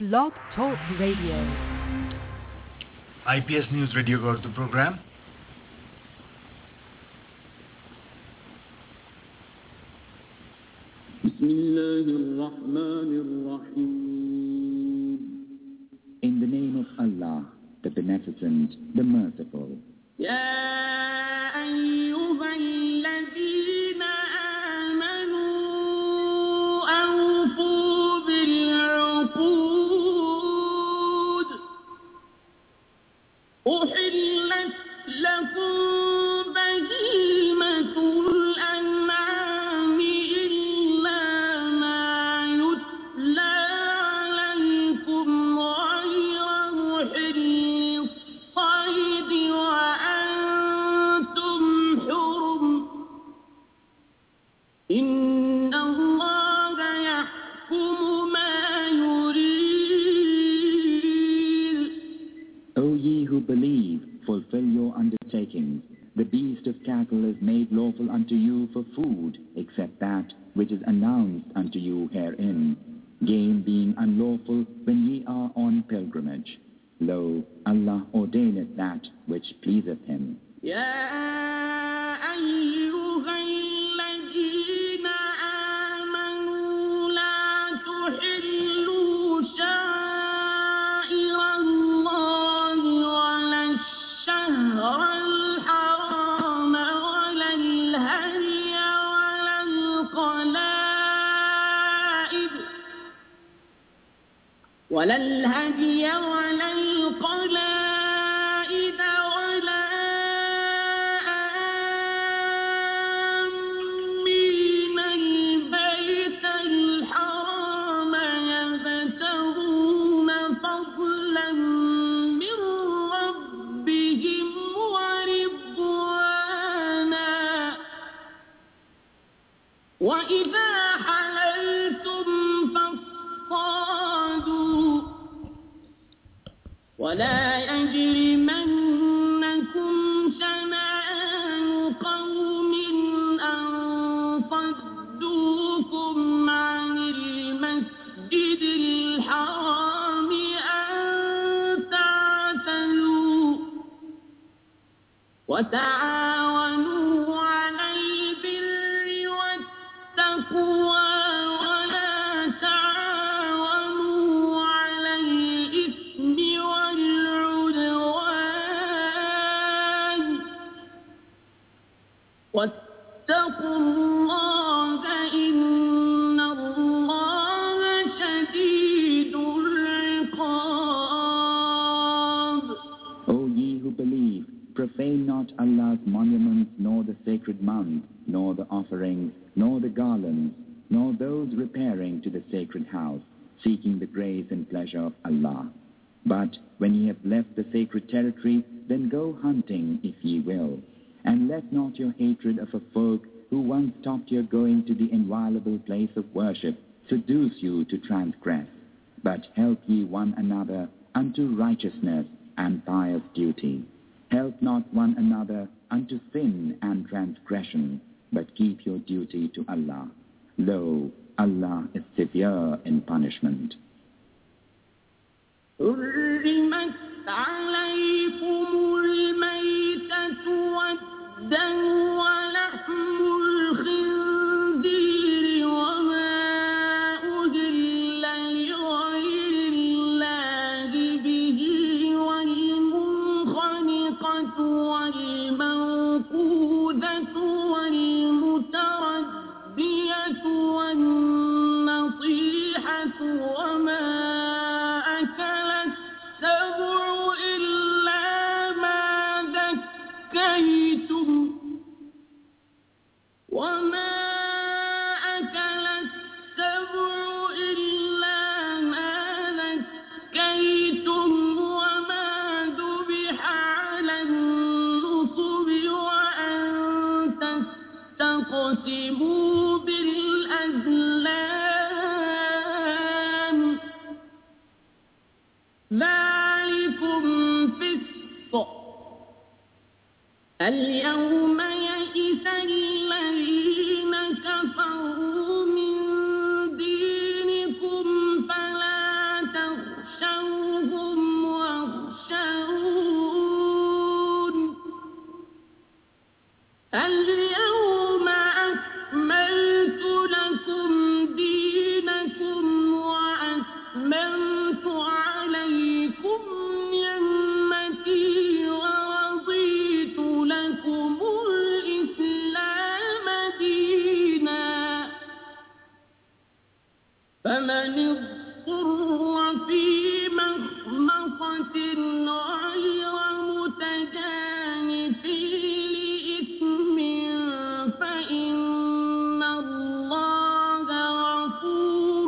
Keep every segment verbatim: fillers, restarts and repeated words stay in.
Blog Talk Radio. IPS news radio का Urdu programme In the name of Allah, the Beneficent, the Merciful. يا أيها الذين آمنوا أوفوا بالعقود أحلت لكم بهيمة الأنعام إلا ما يتلى عليكم غير محل الصيد وأنتم حرم إن الله يحكم ما يريد. O ye who believe, fulfill your undertakings. The beast of cattle is made lawful unto you for food, except that which is announced unto you herein, game being unlawful when ye are on pilgrimage. Lo, Allah ordaineth that which pleaseth him. يا أيها الذين آمنوا لا تحلوا شعائر الله ولا الشهر الحرام ولا الهدي ولا القلائد ولا الهدي ولا القلائد ولا آمين البيت الحرام يبتغون فضلا من ربهم ورضوانا وإذا حللتم فاصطادوا ولا يجرمنكم شنآن قوم أن صدوكم عن المسجد الحرام أن تعتدوا وتعاونوا على البر والتقوى ولا تعاونوا على الإثم والعدوان واتقوا الله إن الله شديد العقاب. O ye who believe, profane not Allah's monuments, nor the sacred month, nor the offerings, nor the garlands, nor those repairing to the sacred house, seeking the grace and pleasure of Allah. But when ye have left the sacred territory, then go hunting if ye will. And let not your hatred of a folk who once stopped your going to the inviolable place of worship seduce you to transgress. But help ye one another unto righteousness and pious duty. Help not one another unto sin and transgression, but keep your duty to Allah. Lo, Allah is severe in punishment. حرمت عليكم الميتة والدم ولحم الخنزير وما أهل لغير الله به والمنخنقة والموقوذة والمتردية والنطيحة وما أكل السبع إلا ما ذكيتم وما أكل السبع إلا ما ذكيتم وما ذبح على النصب وأن تستقسموا بالأزلام ذلكم فسق. اليوم يئس الذين كفروا من دينكم فلا تخشوهم اضطر في مخمصة غير متجانف لإثم فإن الله غفور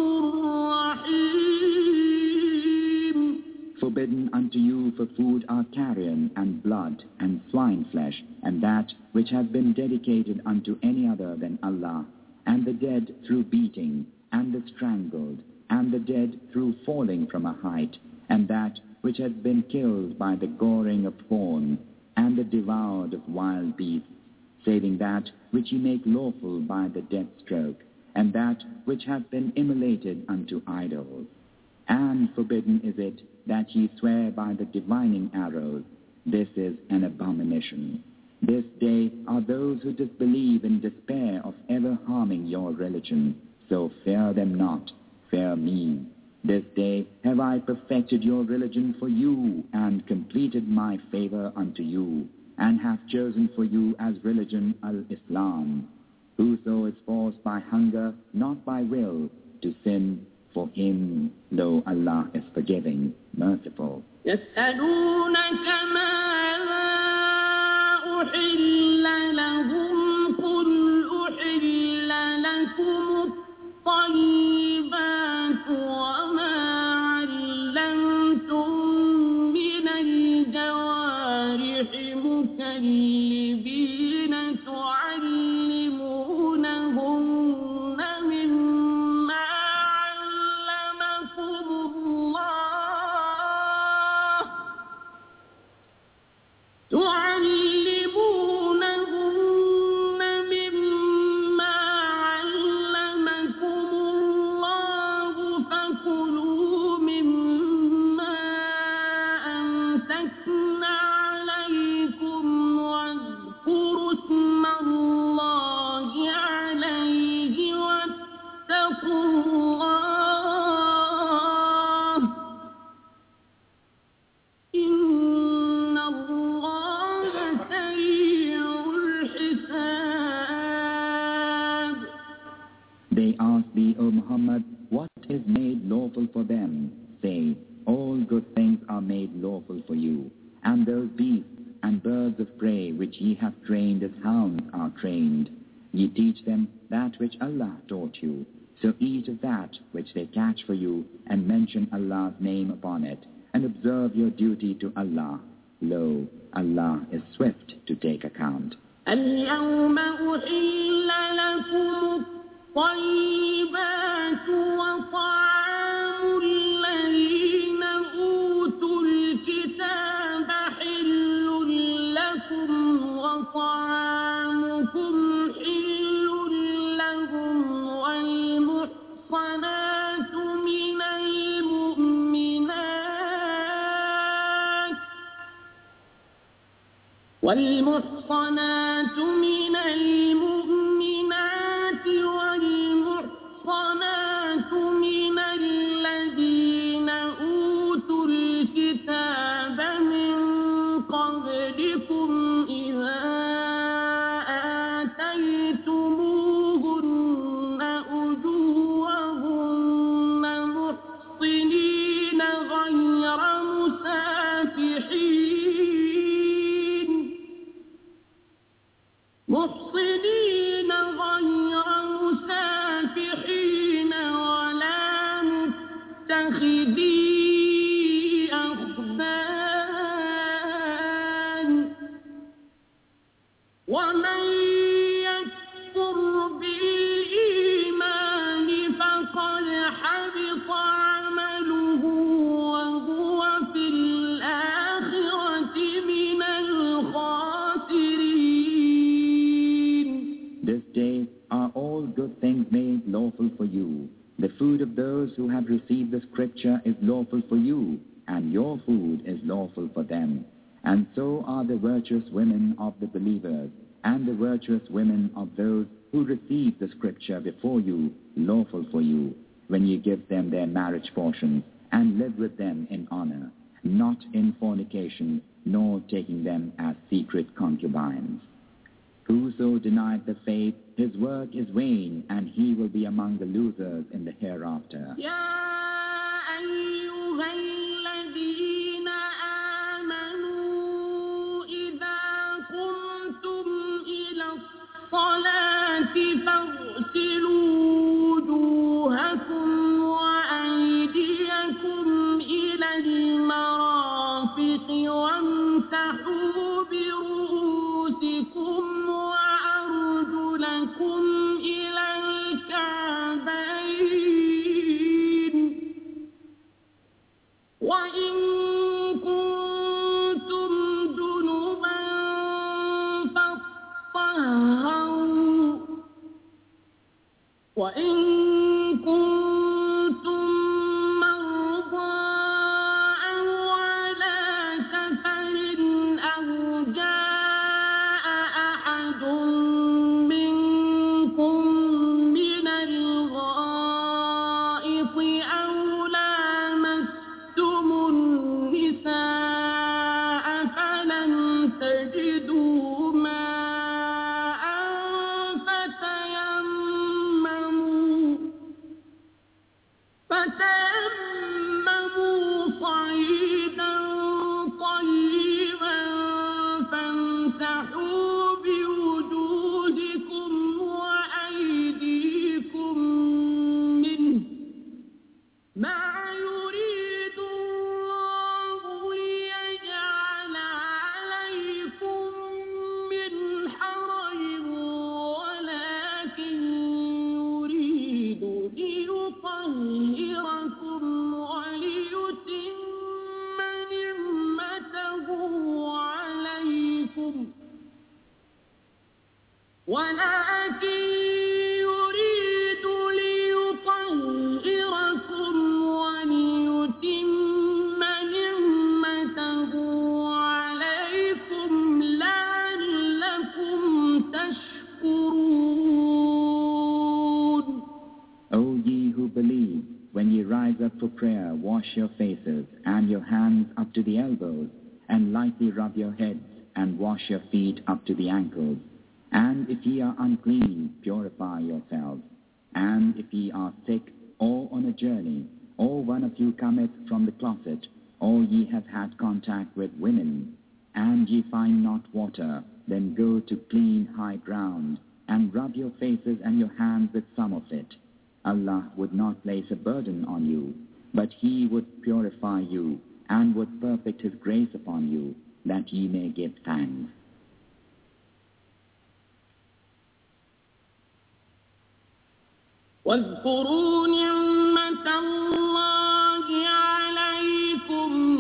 رحيم. Forbidden unto you for food are carrion and blood and swine flesh, and that which has been dedicated unto any other than Allah, and the dead through beating, and the strangled, and the dead through falling from a height, and that which has been killed by the goring of thorns, and the devoured of wild beasts, saving that which ye make lawful by the death stroke, and that which hath been immolated unto idols. And forbidden is it that ye swear by the divining arrows. This is an abomination. This day are those who disbelieve in despair of ever harming your religion. So fear them not, fear me. This day have I perfected your religion for you, and completed my favor unto you, and have chosen for you as religion al-Islam. Whoso is forced by hunger, not by will, to sin, for him, lo, Allah is forgiving, merciful. يسألونك ماذا أحل لهم قل أحل لكم الطيبات وما علمتم من الجوارح مكلبين تعلمونهن مما علمكم الله تعلمونهن مما علمكم الله فكلوا مما أمسكنا عليكم واذكروا اسم الله عليه واتقوا الله إن الله سريع الحساب. They ask thee, O Muhammad, what is made lawful for them? Say, all good things are made lawful for you, and those beasts and birds of prey which ye have trained as hounds are trained. Ye teach them that which Allah taught you. So eat of that which they catch for you, and mention Allah's name upon it, and observe your duty to Allah. Lo, Allah is swift to take account. اليوم أحل لكم الطيبات وطعام الذين أوتوا الكتاب حل لكم وطعامكم حل لهم والمحصنات من المؤمنات والمحصنات من المؤمنات والمحصنات من الذين أوتوا الكتاب من قبلكم إذا آتيتموهن أجورهن محصنين غير مسافحين محصنين غير مسافحين ولا متخذي أخدان ومن يكفر بالإيمان فقد حبط عمله وهو في الآخرة من الخاسرين. This day are all good things made lawful for you. The food of those who have received the scripture is lawful for you, and your food is lawful for them. And so are the virtuous women of the believers, and the virtuous women of those who received the scripture before you, lawful for you, when you give them their marriage portions, and live with them in honor, not in fornication, nor taking them as secret concubines. Whoso denied the faith, his work is vain, and he will be among the losers in the hereafter. يا وإن كنتم جنبا فاطهروا وإن كنتم مرضى أو على سفر أو جاء أحد منكم من الغائط أو لامستم النساء فلم تجدوا ماء فتيمموا فتيمموا صعيدا طيبا فامسحوا بوجوهكم وأيديكم منه ما يريد الله ليجعل عليكم من حرج ولكن يريد ليطهركم وليتم نعمته عليكم ولكن يريد ليطهركم وليتم نعمته عليكم لعلكم تشكرون. O ye who believe, when ye rise up for prayer, wash your faces and your hands up to the elbows, and lightly rub your heads, and wash your feet up to the ankles. And if ye are unclean, purify yourselves. And if ye are sick, or on a journey, or one of you cometh from the closet, or ye have had contact with women, and ye find not water, then go to clean high ground, and rub your faces and your hands with some of it. Allah would not place a burden on you, but He would purify you, and would perfect His grace upon you, that ye may give thanks. واذكروا نعمة الله عليكم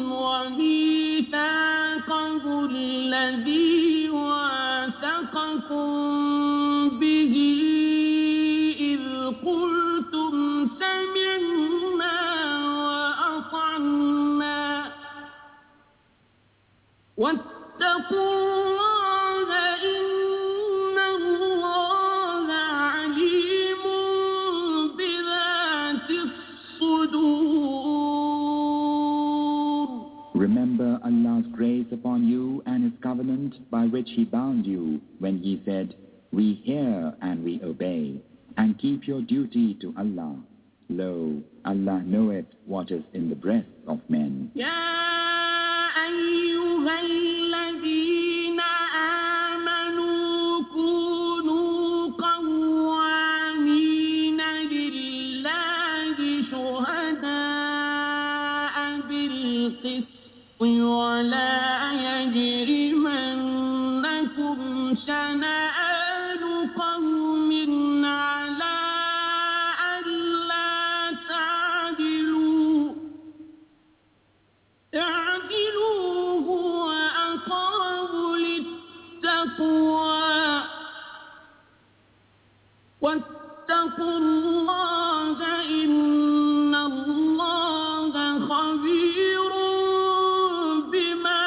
وميثاقه الذي واثقكم به إذ قلتم سمعنا وأطعنا واتقوا الله إن الله عليم بذات الصدور. Remember Allah's grace upon you and His covenant by which He bound you when He said, "We hear and we obey," and keep your duty to Allah. Lo, Allah knoweth what is in the breasts of men. يا أيها الذين آمنوا كونوا قوامين لله شهداء بالقسط ولا يجرمنكم شنآن قوم على ألا تعدلوا اعدلوا هو أقرب للتقوى واتقوا الله إن الله خبير بما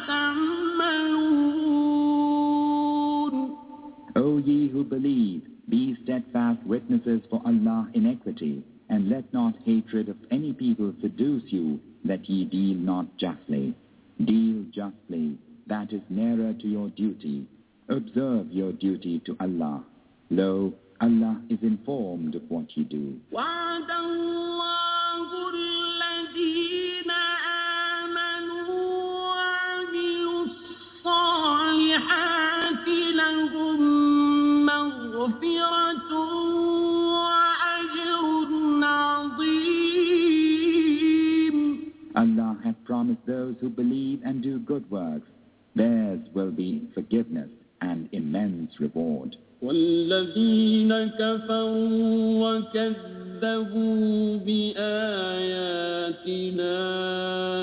تعملون. O ye who believe, be steadfast witnesses for Allah in equity, and let not hatred of any people seduce you, that ye deal not justly. Deal justly, that is nearer to your duty. Observe your duty to Allah. Lo, Allah is informed of what ye do. وعد الله الذين آمنوا وعملوا الصالحات لهم مغفرة وأجر عظيم. Allah hath promised those who believe and do good works, theirs will be forgiveness and immense reward. والذين كفروا وكذبوا بآياتنا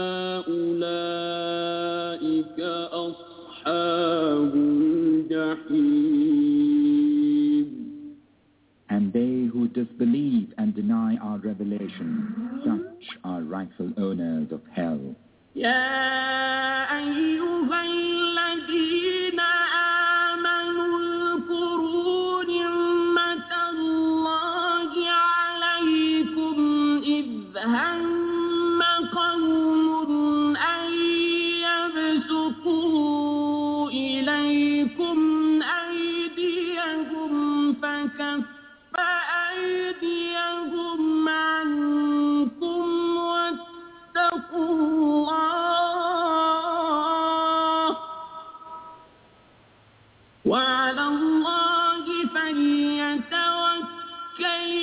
destruction. Such are rightful owners of hell. يا أيها الذين آمنوا اذكروا نعمة الله عليكم إذ هم قوم أن يبسطوا إليكم أيديهم فكف أيديهم عنكم واتقوا الله وعلى الله فليتوكل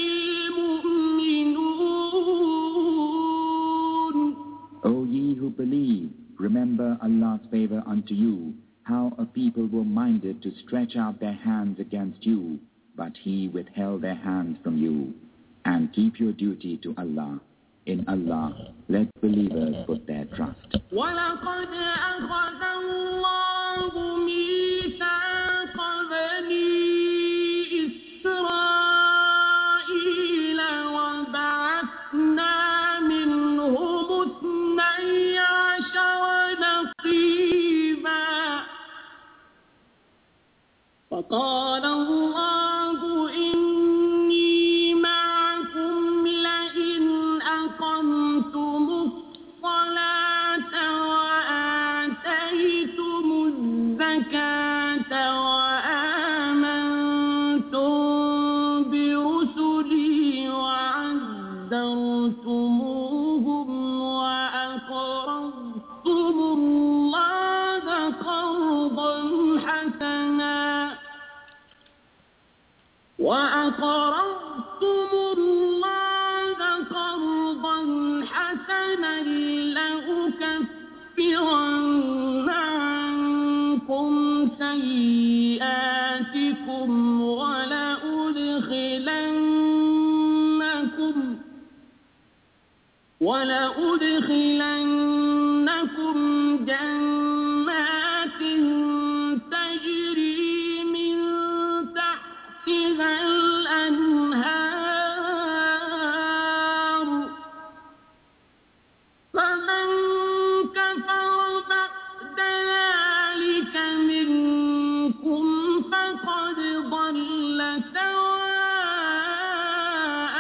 المؤمنون. O ye who believe, remember Allah's favor unto you, how a people were minded to stretch out their hands against you, but He withheld their hands from you. And keep your duty to Allah. In Allah, let believers put their trust. وَلَقَدْ أَخَذَ اللَّهُ مِيثَاقَ بَنِي إِسْرَائِيلَ وَبَعَثْنَا مِنْهُمُ اثْنَيْ عَشَرَ نَقِيبًا فَقَالَ اللَّهُ إِنِّي مَعَكُمْ لَئِنْ أَقَمْتُمُ الصَّلَاةَ وَآتَيْتُمُ الزَّكَاةَ وَآمَنْتُمْ بِرُسُلِي وَعَزَّرْتُمُوهُمْ وَأَقْرَضْتُمُ اللَّهَ قَرْضًا حَسَنًا وَأَقْرَضْتُمُ اللَّهَ قَرْضًا حَسَنًا لَأُكَفِّرَنَّ عَنكُمْ سَيِّئَاتِكُمْ وَلَأُدْخِلَنَّكُمْ وَلَأُدْخِلَنَّكُمْ جَنَّاتٍ تَجْرِي مِن تَحْتِهَا الْأَنْهَارُ فَمَنْ كَفَرَ بَعْدَ ذَلِكَ مِنكُمْ فَقَدْ ضَلَّ سَوَاءَ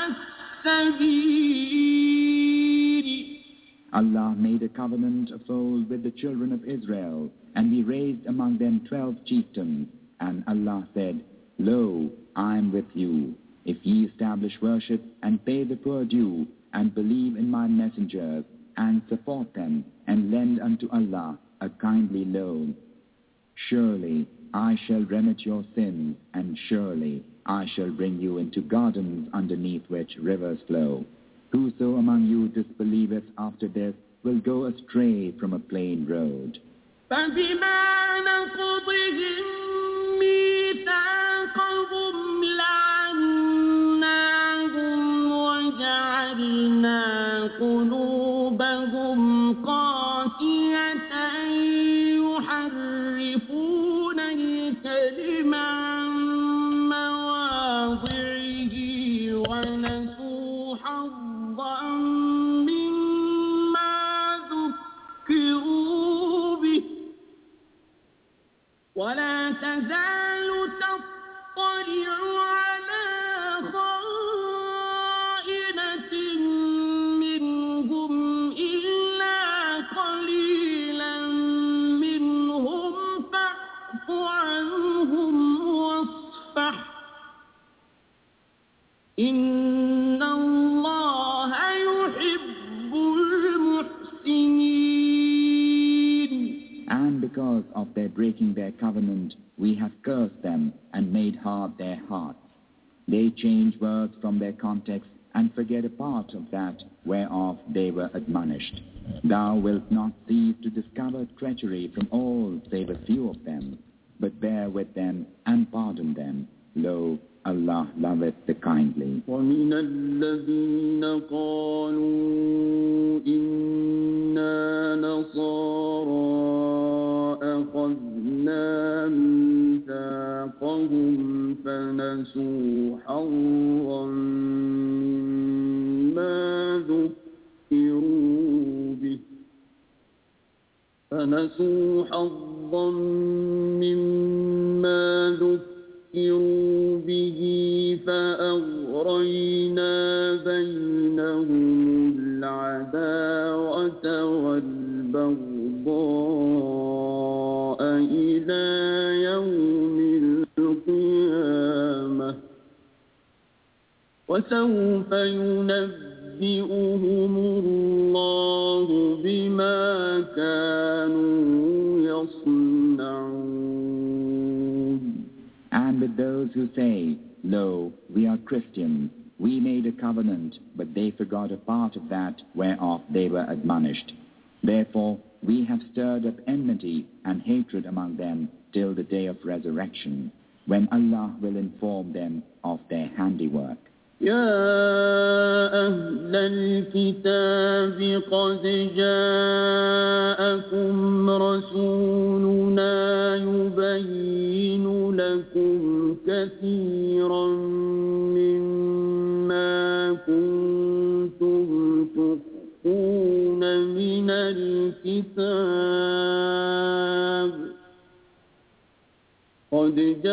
السَّبِيلِ. Allah made a covenant of old with the children of Israel, and we raised among them twelve chieftains. And Allah said, Lo, I am with you, if ye establish worship and pay the poor due, and believe in my messengers, and support them, and lend unto Allah a kindly loan. Surely I shall remit your sins, and surely I shall bring you into gardens underneath which rivers flow. Whoso among you disbelieveth after this will go astray from a plain road. فَبِمَا نَقْضِهِم مِّيثَاقَهُمْ لَعَنَّاهُمْ وَجَعَلْنَا قُلُوبَهُمْ قَاسِيَةً يُحَرِّفُونَ الْكَلِمَ عَن مَّوَاضِعِهِ وَنَسُوا حَظًّا مِّمَّا ذُكِّرُوا بِهِ وَلَا تَزَالُ تَطَّلِعُ عَلَىٰ خَائِنَةٍ مِّنْهُمْ إِلَّا قَلِيلًا مِّنْهُمْ فَاعْفُ عَنْهُمْ وَاصْفَحْ إِنَّ اللَّهَ يُحِبُّ الْمُحْسِنِينَ. And because of their breaking their covenant, we have cursed them and made hard their hearts. They change words from their context and forget a part of that whereof they were admonished. Thou wilt not cease to discover treachery from all save a few of them, but bear with them and pardon them. Lo, Allah loveth the kindly. وَمِنَ الَّذِينَ قَالُوا إِنَّا نَصَارَىٰ أَخَذْنَا مِيثَاقَهُمْ فَنَسُوا حَظًّا مِّمَّا فنسوا حظا مما ذكروا به فأغرينا بينهم العداوة والبغضاء إلى يوم القيامة وسوف ينبئهم الله بما كانوا يصنعون. And with those who say, Lo, we are Christians, we made a covenant, but they forgot a part of that whereof they were admonished. Therefore, we have stirred up enmity and hatred among them till the day of resurrection, when Allah will inform them of their handiwork. يا أهل الكتاب قد جاءكم رسولنا يبين لكم كثيرا مما كنتم تخفون من الكتاب قد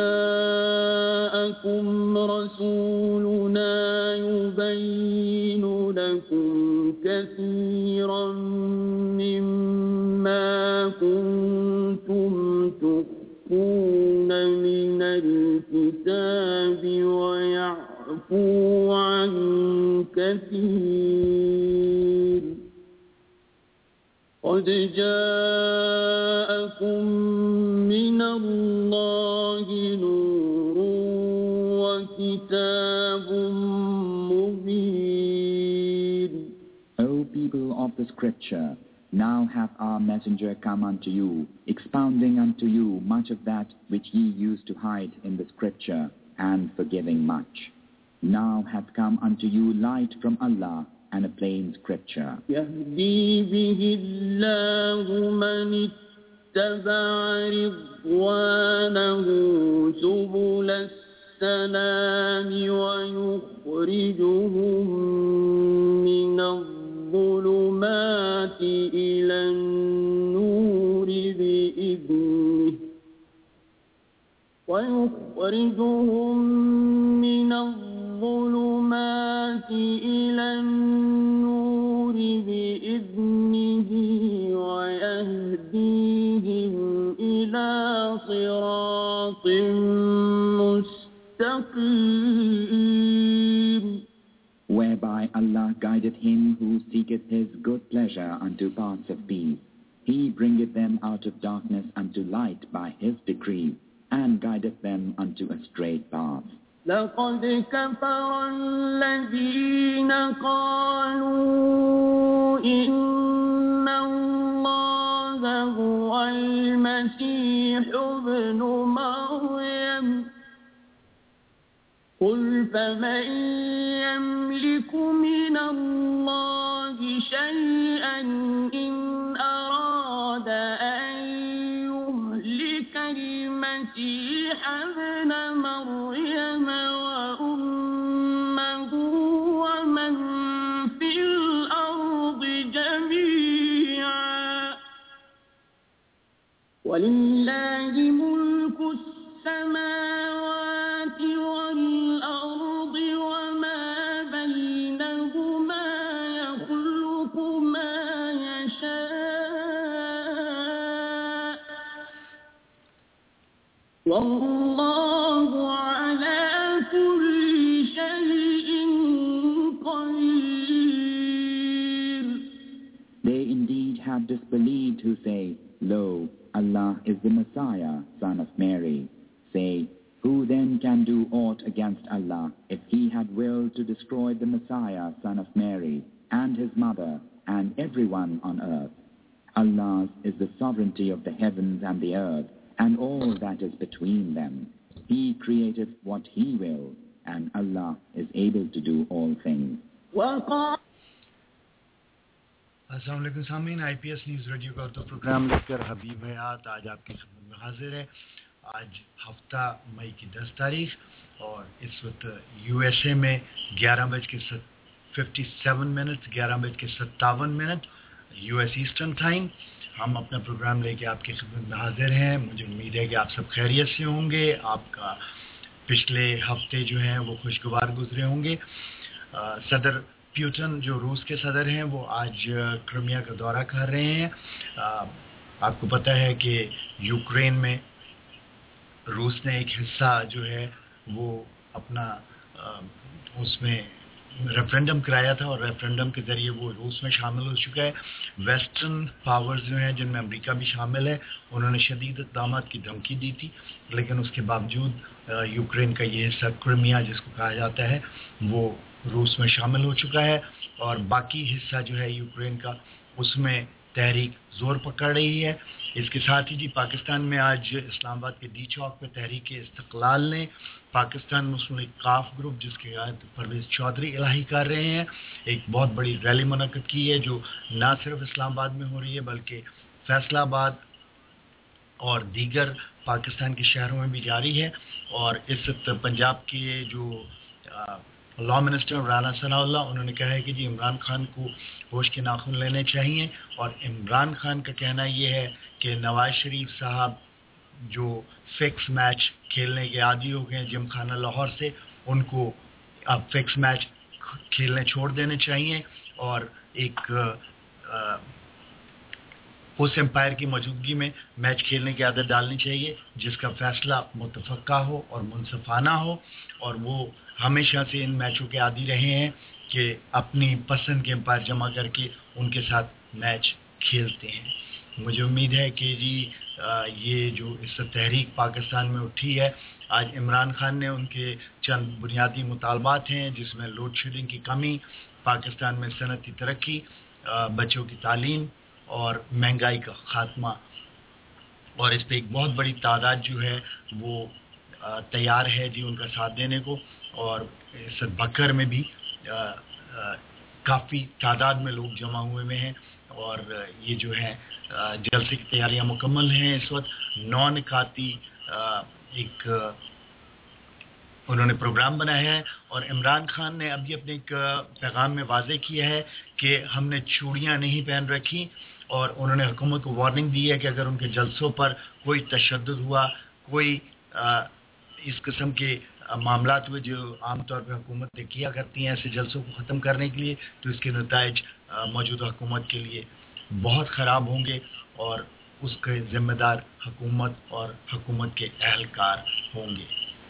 جاءكم رسولنا يبين لكم كثيرا مما كنتم تخفون من الكتاب ويعفو عن كثير قد جاءكم من الله نور وكتاب مبين. O people of the Scripture, now hath our messenger come unto you, expounding unto you much of that which ye used to hide in the Scripture, and forgiving much. Now hath come unto you light from Allah, and a plain Scripture. يهدي به الله من اتبع رضوانه سبل السلام ويخرجهم من الظلمات إلى النور بإذنه ويخرجهم من الظلمات إلى النور بإذنه ويهديهم إلى صراط مستقيم. Whereby Allah guideth him who seeketh his good pleasure unto paths of peace. He bringeth them out of darkness unto light by his decree, and guideth them unto a straight path. لقد كفر الذين قالوا إن الله هو المسيح ابن مريم قل فمن يملك من الله شيئا إن أراد أن يهلك المسيح ابن مريم وأمه ومن في الأرض جميعا ولله ملك السماوات والأرض وما بينهما يخلق ما يشاء والله على كل شيء قدير. They indeed have disbelieved who say, Lo, Allah is the Messiah, son of Mary. Say, who then can do aught against Allah if he had willed to destroy the Messiah, son of Mary, and his mother, and everyone on earth? Allah's is the sovereignty of the heavens and the earth, and all that is between them. He createth what he will, and Allah is able to do all things. अस्सलाम वालेकुम सामीन IPS news radio का तो programme लेकर हबीब हयात आज आपकी खिदमत में हाजिर है। आज हफ्ता मई की दस तारीख और इस वक्त यूएसए में ग्यारह बज के फिफ्टी सेवन मिनट ग्यारह बज के सत्तावन मिनट यूएस ईस्टर्न टाइम। हम अपना प्रोग्राम लेके आपकी खिदमत में हाजिर हैं। मुझे उम्मीद है कि आप सब खैरियत से होंगे, आपका पिछले हफ्ते जो हैं वो खुशगवार गुजरे होंगे। आ, सदर पुतिन जो रूस के सदर हैं वो आज क्रीमिया का दौरा कर रहे हैं। आ, आपको पता है कि यूक्रेन में रूस ने एक हिस्सा जो है वो अपना आ, उसमें रेफरेंडम कराया था और रेफरेंडम के ज़रिए वो रूस में शामिल हो चुका है। वेस्टर्न पावर्स जो हैं जिनमें अमेरिका भी शामिल है, उन्होंने शदीद इक़दामात की धमकी दी थी, लेकिन उसके बावजूद यूक्रेन का ये हिस्सा क्रीमिया जिसको कहा जाता है वो रूस में शामिल हो चुका है और बाकी हिस्सा जो है यूक्रेन का उसमें तहरीक जोर पकड़ रही है। इसके साथ ही जी पाकिस्तान में आज इस्लामाबाद के डी चौक पे तहरीक इस्तक़लाल ने Pakistan Muslim League Qaaf group जिसके क़यादत परवेज़ चौधरी इलाही कर रहे हैं, एक बहुत बड़ी रैली मुनक़्क़द की है जो ना सिर्फ इस्लामाबाद में हो रही है बल्कि फैसलाबाद और दीगर पाकिस्तान के शहरों में भी जारी है। और इस वक्त पंजाब के जो लॉ मिनिस्टर राना सनाउल्लाह उन्होंने कहा है कि जी इमरान खान को होश के नाखून लेने चाहिए और इमरान खान का कहना ये है कि नवाज शरीफ साहब जो फिक्स मैच खेलने के आदी हो गए जिम खाना लाहौर से, उनको अब फिक्स मैच खेलने छोड़ देने चाहिए और एक आ, उस एम्पायर की मौजूदगी में मैच खेलने की आदत डालनी चाहिए जिसका फैसला मुतफ़क्का हो और मुनसफ़ाना हो। और वो हमेशा से इन मैचों के आदी रहे हैं कि अपनी पसंद के एम्पायर जमा करके उनके साथ मैच खेलते हैं। मुझे उम्मीद है कि जी ये जो इस तहरीक पाकिस्तान में उठी है, आज इमरान खान ने उनके चंद बुनियादी मुतालबात हैं जिसमें लोड शेडिंग की कमी, पाकिस्तान में सनती तरक्की, बच्चों की तालीम और महंगाई का खात्मा, और इस पे एक बहुत बड़ी तादाद जो है वो तैयार है जी उनका साथ देने को। और इस बकर में भी काफ़ी तादाद में लोग जमा हुए में हैं और ये जो है जलसे की तैयारियां मुकम्मल हैं। इस वक्त नौ निकाती एक उन्होंने प्रोग्राम बनाया है और इमरान खान ने अभी अपने एक पैगाम में वाज़ेह किया है कि हमने चूड़ियां नहीं पहन रखी और उन्होंने हुकूमत को वार्निंग दी है कि अगर उनके जलसों पर कोई तशद्दुद हुआ, कोई आ, इस किस्म के मामलात हुए जो आमतौर पर हुकूमतें किया करती हैं ऐसे जलसों को ख़त्म करने के लिए, तो इसके नताइज मौजूदा हुकूमत के लिए बहुत ख़राब होंगे और उसके ज़िम्मेदार हुकूमत और हुकूमत के अहलकार होंगे।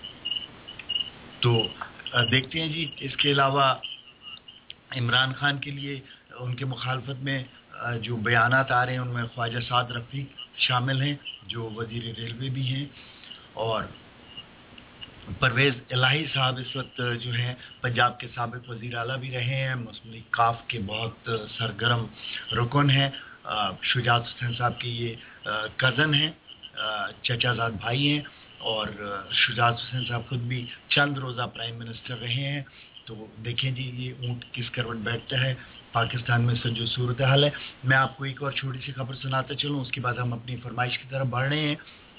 तो देखते हैं जी। इसके अलावा इमरान खान के लिए उनके मुखालफत में जो बयानात आ रहे हैं उनमें ख्वाजा साद रफ़ीक शामिल हैं जो वज़ीर रेलवे भी हैं और परवेज़ इलाही साहब इस वक्त जो हैं पंजाब के साबिक़ वज़ीर आला भी रहे हैं, मुस्लिम लीग काफ के बहुत सरगर्म रुकन हैं। शुजात हुसैन साहब के ये कज़न हैं, चचाजाद भाई हैं और शुजात हुसैन साहब खुद भी चंद रोज़ा प्राइम मिनिस्टर रहे हैं। तो देखें जी ये ऊँट किस करवट बैठता है पाकिस्तान में से जो सूरत हाल है। मैं आपको एक और छोटी सी खबर सुनाता चलूँ, उसके बाद हम अपनी फरमाइश की तरफ बढ़ रहे हैं।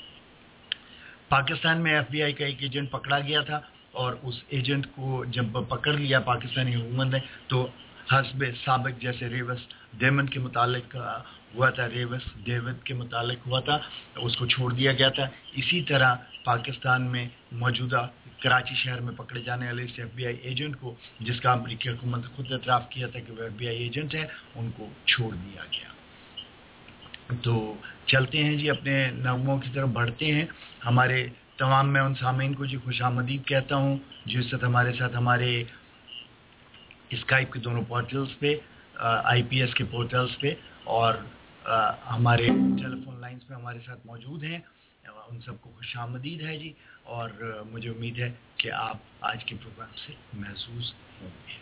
पाकिस्तान में एफबीआई का एक एजेंट पकड़ा गया था और उस एजेंट को जब पकड़ लिया पाकिस्तानी हुकूमत ने तो हस्बे साबिक जैसे रेवस डेमन के मुतालिक हुआ था, रेवस डेविड के मुतालिक हुआ था, उसको छोड़ दिया गया था। इसी तरह पाकिस्तान में मौजूदा कराची शहर में पकड़े जाने वाले इस एफबीआई एजेंट को, जिसका अमरीकी हुकूमत ने खुद एतराफ़ किया था कि वो एफबीआई एजेंट है, उनको छोड़ दिया गया। तो चलते हैं जी, अपने नगमों की तरफ बढ़ते हैं। हमारे तमाम मैं उन सामीन को जी खुशामदीद कहता हूँ जो इस वक्त हमारे साथ हमारे स्काइप के दोनों पोर्टल्स पे, आईपीएस के पोर्टल्स पे और आ, हमारे टेलीफोन लाइंस पे हमारे साथ मौजूद हैं। उन सबको खुशामदीद है जी और मुझे उम्मीद है कि आप आज के प्रोग्राम से महसूस होंगे।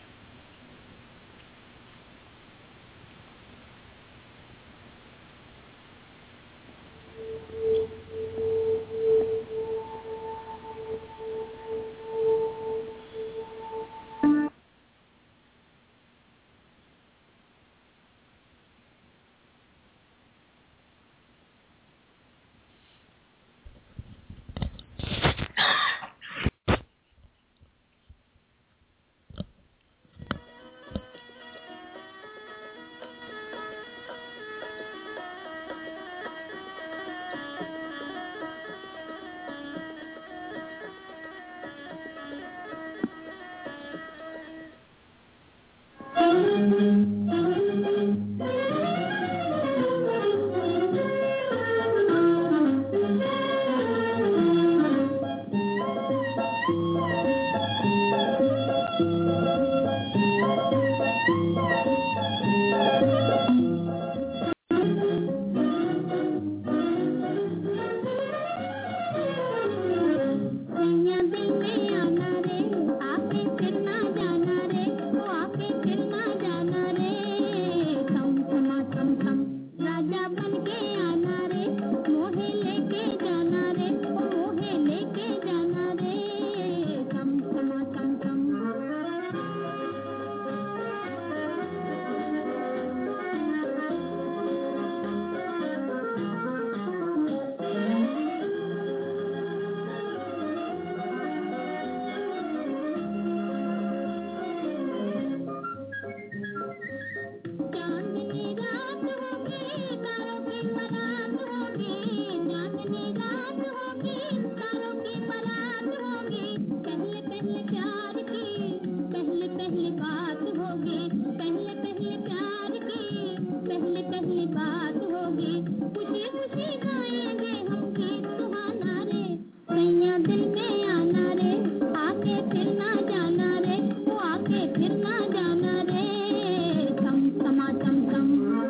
खुशी खुशी गाएंगे हम गीत सुहाना रे सैया दिल में आना रे आके फिर ना जाना रे वो आके फिर ना जाना रे चम चमा चम चम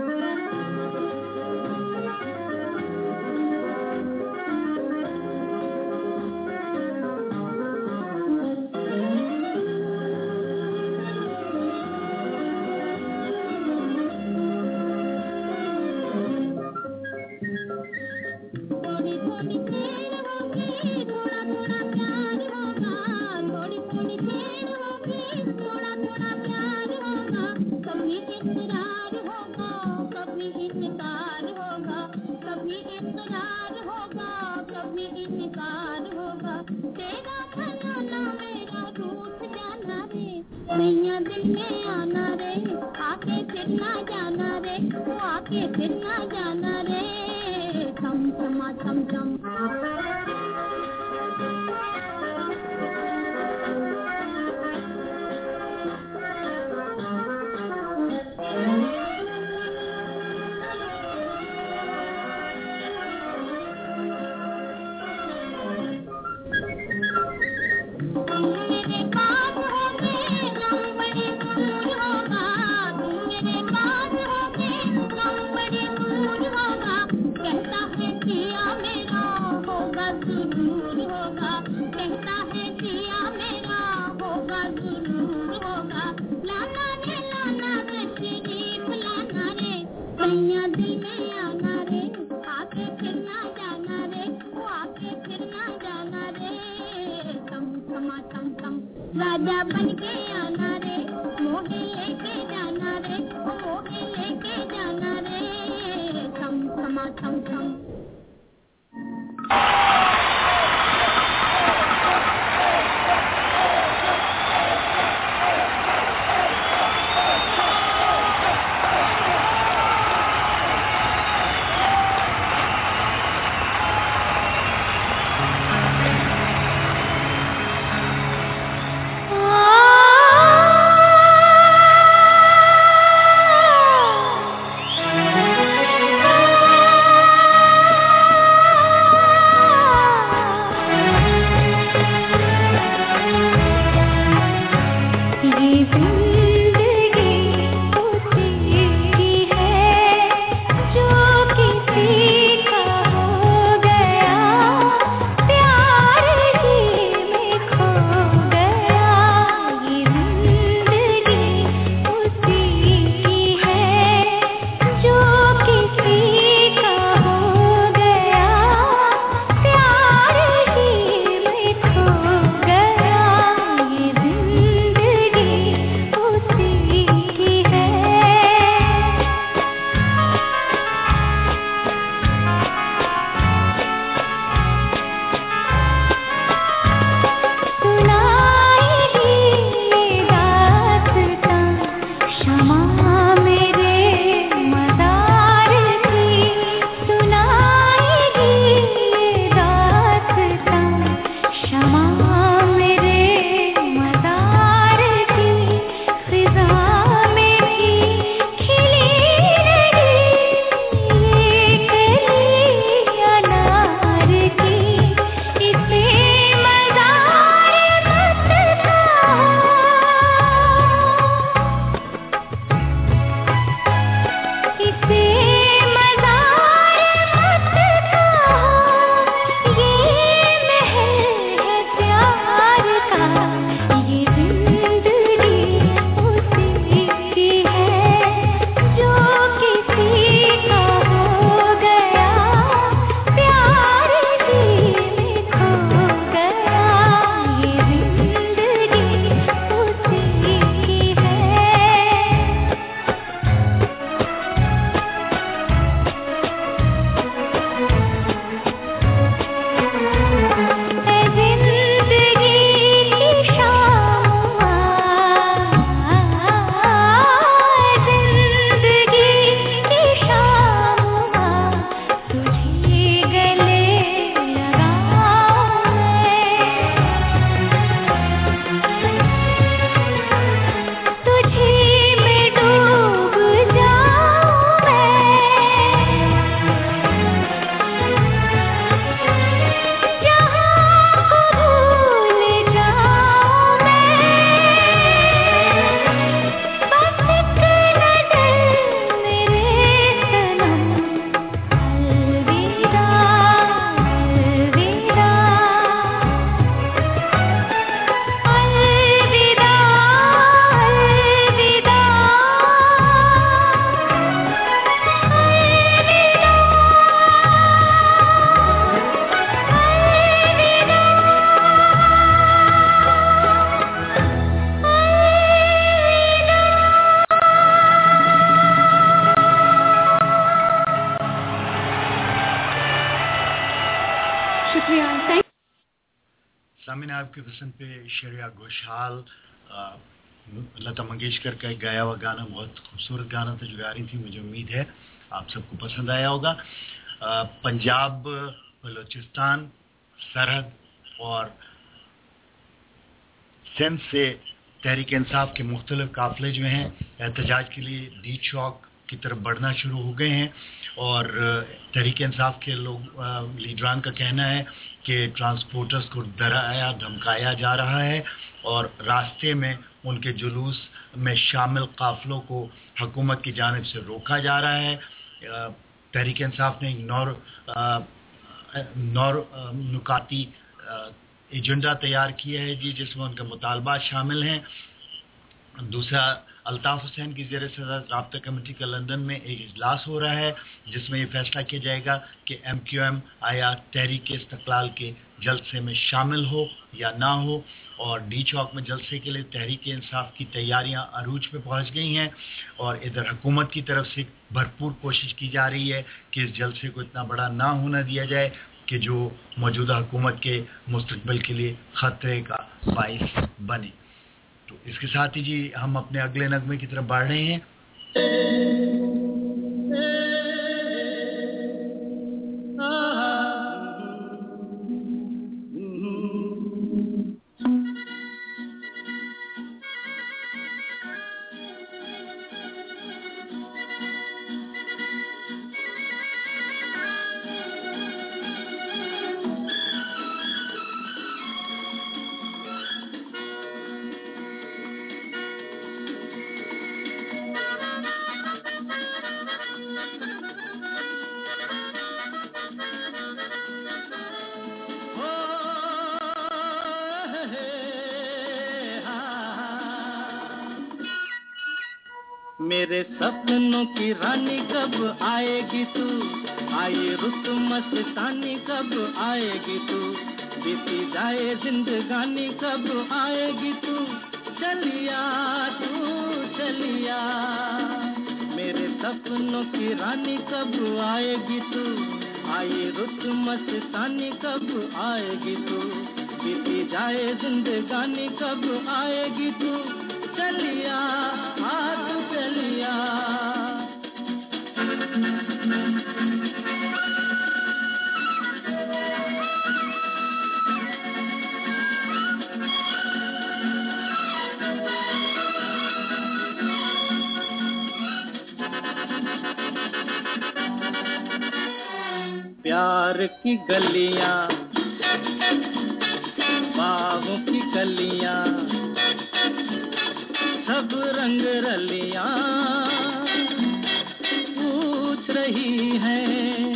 थोड़ी थोड़ी देर होगी थोड़ा थोड़ा प्यार होगा थोड़ी थोड़ी देर होगी थोड़ा थोड़ा प्यार होगा कभी इकरार होगा कभी इनकार होगा कभी इकरार होगा कभी इनकार होगा तेरा भला मेरा रूठ जाना रे मैया दिल में आना रे आके फिर ना जाना रे वो आके फिर ना जाना रे चम चमा चम चम मेरे पास होगे गम बड़ी दूर होगा तुम मेरे पास होगे गम बड़ी दूर होगा कहता है जिया मेरा होगा जरूर होगा कहता है जिया मेरा होगा जरूर होगा लाना रे लाना तशरीफ लाना रे सैया दिल में आना रे आके फिर ना जाना रे वो आके फिर ना जाना रे चम चमा चम चम राजा बन के आना रे मोहे लेके जाना रे ओ मोहे लेके जाना रे चम चमा चम चम शुक्रिया। सामने आपके पसंद पे श्रेया घोषाल, लता मंगेशकर का एक गाया हुआ गाना, बहुत खूबसूरत गाना था जो गा रही थी। मुझे उम्मीद है आप सबको पसंद आया होगा। पंजाब, बलूचिस्तान सरहद और सिंध से तहरीक इंसाफ के मुख्तलिफ काफिले जो हैं एहतजाज के लिए डी चौक की तरफ बढ़ना शुरू हो गए हैं। और तहरीक इंसाफ के लोग लीडरान का कहना है कि ट्रांसपोर्टर्स को डराया धमकाया जा रहा है और रास्ते में उनके जुलूस में शामिल काफिलों को हुकूमत की जानिब से रोका जा रहा है। तहरीक इंसाफ ने एक नौर नौर नुकाती एजेंडा तैयार किया है जी, जिसमें उनके मुतालबात शामिल हैं। दूसरा, अल्ताफ हुसैन की ज़ेर सदारत राब्ता कमेटी का लंदन में एक इजलास हो रहा है जिसमें यह फैसला किया जाएगा कि एम क्यू एम आया तहरीक इस्तक़लाल के जलसे में शामिल हो या ना हो। और डी चौक में जलसे के लिए तहरीक इंसाफ की तैयारियां अरूज पे पहुंच गई हैं और इधर हुकूमत की तरफ से भरपूर कोशिश की जा रही है कि इस जलसे को इतना बड़ा ना होना दिया जाए कि जो मौजूदा हुकूमत के मुस्तकबिल के लिए खतरे का बाइस बने। तो इसके साथ ही जी हम अपने अगले नगमे की तरफ बढ़ रहे हैं। मेरे सपनों की रानी कब आएगी तू, आई रुत मस्तानी कब आएगी तू, बीती जाए जिंदगानी कब आएगी तू, चलिया तू चलिया। मेरे सपनों की रानी कब आएगी तू, आई रुत मस्तानी कब आएगी तू, बीती जाए जिंदगानी कब आएगी तू, चलिया हाथ चलिया। प्यार की गलियां बागों की कलियां सब रंग रलियां पूछ रही हैं।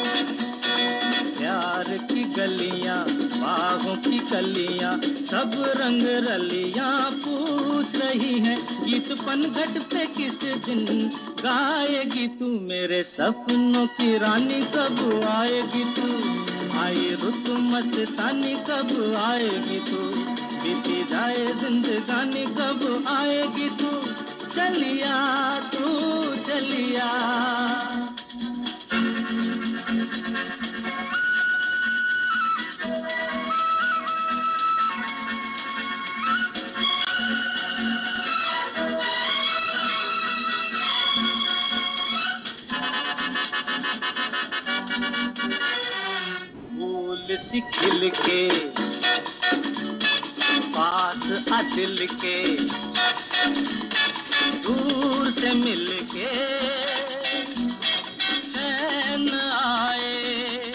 प्यार की गलियां बागों की कलियां सब रंग रलियां पूछ रही हैं। गीत पनघट पे किस दिन गाएगी तू, मेरे सपनों की रानी कब आएगी तू, आई रुत मस्तानी कब आएगी तू, बीती जाए जिंदगानी कब आएगी तू, चलिया तू चलिया। फूल सी खिल के पास आ दिल के, दूर से मिल के चैन आए।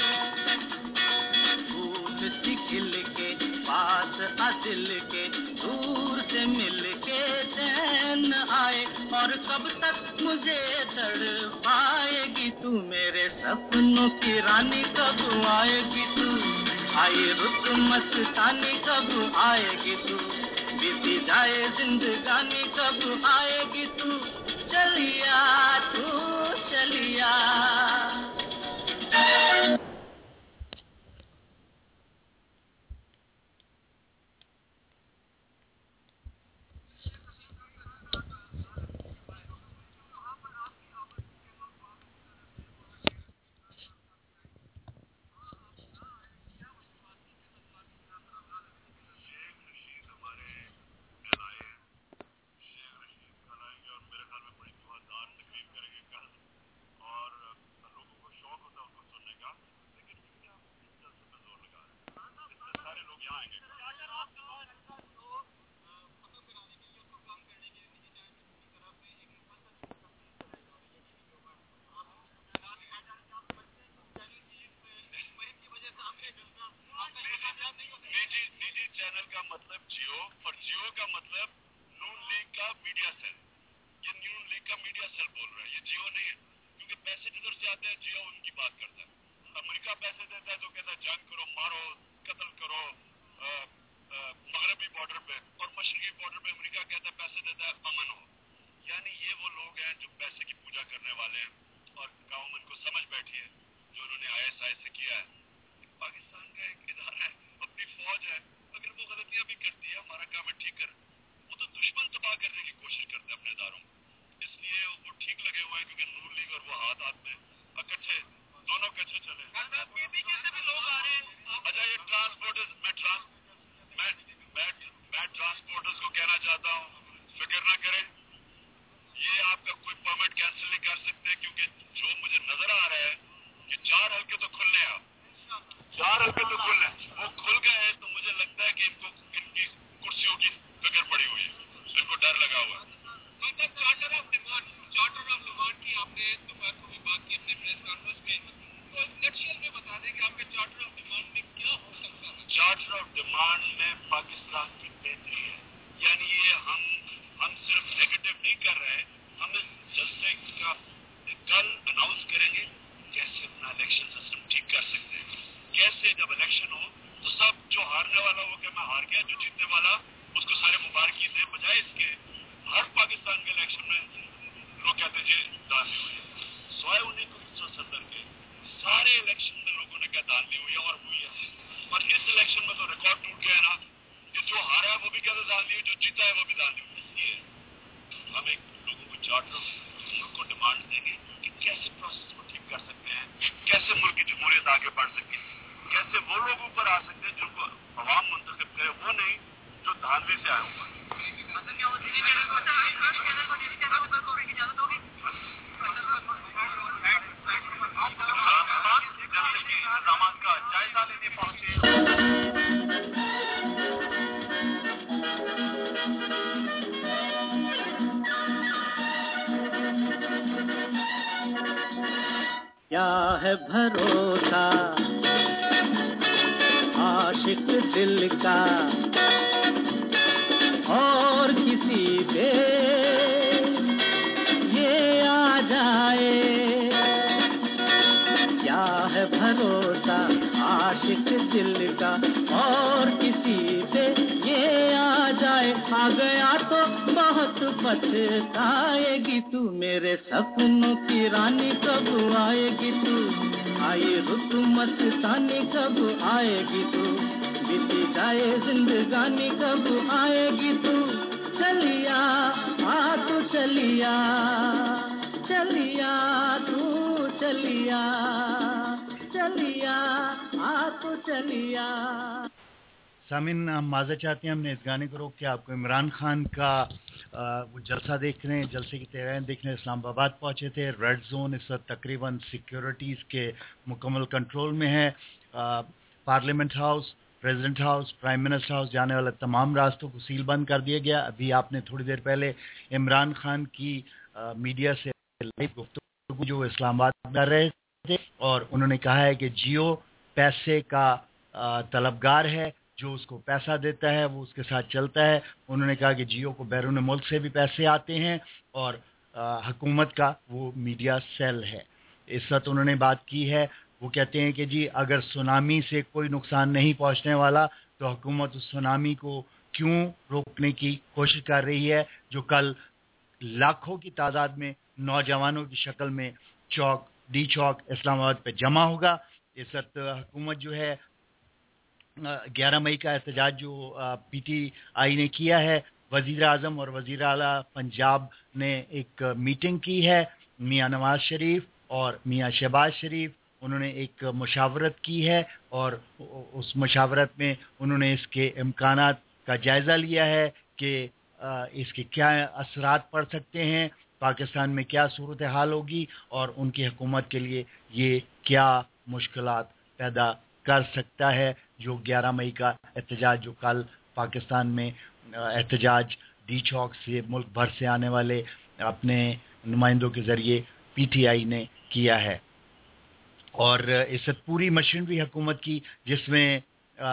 फूल सी खिल के पास आ दिल के, दूर से मिल के चैन आए। और कब तक मुझे तड़पाएगी तू, मेरे सपनों की रानी कब आएगी तू, आई रुत मस्तानी कब आएगी तू, बीती जाए जिंदगानी कब आएगी तू, चलिया तू चलिया। कहते हैं जियो उनकी बात करता है। अमेरिका पैसे देता है तो कहता है जंग करो, मारो, कत्ल करो मगरबी बॉर्डर पे, और मशरकी बॉर्डर पे अमेरिका कहता है पैसे देता है अमन हो। यानी ये वो लोग हैं जो पैसे की पूजा करने वाले हैं, और गवर्नमेंट को समझ बैठी है जो उन्होंने आई एस आई से किया है। पाकिस्तान का एक इदारा है, अपनी फौज है, अगर वो गलतियां भी करती है हमारा काम है ठीक कर, वो तो दुश्मन तबाह करने की कोशिश करते हैं अपने इदारों को, इसलिए वो ठीक लगे हुए हैं क्योंकि नून लीग और वो हाथ हाथ में इकट्ठे दोनों कच्चे चले। पीपीके से भी लोग आ रहे हैं। अच्छा ये ट्रांसपोर्टर्स, मैं ट्रांस मैं मैं मैं ट्रांसपोर्टर्स को कहना चाहता हूँ फिक्र ना करें, ये आपका कोई परमिट कैंसिल नहीं कर सकते, क्योंकि जो मुझे नजर आ रहा है कि चार हल्के तो खुलने हैं, आप चार हल्के तो खुलने, वो खुल गए तो मुझे लगता है कि इनको इनकी कुर्सियों की फिक्र पड़ी हुई है, इनको डर लगा हुआ है। मतलब charter of demand, charter of demand की आपने दोपहर को भी बात की अपने प्रेस कॉन्फ्रेंस में, तो नक्शल में बता दें कि आपके चार्टर ऑफ डिमांड में क्या हो सकता है। चार्टर ऑफ डिमांड में पाकिस्तान की बेहतरी है, यानी ये हम हम सिर्फ नेगेटिव नहीं कर रहे, हम इस जलसे का कल अनाउंस करेंगे कैसे अपना इलेक्शन सिस्टम ठीक कर सकते हैं, कैसे जब इलेक्शन हो तो सब जो हारने वाला वो क्या मैं हार गया, जो जीतने वाला उसको सारे मुबारकी दे, बजाय इसके हर पाकिस्तान के इलेक्शन में लोग कहते जी दान ली हुई है। सोए उन्नीस सौ सत्तर के सारे इलेक्शन में लोगों ने क्या दान ली हुई है और हुई है, और इस इलेक्शन में तो रिकॉर्ड टूट गया ना कि जो हारा है वो भी कहते दान ली हुई, जो जीता है वो भी दान ली हुई। इसलिए हम एक लोगों को चार्टर को डिमांड देंगे कि कैसे प्रोसेस को ठीक कर सकते हैं, कैसे मुल्क की जमहूरियत आगे बढ़ सकती है, कैसे वो लोग ऊपर आ सकते हैं जिनको अवाम मुंतखब करे, वो नहीं जो धांधली से आए हुए। इंतजाम का जायजा लेने पहुंचे। क्या है भरोसा आशिक दिल का और किसी पे ये आ जाए, क्या है भरोसा आशिक दिल का और किसी पे ये आ जाए, आ गया तो बहुत पछताएगी तू, मेरे सपनों की रानी कब आएगी तू, आई रुत मस्तानी कब आएगी तू, बीती जाए जिंदगानी कब आएगी तू, चलिया आ तू चलिया, चलिया तू चलिया, चलिया आ तू चलिया। सामिन, हम माज़ा चाहते हैं, हमने इस गाने को रोक के आपको इमरान खान का आ, वो जलसा देख रहे हैं, जलसे की तैयारियां देखने इस्लामाबाद पहुंचे थे। रेड जोन इस वक्त तकरीबन सिक्योरिटीज़ के मुकम्मल कंट्रोल में है। Parliament house, president house, prime minister house जाने वाले तमाम रास्तों को सील बंद कर दिया गया। अभी आपने थोड़ी देर पहले इमरान खान की आ, मीडिया से लाइव गुफ्तगू जो इस्लामाबाद कर रहे थे, और उन्होंने कहा है कि जियो पैसे का आ, तलबगार है, जो उसको पैसा देता है वो उसके साथ चलता है। उन्होंने कहा कि जियो को बैरून मुल्क से भी पैसे आते हैं और हुकूमत का वो मीडिया सेल है। इस वक्त उन्होंने बात की है, वो कहते हैं कि जी अगर सुनामी से कोई नुकसान नहीं पहुंचने वाला तो हुकूमत उस सुनामी को क्यों रोकने की कोशिश कर रही है, जो कल लाखों की तादाद में नौजवानों की शक्ल में चौक डी चौक इस्लामाबाद पे जमा होगा। इस वक्त हुकूमत जो है ग्यारह मई का एहतजाज जो पीटीआई ने किया है, वजीर आजम और वजीर आला पंजाब ने एक मीटिंग की है, मियां नवाज शरीफ और मियां शहबाज शरीफ, उन्होंने एक मुशावरत की है और उस मुशावरत में उन्होंने इसके इम्कानात का जायज़ा लिया है कि इसके क्या असरात पड़ सकते हैं, पाकिस्तान में क्या सूरत हाल होगी और उनकी हुकूमत के लिए ये क्या मुश्किलात पैदा कर सकता है। जो ग्यारह मई का एहतजाज जो कल पाकिस्तान में एहतजाज डी चौक से मुल्क भर से आने वाले अपने नुमाइंदों के ज़रिए पीटीआई ने किया है, और इस पूरी मशीनरी हुकूमत की जिसमें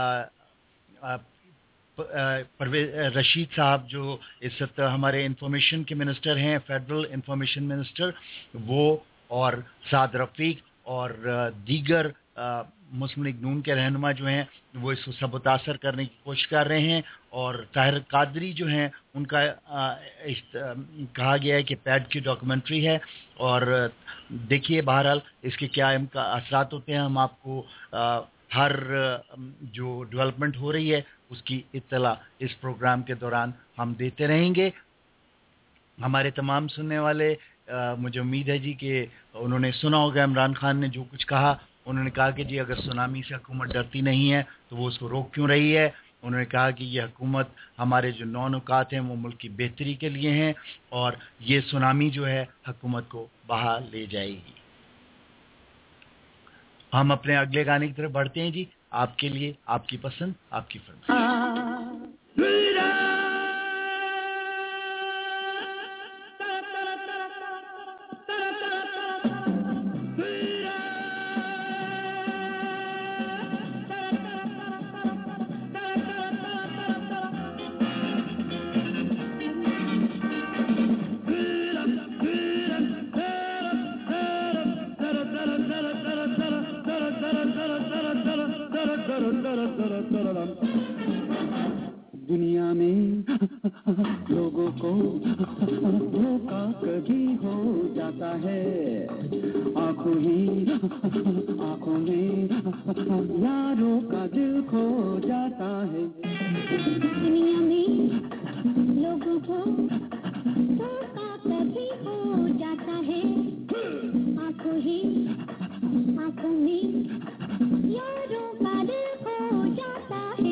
परवेज रशीद साहब जो इस वक्त हमारे इंफॉर्मेशन के मिनिस्टर हैं, फेडरल इंफॉर्मेशन मिनिस्टर, वो और साद रफ़ीक और दीगर मुस्लिम लीग नून के रहनुमा जो हैं वो इसको सबुतासर करने की कोशिश कर रहे हैं। और ताहिर कादरी जो हैं उनका आ, इस, आ, कहा गया है कि पैड की डॉक्यूमेंट्री है और देखिए बहरहाल इसके क्या इनका असरात होते हैं। हम आपको आ, हर जो डेवलपमेंट हो रही है उसकी इत्तला इस प्रोग्राम के दौरान हम देते रहेंगे। हमारे तमाम सुनने वाले आ, मुझे उम्मीद है जी कि उन्होंने सुना होगा इमरान खान ने जो कुछ कहा। उन्होंने कहा कि जी अगर सुनामी से हुकूमत डरती नहीं है तो वो उसको रोक क्यों रही है। उन्होंने कहा कि ये हुकूमत हमारे जो नौ नुकात हैं वो मुल्क की बेहतरी के लिए हैं और ये सुनामी जो है हुकूमत को बहा ले जाएगी। हम अपने अगले गाने की तरफ बढ़ते हैं जी। आपके लिए आपकी पसंद आपकी फरमाइश। दुनिया में लोगों को धोखा कभी हो जाता है, आंखों ही आंखों में यारों का दिल खो जाता है। दुनिया में लोगों को धोखा कभी हो जाता है, आंखों ही आंखों में यारों का दिल खो जाता है।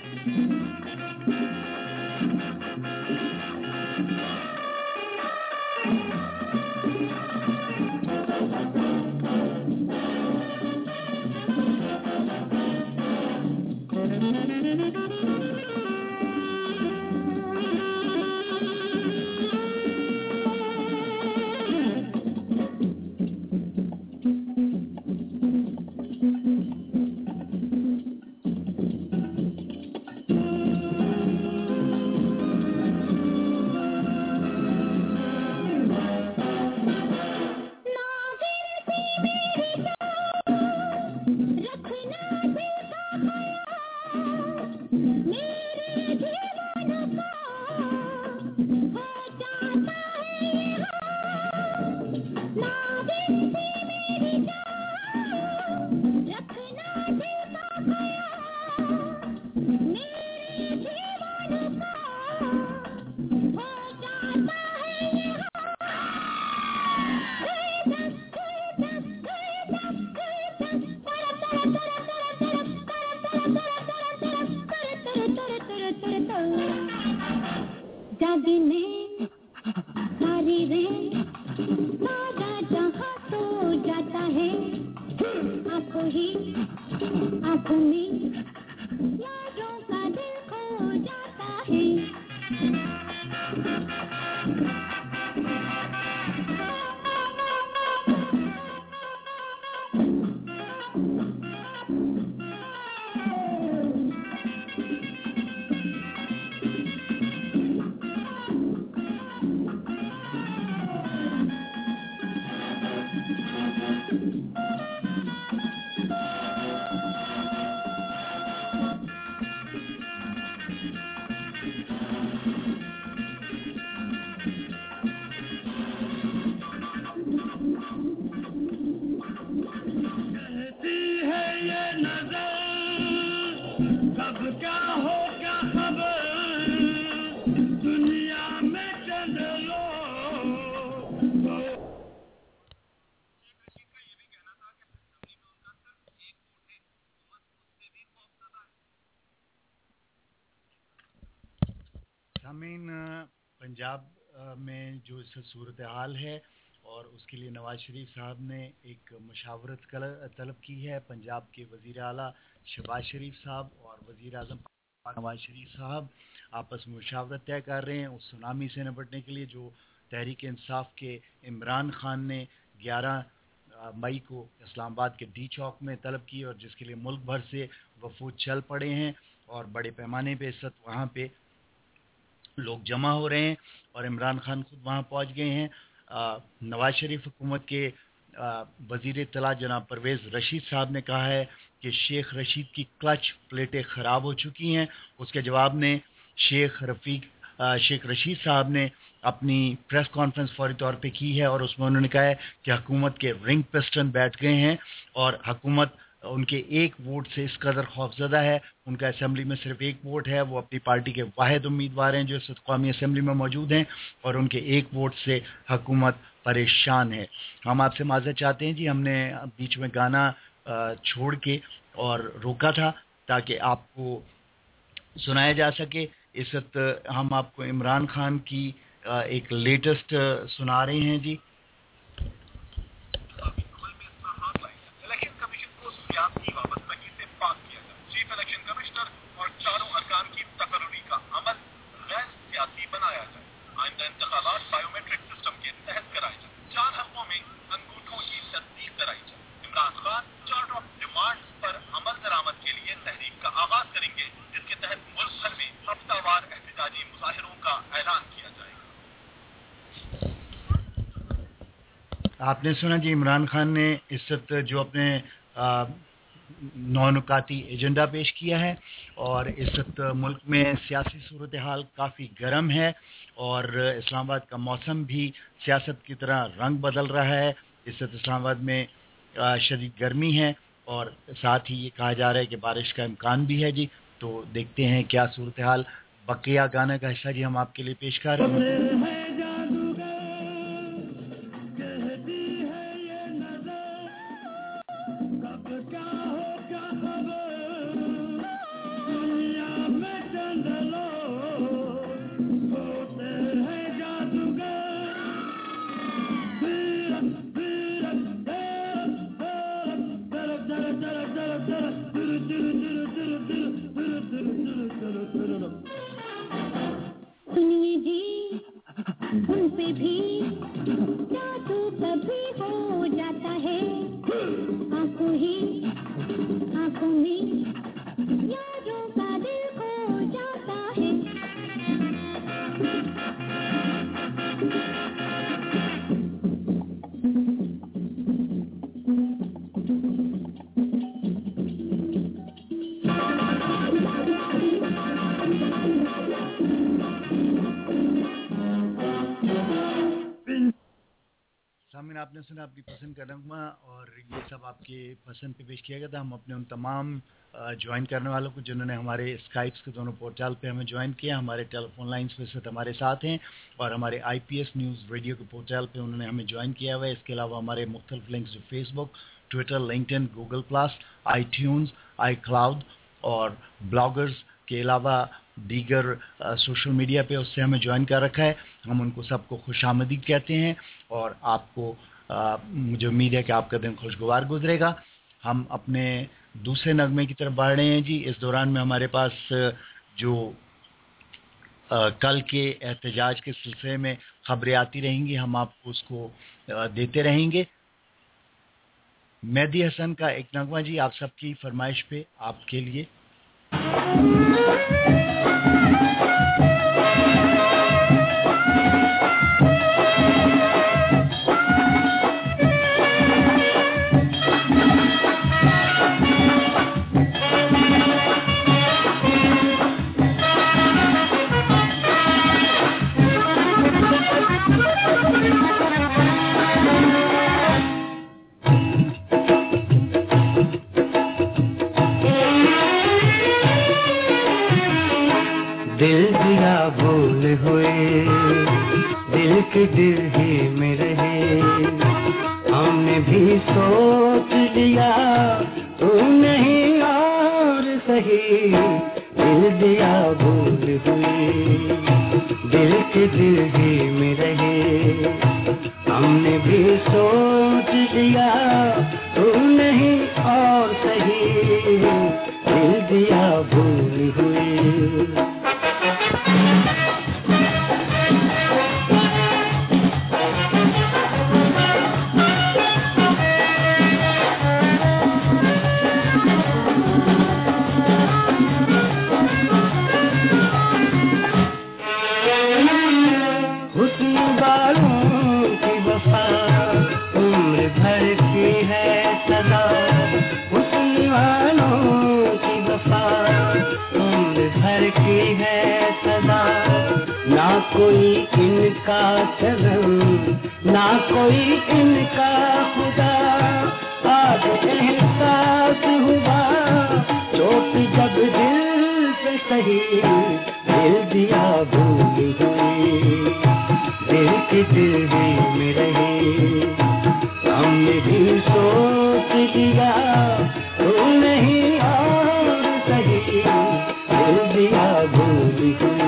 पंजाब में जो सूरत हाल है और उसके लिए नवाज शरीफ साहब ने एक मशावरत तलब की है। पंजाब के वज़ीर आला शहबाज शरीफ साहब और वज़ीर आज़म नवाज शरीफ साहब आपस में मशावरत तय कर रहे हैं उस सुनामी से निपटने के लिए जो तहरीक इंसाफ के इमरान खान ने ग्यारह मई को इस्लामाबाद के डी चौक में तलब की और जिसके लिए मुल्क भर से वफूद चल पड़े हैं और बड़े पैमाने पे इस वक्त वहाँ पे लोग जमा हो रहे हैं और इमरान खान खुद वहाँ पहुँच गए हैं। नवाज शरीफ हुकूमत के वज़ीर इत्तला जनाब परवेज़ रशीद साहब ने कहा है कि शेख रशीद की क्लच प्लेटें ख़राब हो चुकी हैं। उसके जवाब में शेख रफ़ीक शेख रशीद साहब ने अपनी प्रेस कॉन्फ्रेंस फौरी तौर पे की है और उसमें उन्होंने कहा है कि हुकूमत के रिंग पिस्टन बैठ गए हैं और हुकूमत उनके एक वोट से इस कदर खौफजदा है। उनका असेंबली में सिर्फ एक वोट है, वो अपनी पार्टी के वाहिद उम्मीदवार हैं जो इस कौमी असेंबली में मौजूद हैं और उनके एक वोट से हुकूमत परेशान है। हम आपसे माज़रत चाहते हैं जी, हमने बीच में गाना छोड़ के और रोका था ताकि आपको सुनाया जा सके। इस वक्त हम आपको इमरान खान की एक लेटेस्ट सुना रहे हैं जी। इलेक्शन कमीशन को सियासी वाबस्तगी से पास किया गया। चीफ इलेक्शन कमिश्नर और चारों अरकान की तकर्री का अमल गैर सियासी बनाया जाए। आइंदा इंतखाबात बायोमेट्रिक सिस्टम के तहत कराए जाए। चार हलकों में अंगूठों की तस्दीक कराई जाए। Imran Khan chart of demands पर अमल दरामद के लिए तहरीक का आगाज करेंगे, जिसके तहत मुल्क भर में हफ्तावार एहतजाजी मुजाहिरों का ऐलान किया जाएगा। आपने सुना जी, इमरान खान ने इस वक्त जो अपने नौनुकाती एजेंडा पेश किया है और इस वक्त मुल्क में सियासी सूरत हाल काफ़ी गर्म है और इस्लामाबाद का मौसम भी सियासत की तरह रंग बदल रहा है। इस वक्त इस्लामाबाद में शदीद गर्मी है और साथ ही ये कहा जा रहा है कि बारिश का इम्कान भी है जी। तो देखते हैं क्या सूरत हाल। बकिया गाना का हिस्सा जी हम आपके लिए पेश कर रहे हैं। सुनिए जी, उन पे भी जादू कभी हो जाता है। आंखों ही आंखों में यारों का दिल खो जाता है। सामने आपने सुना अपनी पसंद का नगमा और ये सब आपके पसंद पे पेश किया गया था। हम अपने उन तमाम ज्वाइन करने वालों को जिन्होंने हमारे स्काइप्स के दोनों पोर्टल पे हमें ज्वाइन किया, हमारे टेलीफोन लाइंस पे साथ हमारे साथ हैं और हमारे आईपीएस न्यूज़ रेडियो के पोर्टल पे उन्होंने हमें ज्वाइन किया हुआ है। इसके अलावा हमारे मुख्तलिफ लिंक्स जो Facebook, Twitter, LinkedIn, Google Plus, iTunes, iCloud और ब्लॉगर्स के अलावा दीगर सोशल मीडिया पे उससे हमें ज्वाइन कर रखा है। हम उनको सबको खुशामदीद कहते हैं और आपको आ, मुझे उम्मीद है कि आपका दिन खुशगवार गुजरेगा। हम अपने दूसरे नगमे की तरफ बढ़ रहे हैं जी। इस दौरान में हमारे पास जो आ, कल के एहतजाज के सिलसिले में खबरें आती रहेंगी, हम आपको उसको आ, देते रहेंगे। मेहदी हसन का एक नगमा जी आप सबकी फरमाइश पे आपके लिए। दिल दिया भूल हुए दिल के दिल ही में रहे, हमने भी सोच लिया तू नहीं और सही। दिल दिया भूल हुए दिल के दिल ही में रहे, हमने भी सोच लिया तू नहीं और सही। दिल दिया भूल हुए हुस्न वालों की वफा उम्र भर इनका चलन, ना कोई इनका खुदा। आज एहसास हुआ चोट जब दिल पे सही, दिल दिया भूल हुई, दिल के दिल ही में रही। हमने भी सोच लिया तू नहीं और सही, दिल दिया भूल हुई।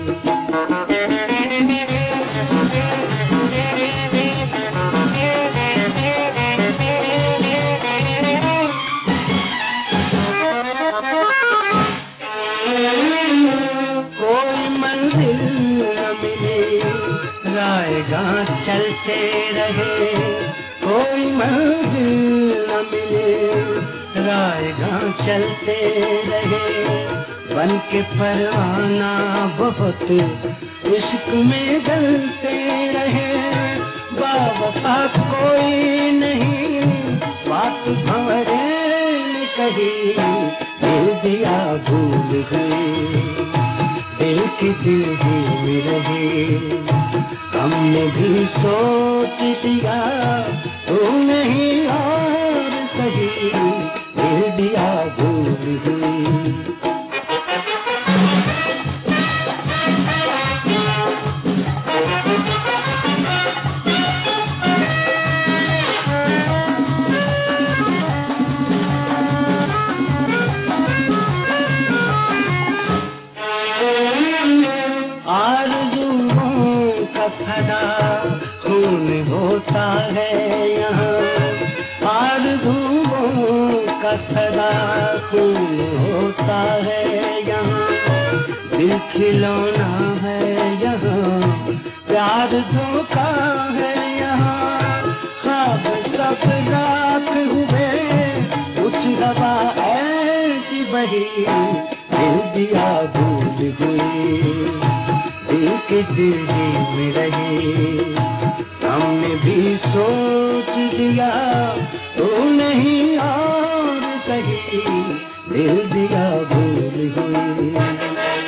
चलते रहे कोई मंजिल न मिले, रायगां चलते रहे बन के परवाना, बहुत इश्क में जलते रहे। बावफा कोई नहीं बात भंवरे ने कही, दिल दिया भूल गई, दिल की दिल ही में रही। हमने भी सोच दिया तू नहीं और सही, दिल दिया भूल हुई। खून होता है यहाँ, आरज़ुओं का सदा खून होता है यहाँ। दिल खिलौना है यहाँ, प्यार धोखा है यहाँ। ख्वाब सब रात हुए, कुछ हवा ऐसी बही, दिल दिया भूल हुई, दिल के दिल ही में रही। हमने भी सोच लिया तू नहीं और सही, दिल दिया भूल हुई।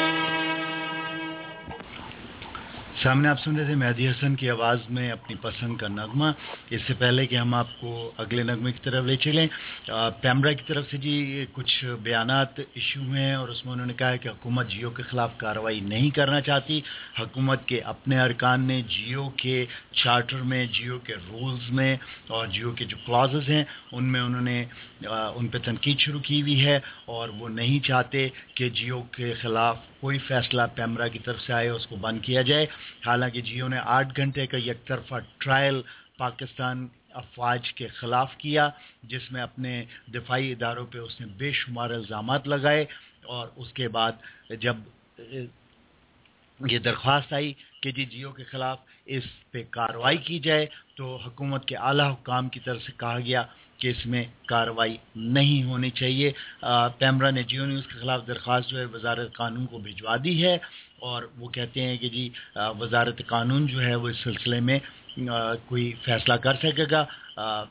सामने आप सुन रहे थे मेहदी हसन की आवाज़ में अपनी पसंद का नगमा। इससे पहले कि हम आपको अगले नगमे की तरफ ले चलें, पैमरा की तरफ से जी कुछ बयानात इशू हैं और उसमें उन्होंने कहा है कि हुकूमत जियो के ख़िलाफ़ कार्रवाई नहीं करना चाहती। हुकूमत के अपने अरकान ने जियो के चार्टर में, जियो के रूल्स में और जियो के जो क्लॉजेस हैं उनमें उन्होंने उन पर तनकीद शुरू की हुई है और वो नहीं चाहते कि जियो के ख़िलाफ़ कोई फ़ैसला पैमरा की तरफ से आए, उसको बंद किया जाए। हालांकि जियो ने आठ घंटे का एक तरफा ट्रायल पाकिस्तान अफवाज के ख़िलाफ़ किया, जिसमें अपने दिफाई इदारों पे उसने बेशुमार इल्ज़ामात लगाए और उसके बाद जब ये दरख्वास्त आई कि जी जियो के ख़िलाफ़ इस पे कार्रवाई की जाए, तो हुकूमत के आला हुकाम की तरफ से कहा गया कि इसमें कार्रवाई नहीं होनी चाहिए। पैमरा ने जियो न्यूज़ के ख़िलाफ़ दरख्वास्त जो है वज़ारत कानून को भिजवा दी है और वो कहते हैं कि जी वज़ारत कानून जो है वो इस सिलसिले में आ, कोई फ़ैसला कर सकेगा आ,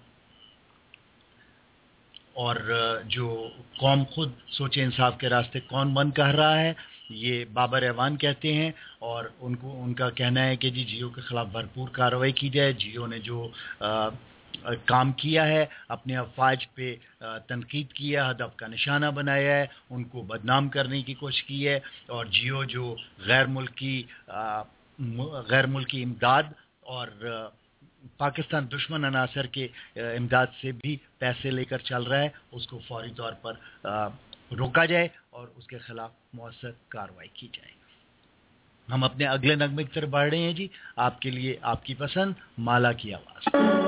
और जो कौम खुद सोचे इंसाफ के रास्ते कौन बंद कर रहा है, ये बाबर ऐवान कहते हैं और उनको उनका कहना है कि जी जियो के ख़िलाफ़ भरपूर कार्रवाई की जाए। जियो ने जो आ, काम किया है, अपने अफवाज पे तनकीद किया, हदफ का निशाना बनाया है, उनको बदनाम करने की कोशिश की है और जियो जो गैर मुल्की गैर मुल्की इमदाद और पाकिस्तान दुश्मन अनासर के इमदाद से भी पैसे लेकर चल रहा है, उसको फौरी तौर पर रोका जाए और उसके खिलाफ मौसर कार्रवाई की जाए। हम अपने अगले नगमे की तरफ बढ़ रहे हैं जी, आपके लिए आपकी पसंद माला की आवाज़।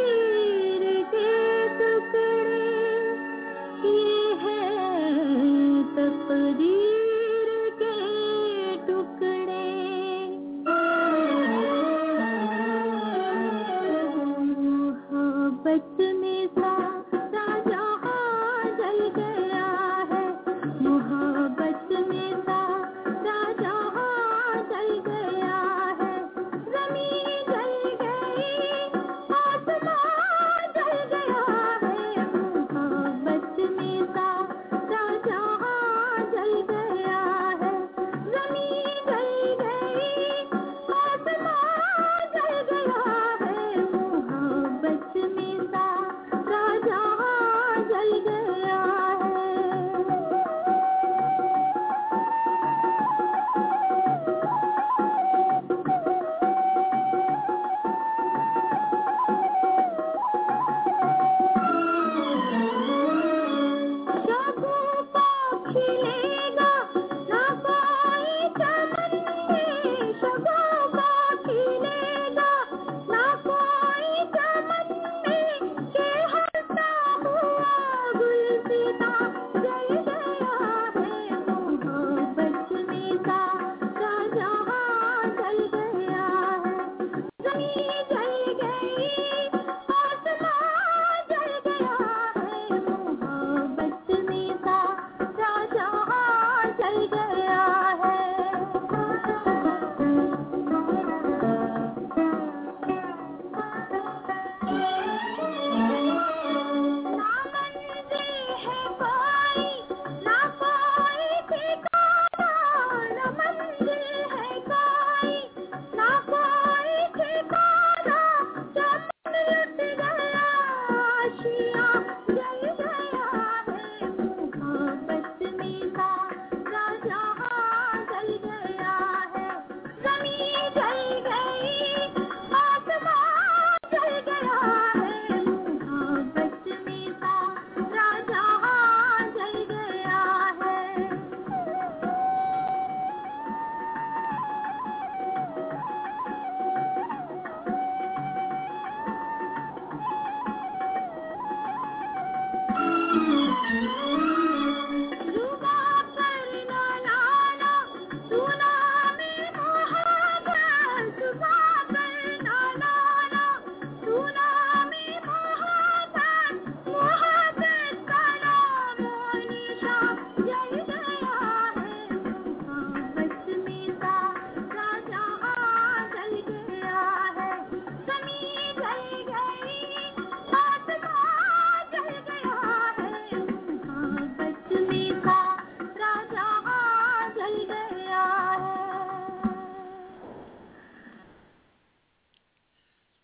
ये है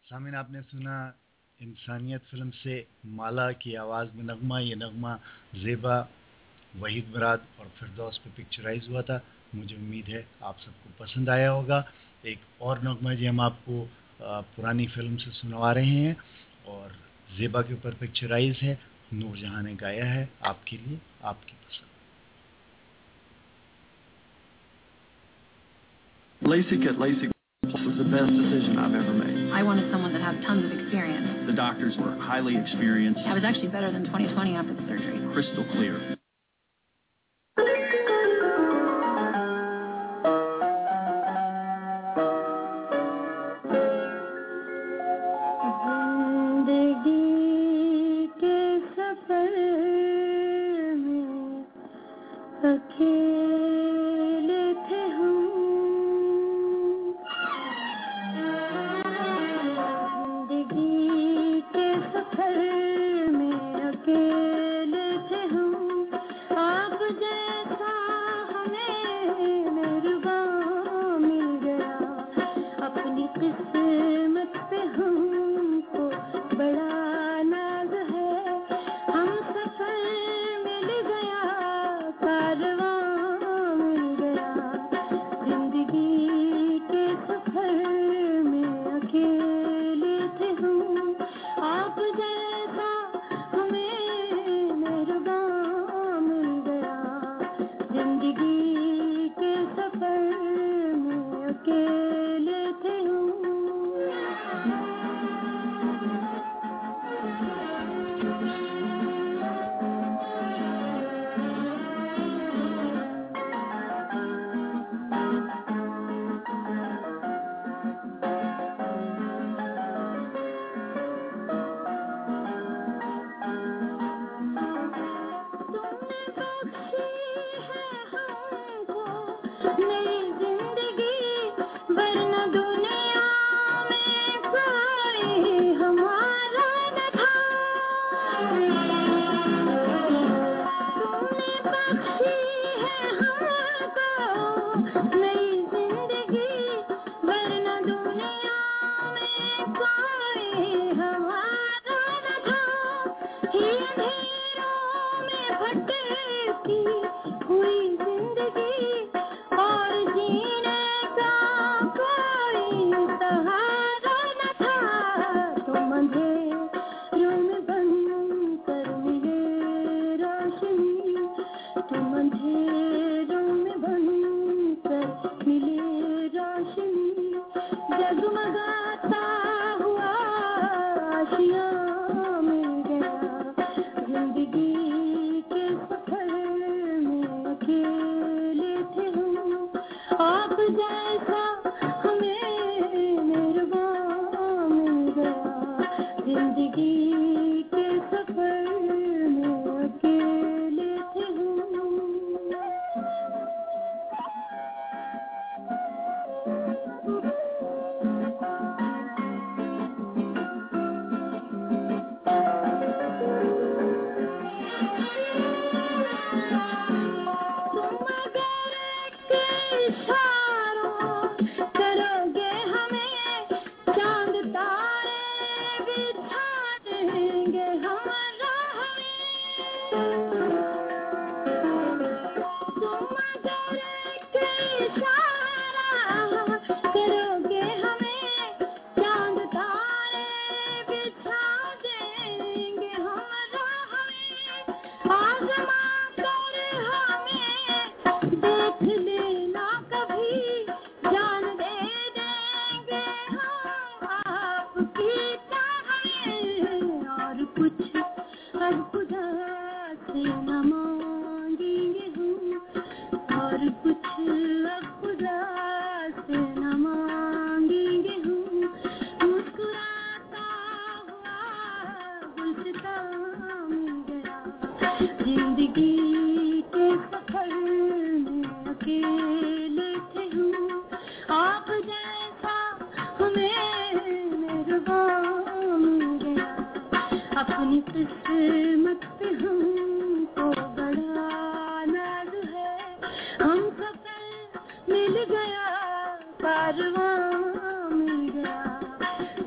सामीन आपने सुना इंसानियत फिल्म से माला की आवाज़ में नगमा। ये नगमा ज़ेबा, वहीद मुराद और फिरदौस पे पिक्चराइज हुआ था। मुझे उम्मीद है आप सबको पसंद आया होगा। एक और नगमा जी हम आपको पुरानी फिल्म से सुनवा रहे हैं और ज़ेबा के ऊपर पिक्चराइज है, नूरजहां ने गाया है आपके लिए, आपकी पसंद। LASIK at LASIK was the best decision I've ever made. I wanted someone that had tons of experience. The doctors were highly experienced. I was actually better than twenty twenty after the surgery. Crystal clear.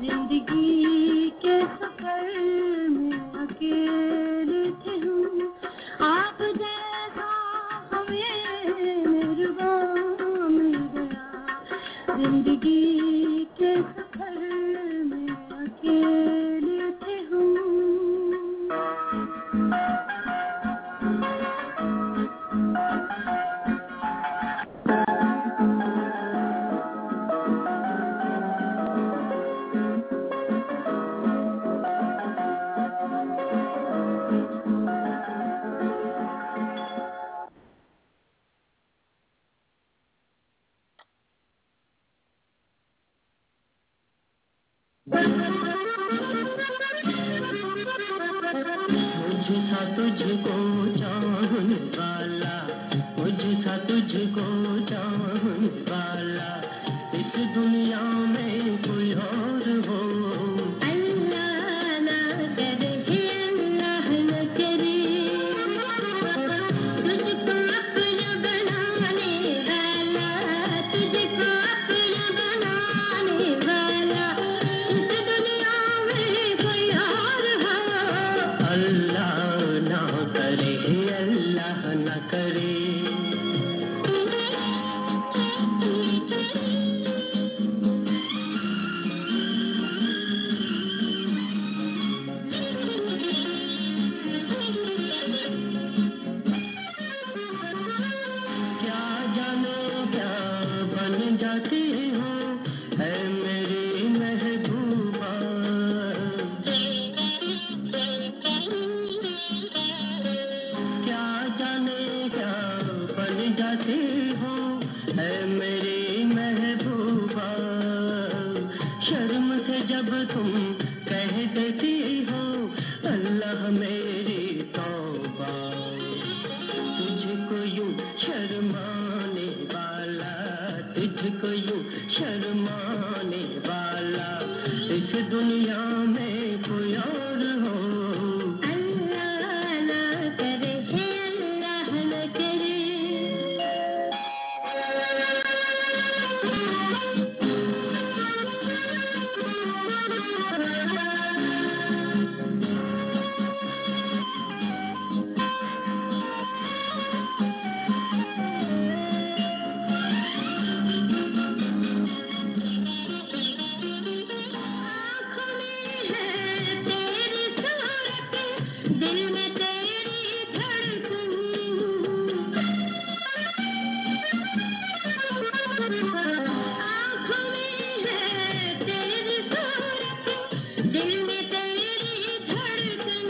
जिंदगी के सफर में अकेले थे हम, आप जैसा हमें मेहरबान मिल गया। जिंदगी के सफर में अकेले थे हम। मुझसा तुझको चाहने वाला, मुझसा तुझको चाहने वाला, इस दुनिया में कोई और हो। अल्लाह ना करे, अल्लाह ना करे, तुझको अपना बनाने वाला, तुझको अपना बनाने वाला, इस दुनिया में कोई और हो। अल्लाह ना करे, अल्लाह ना करे। क्या जाने क्या बन जाती हो, है मेरी महबूबा। क्या जाने क्या बन जाती हो, है मेरी महबूबा। शर्म से जब तुम कह देती हो, अल्लाह मेरी तौबा। तुझको यूं शर्माने वाला, तुझको यूं शर्माने वाला, इस दुनिया में कोई और हो। अल्लाह ना करे, अल्लाह ना करे। आँखों में है तेरी सूरत, दिल में तेरी धड़कन। आँखों में है तेरी सूरत, दिल में तेरी धड़कन।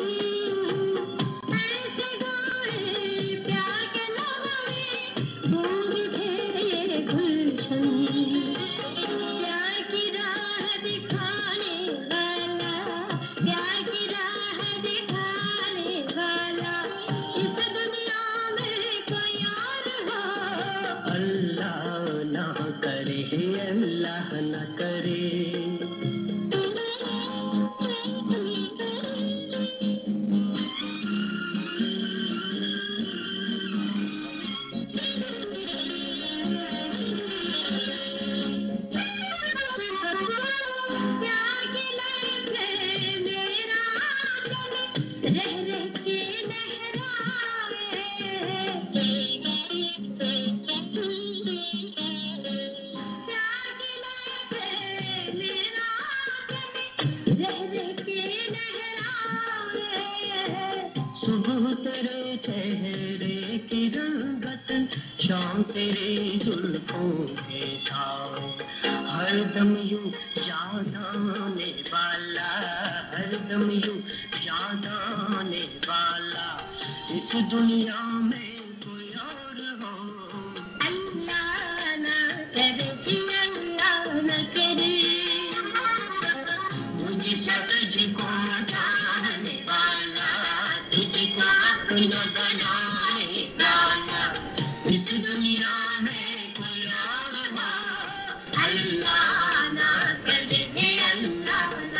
ऐसे गाए प्यार के नगमे, गूंज उठे ये गुलशन। प्यार की राह दिखाने वाला, प्यार की राह दिखाने वाला, इस दुनिया में कोई और हो। अल्लाह ना करे, अल्लाह ना करे। प्यार की लहर में मेरा दिल रह रह के लहराए। प्यार की लहर में मेरा दिल रह रह के लहराए। सुबह तेरे चेहरे की रंगत, शाम तेरे जुल्फों के छाँव, हरदम यूं याद आने वाला, हरदम यूं याद आने वाला, इस दुनिया में कोई और हो। अल्लाह ना करे, अल्लाह ना करे। मुझसे तुझको चाहने वाला, तुझको अपना बनाने वाला, इस दुनिया में कोई और हो। अल्लाह ना करे, अल्लाह ना करे।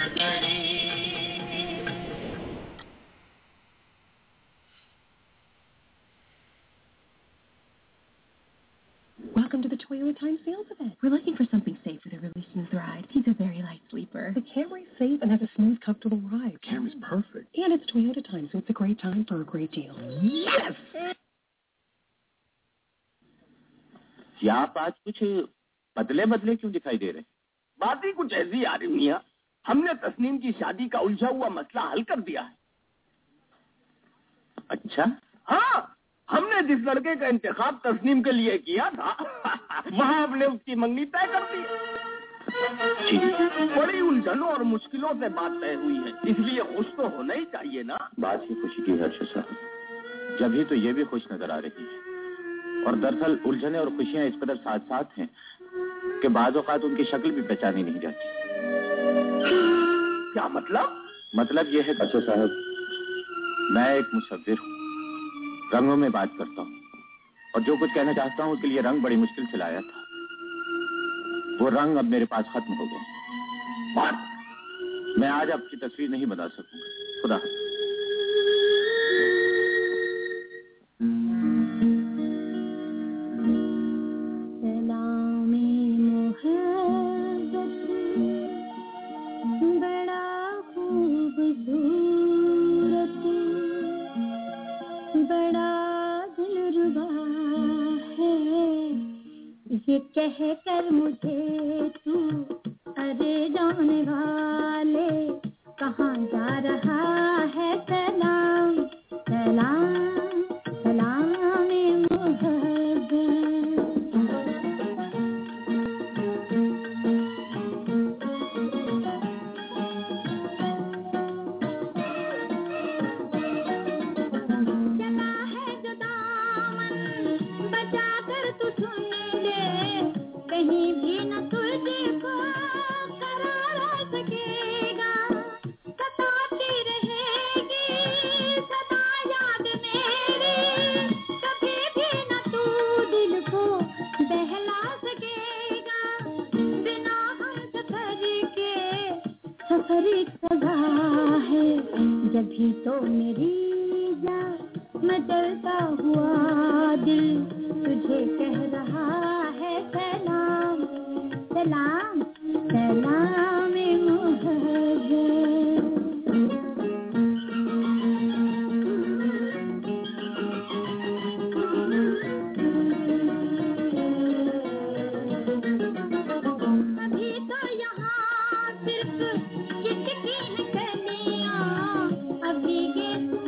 welcome to the Toyota Time sales event. We're looking for something safe for the really smooth ride. He's a very light sleeper. The Camry's safe and has a smooth, comfortable ride. The Camry's perfect. And it's Toyota Time, so it's a great time for a great deal. Yes! क्या आप आज कुछ बदले बदले क्यों दिखाई दे रहे? बात ही कुछ ऐसी आ रही मियां, हमने तस्नीम की शादी का उलझा हुआ मसला हल कर दिया है। अच्छा? हाँ, हमने जिस लड़के का इंतखाब तस्नीम के लिए किया था वहाँ हमने उसकी मंगनी तय कर दी। बड़ी उलझनों और मुश्किलों से बात तय हुई है, इसलिए खुश तो होना ही चाहिए ना। बात ही खुशी की है अर्शद साहब, जब ही तो ये भी खुश नजर आ रही है। और दरअसल उलझने और खुशियां इस कदर साथ साथ हैं कि बाज़ औक़ात उनकी शक्ल भी पहचानी नहीं जाती। क्या मतलब? मतलब ये है अर्शद साहब, मैं एक मुसव्विर हूँ, रंगों में बात करता हूँ, और जो कुछ कहना चाहता हूँ उसके लिए रंग बड़ी मुश्किल से लाया था। वो रंग अब मेरे पास खत्म हो गए। मैं आज आपकी तस्वीर नहीं बना सकूंगा। खुदा ये कह कर मुझे तू अरे जाने वाले कहाँ जा रहा है। सलाम सलाम सलाम मोहब्बत। चला है जो दामन बचा कर तू सुन ले, कहीं भी न तुझको करार सकेगा। सताती रहेगी सदा याद मेरी, कभी भी न तू दिल को बहला सकेगा। बिना हम सफर के सफर सदा है, जब भी तो मेरी जान मैं चलता हुआ दिल तुझे कह रहा है। सलाम सलाम सलाम अभी तो यहाँ सिर्फ चिटकी है कलियाँ, अभी के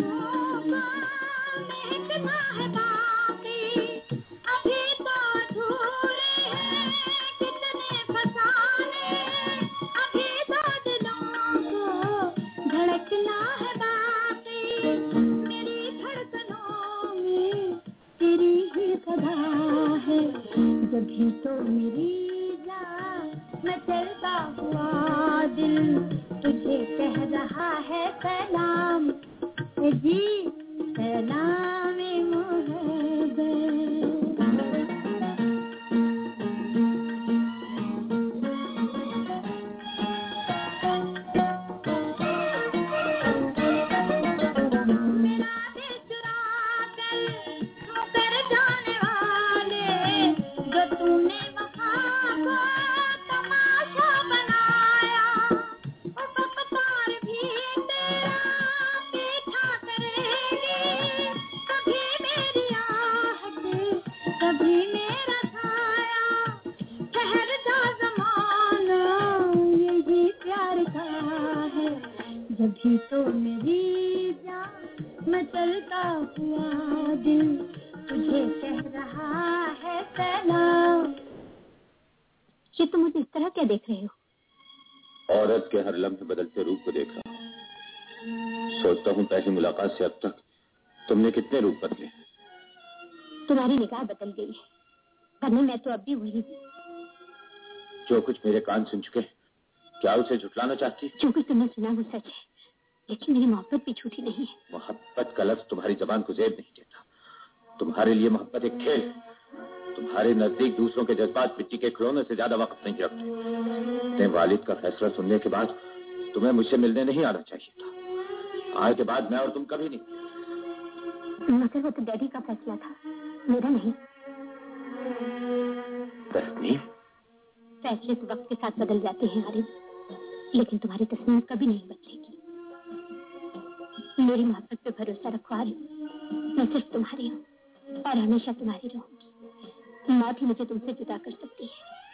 महकना है बाकी, अभी तो अधूरे हैं कितने फसाने, अभी तो दिलों को धड़कना है बाकी। मेरी धड़कनों में तेरी ही सदा है, जब भी तो मेरी जान मैं चलता हुआ दिल तुझे कह रहा है। सलाम जी सलाम मोहब्बत। मेरा दिल चुरा कर मुकर जाने वाले, जो तूने वहाँ को तमाशा बनाया, उस अवतार भी तेरा पीछा करेगी। कभी मेरी आहट कभी मेरा छाया, ठहर जा ज़माना यही प्यार का है, जब भी तो मेरी जान मैं चलता हुआ दिल तुझे कह रहा है। सलाम। ये तुम मुझे इस तरह क्या देख रहे हो? औरत के हर लम्हे बदलते रूप को देख रहा हूँ। सोचता हूँ पहली मुलाकात से अब तक तुमने कितने रूप बदले। तुम्हारी निगाह बदल गई है, वरना मैं तो अब भी वही हूँ। जो कुछ मेरे कान सुन चुके, क्या उसे झुटलाना चाहती? जो कुछ तुमने सुना वो सच है, लेकिन मेरी मोहब्बत भी झूठी नहीं है। मोहब्बत का लफ्ज तुम्हारी जबान को जेब नहीं देता। तुम्हारे लिए मोहब्बत एक खेल है। तुम्हारे नजदीक दूसरों के जज्बात मिट्टी के खिलौने से ज्यादा वक्त नहीं रखते। अपने वालिद का फैसला सुनने के बाद तुम्हें मुझसे मिलने नहीं आना चाहिए था। आज के बाद मैं और तुम कभी नहीं। मगर वो तो डैडी का फैसला था, मेरा नहीं। तस्नीम? फैसले तो वक्त के साथ बदल जाते हैं आरिफ, लेकिन तुम्हारी तस्नीम कभी नहीं बदलेगी। मेरी मोहब्बत पे भरोसा रखो आरिफ, मैं सिर्फ तुम्हारी हूँ और हमेशा तुम्हारी रहूंगी। मौत ही मुझे तुमसे जुदा कर सकती है।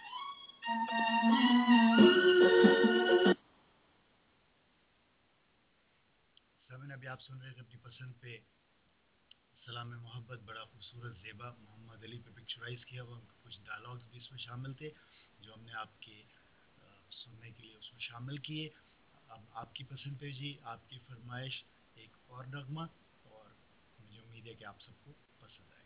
सामने अभी आप सुन रहे थे अपनी पसंद पे सलाम मोहब्बत, बड़ा खूबसूरत ज़ेबा मोहम्मद अली पे पिक्चराइज किया हुआ। कुछ डायलॉग्स भी इसमें शामिल थे जो हमने आपके सुनने के लिए उसमें शामिल किए। अब आपकी पसंद पे जी आपकी फरमाइश एक और नगमा, और मुझे उम्मीद है कि आप सबको पसंद आएगा।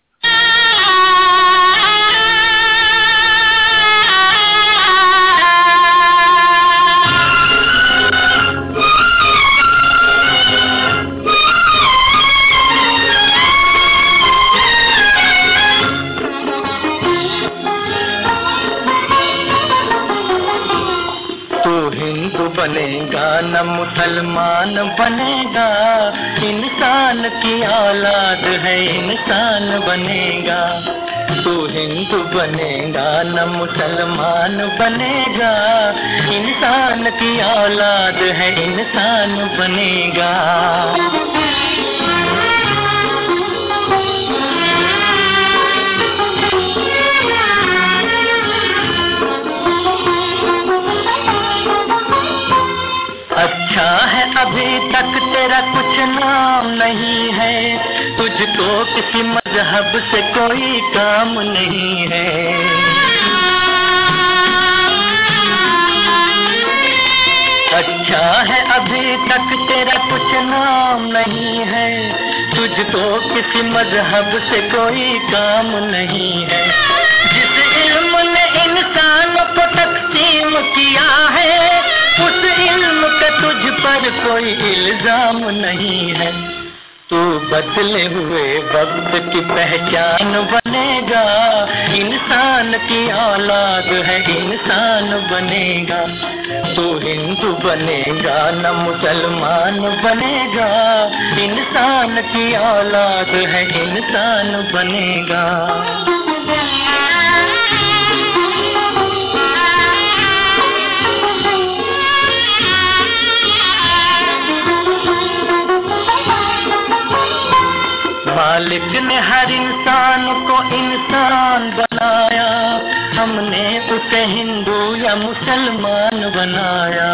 बनेगा न मुसलमान बनेगा, इंसान की औलाद है इंसान बनेगा। तू हिंदू बनेगा न मुसलमान बनेगा, इंसान की औलाद है इंसान बनेगा। अच्छा है अभी तक तेरा कुछ नाम नहीं है, तुझको किसी मजहब से कोई काम नहीं है। अच्छा है अभी तक तेरा कुछ नाम नहीं है, तुझको किसी मजहब से कोई काम नहीं है। जिस इल्म ने इंसान को तकसीम किया है, उस इल्म का तुझ पर कोई इल्जाम नहीं है। तू बदले हुए वक्त की पहचान बनेगा, इंसान की औलाद है इंसान बनेगा। तू हिंदू बनेगा न मुसलमान बनेगा, इंसान की औलाद है इंसान बनेगा। मालिक ने हर इंसान को इंसान बनाया, हमने उसे हिंदू या मुसलमान बनाया।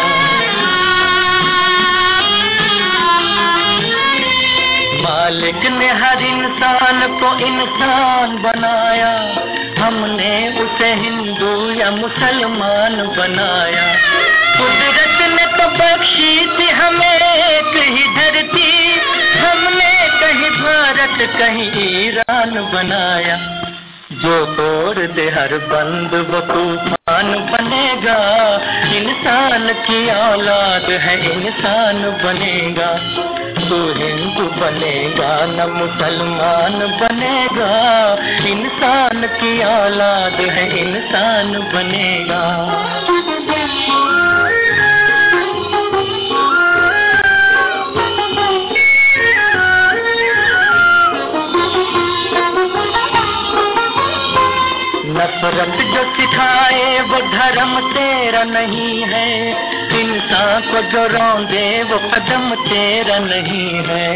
मालिक ने हर इंसान को इंसान बनाया, हमने उसे हिंदू या मुसलमान बनाया। कुदरत ने तो बख्शी थी हमें एक ही धरती, हमने कहीं भारत कहीं ईरान बनाया। जो तोड़ दे हर बंद वो तूफान बनेगा, इंसान की औलाद है इंसान बनेगा। तू हिंदू बनेगा न मुसलमान बनेगा, इंसान की औलाद है इंसान बनेगा। नफरत जो सिखाए वो धर्म तेरा नहीं है, इंसान को जो रौंदे वो कदम तेरा नहीं है।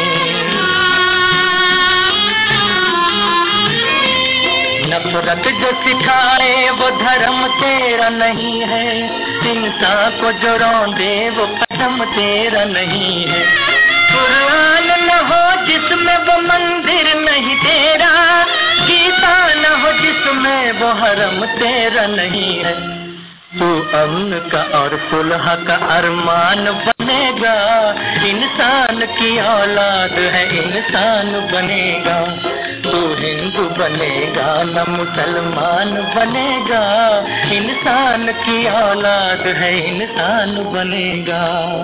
नफरत जो सिखाए वो धर्म तेरा नहीं है, इंसान को जो रौंदे वो कदम तेरा नहीं है। कुरान न हो जिसमें वो मंदिर नहीं तेरा, गीता न हो जिसमें वो हरम तेरा नहीं है। तू अमन का और सुलह का अरमान बनेगा, इंसान की औलाद है इंसान बनेगा। तू हिंदू बनेगा न मुसलमान बनेगा, इंसान की औलाद है इंसान बनेगा।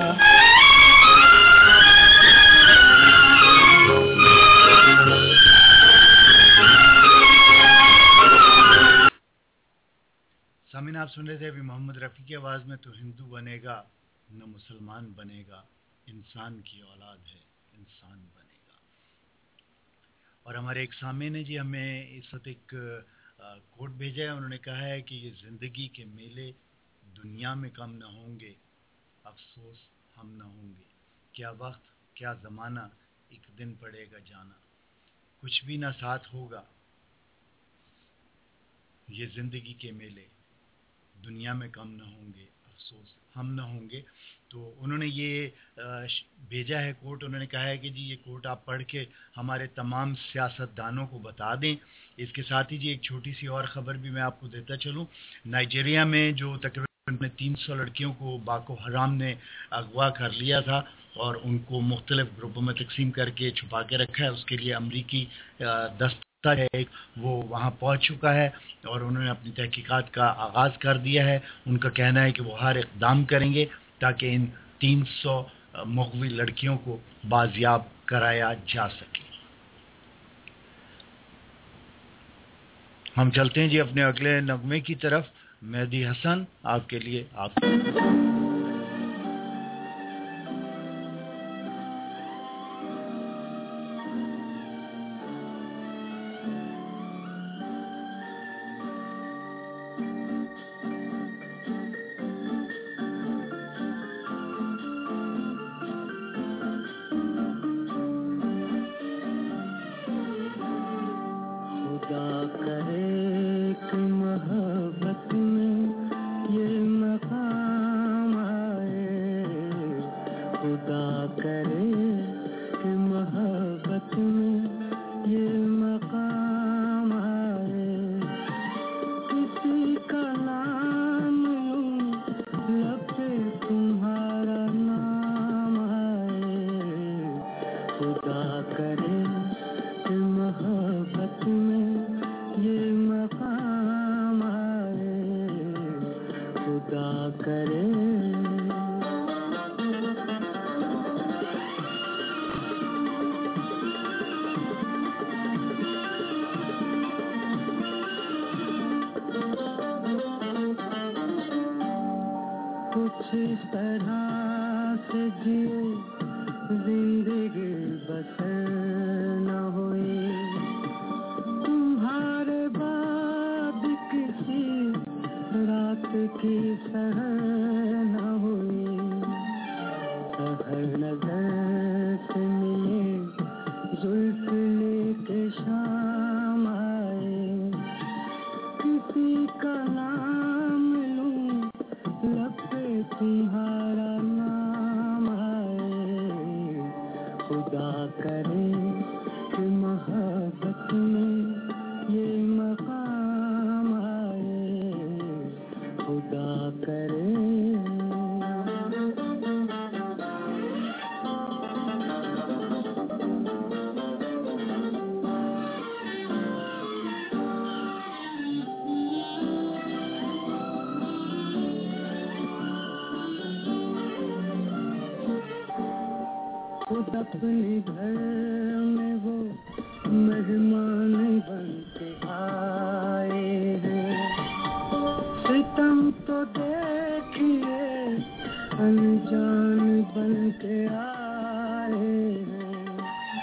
सामीन आप सुन रहे थे अभी मोहम्मद रफ़ी की आवाज़ में, तो हिंदू बनेगा न मुसलमान बनेगा, इंसान की औलाद है इंसान बनेगा। और हमारे एक सामीन है जी, हमें इस वक्त एक कोट भेजा है। उन्होंने कहा है कि ये ज़िंदगी के मेले दुनिया में कम न होंगे, अफसोस हम न होंगे। क्या वक्त क्या ज़माना, एक दिन पड़ेगा जाना, कुछ भी ना साथ होगा। ये ज़िंदगी के मेले दुनिया में कम न होंगे, अफसोस हम न होंगे। तो उन्होंने ये भेजा है कोट। उन्होंने कहा है कि जी ये कोट आप पढ़ के हमारे तमाम सियासतदानों को बता दें। इसके साथ ही जी एक छोटी सी और ख़बर भी मैं आपको देता चलूँ। नाइजीरिया में जो तकरीबन तीन सौ लड़कियों को बाको हराम ने अगवा कर लिया था और उनको मुख्तलिफ ग्रुपों में तकसीम करके छुपा के रखा है, उसके लिए अमरीकी दस्ता है एक, वो वहाँ पहुँच चुका है और उन्होंने अपनी तहकीकात का आगाज़ कर दिया है। उनका कहना है कि वो हर इक़दाम करेंगे ताकि इन तीन सौ मुग़वी लड़कियों को बाजियाब कराया जा सके। हम चलते हैं जी अपने अगले नगमे की तरफ। मेहदी हसन आपके लिए आप अपने घर में वो मेहमान बन के आए हैं। सितम तो देखिए अनजान बन के आए हैं।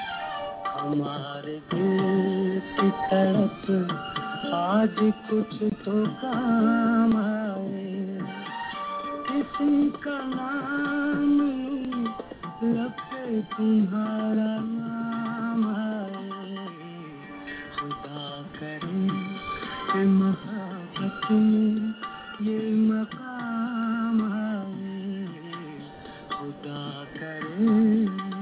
हमारे दिल की तरफ आज कुछ तो काम आए। किसी का नाम लब पे तुम्हारा नाम आए। खुदा करे कि मोहब्बत में ये मकाम आए। खुदा करे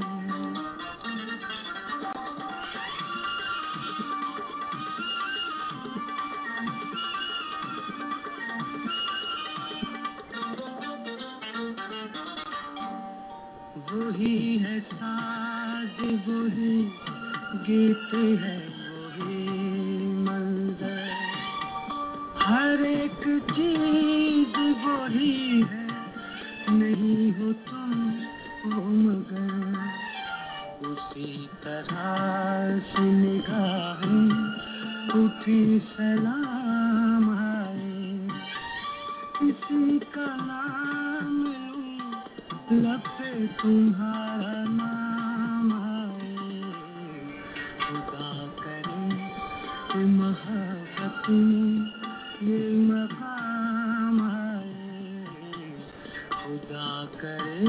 वही है साज, वही गीत है, वही मंजर। हर एक चीज वही है, नहीं हो तुम वो मगर। उसी तरह से निगाहें उठी सलाम आए। किसी का नाम लब पे तुम्हारा नाम आए। खुदा करे कि मोहब्बत ये मकाम है खुदा करे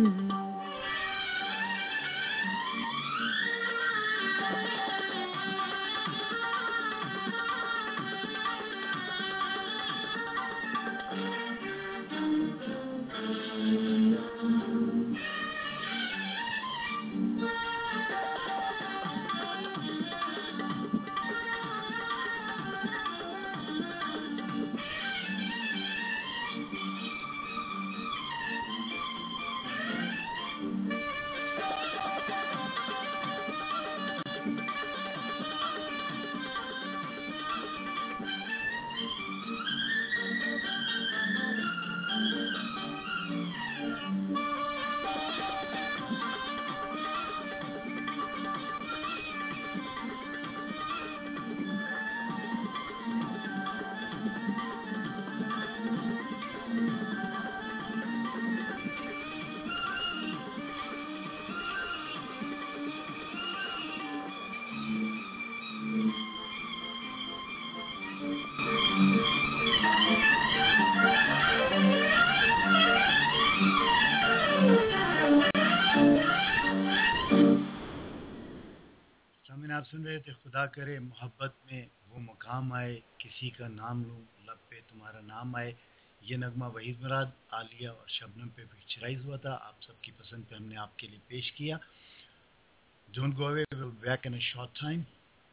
आप सुन रहे थे खुदा करे मोहब्बत में वो मुकाम आए किसी का नाम लूं लब पे तुम्हारा नाम आए। ये नगमा वहीद मुराद, आलिया और शबनम पे पिक्चराइज हुआ था। आप सबकी पसंद पे हमने आपके लिए पेश किया। Don't go away, we'll be back in a short time.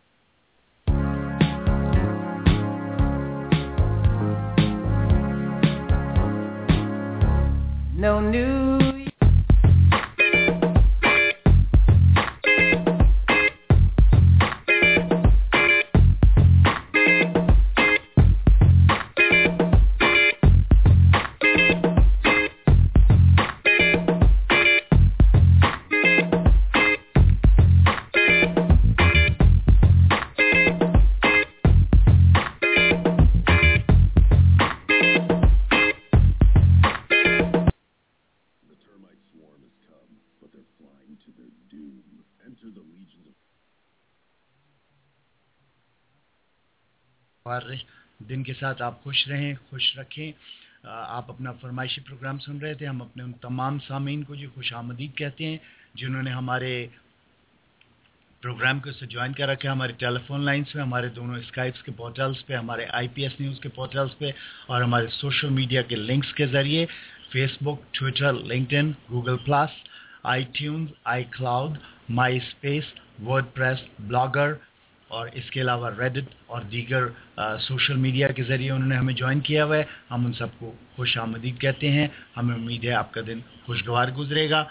No new दिन के साथ आप खुश रहें, खुश रखें। आप अपना फरमाइशी प्रोग्राम सुन रहे थे। हम अपने उन तमाम सामीन को जी खुश आमदीद कहते हैं जिन्होंने हमारे प्रोग्राम को से ज्वाइन कर रखा है हमारे टेलीफोन लाइंस पे, हमारे दोनों स्काइप्स के पोर्टल्स पे, हमारे आईपीएस न्यूज़ के पोर्टल्स पे और हमारे सोशल मीडिया के लिंक्स के ज़रिए Facebook, Twitter, LinkedIn, Google Plus, iTunes, iCloud, MySpace, WordPress, blogger और इसके अलावा रेडिट और दीगर सोशल मीडिया के ज़रिए उन्होंने हमें ज्वाइन किया हुआ है। हम उन सबको खुश आमदीद कहते हैं। हमें उम्मीद है आपका दिन खुशगवार गुजरेगा।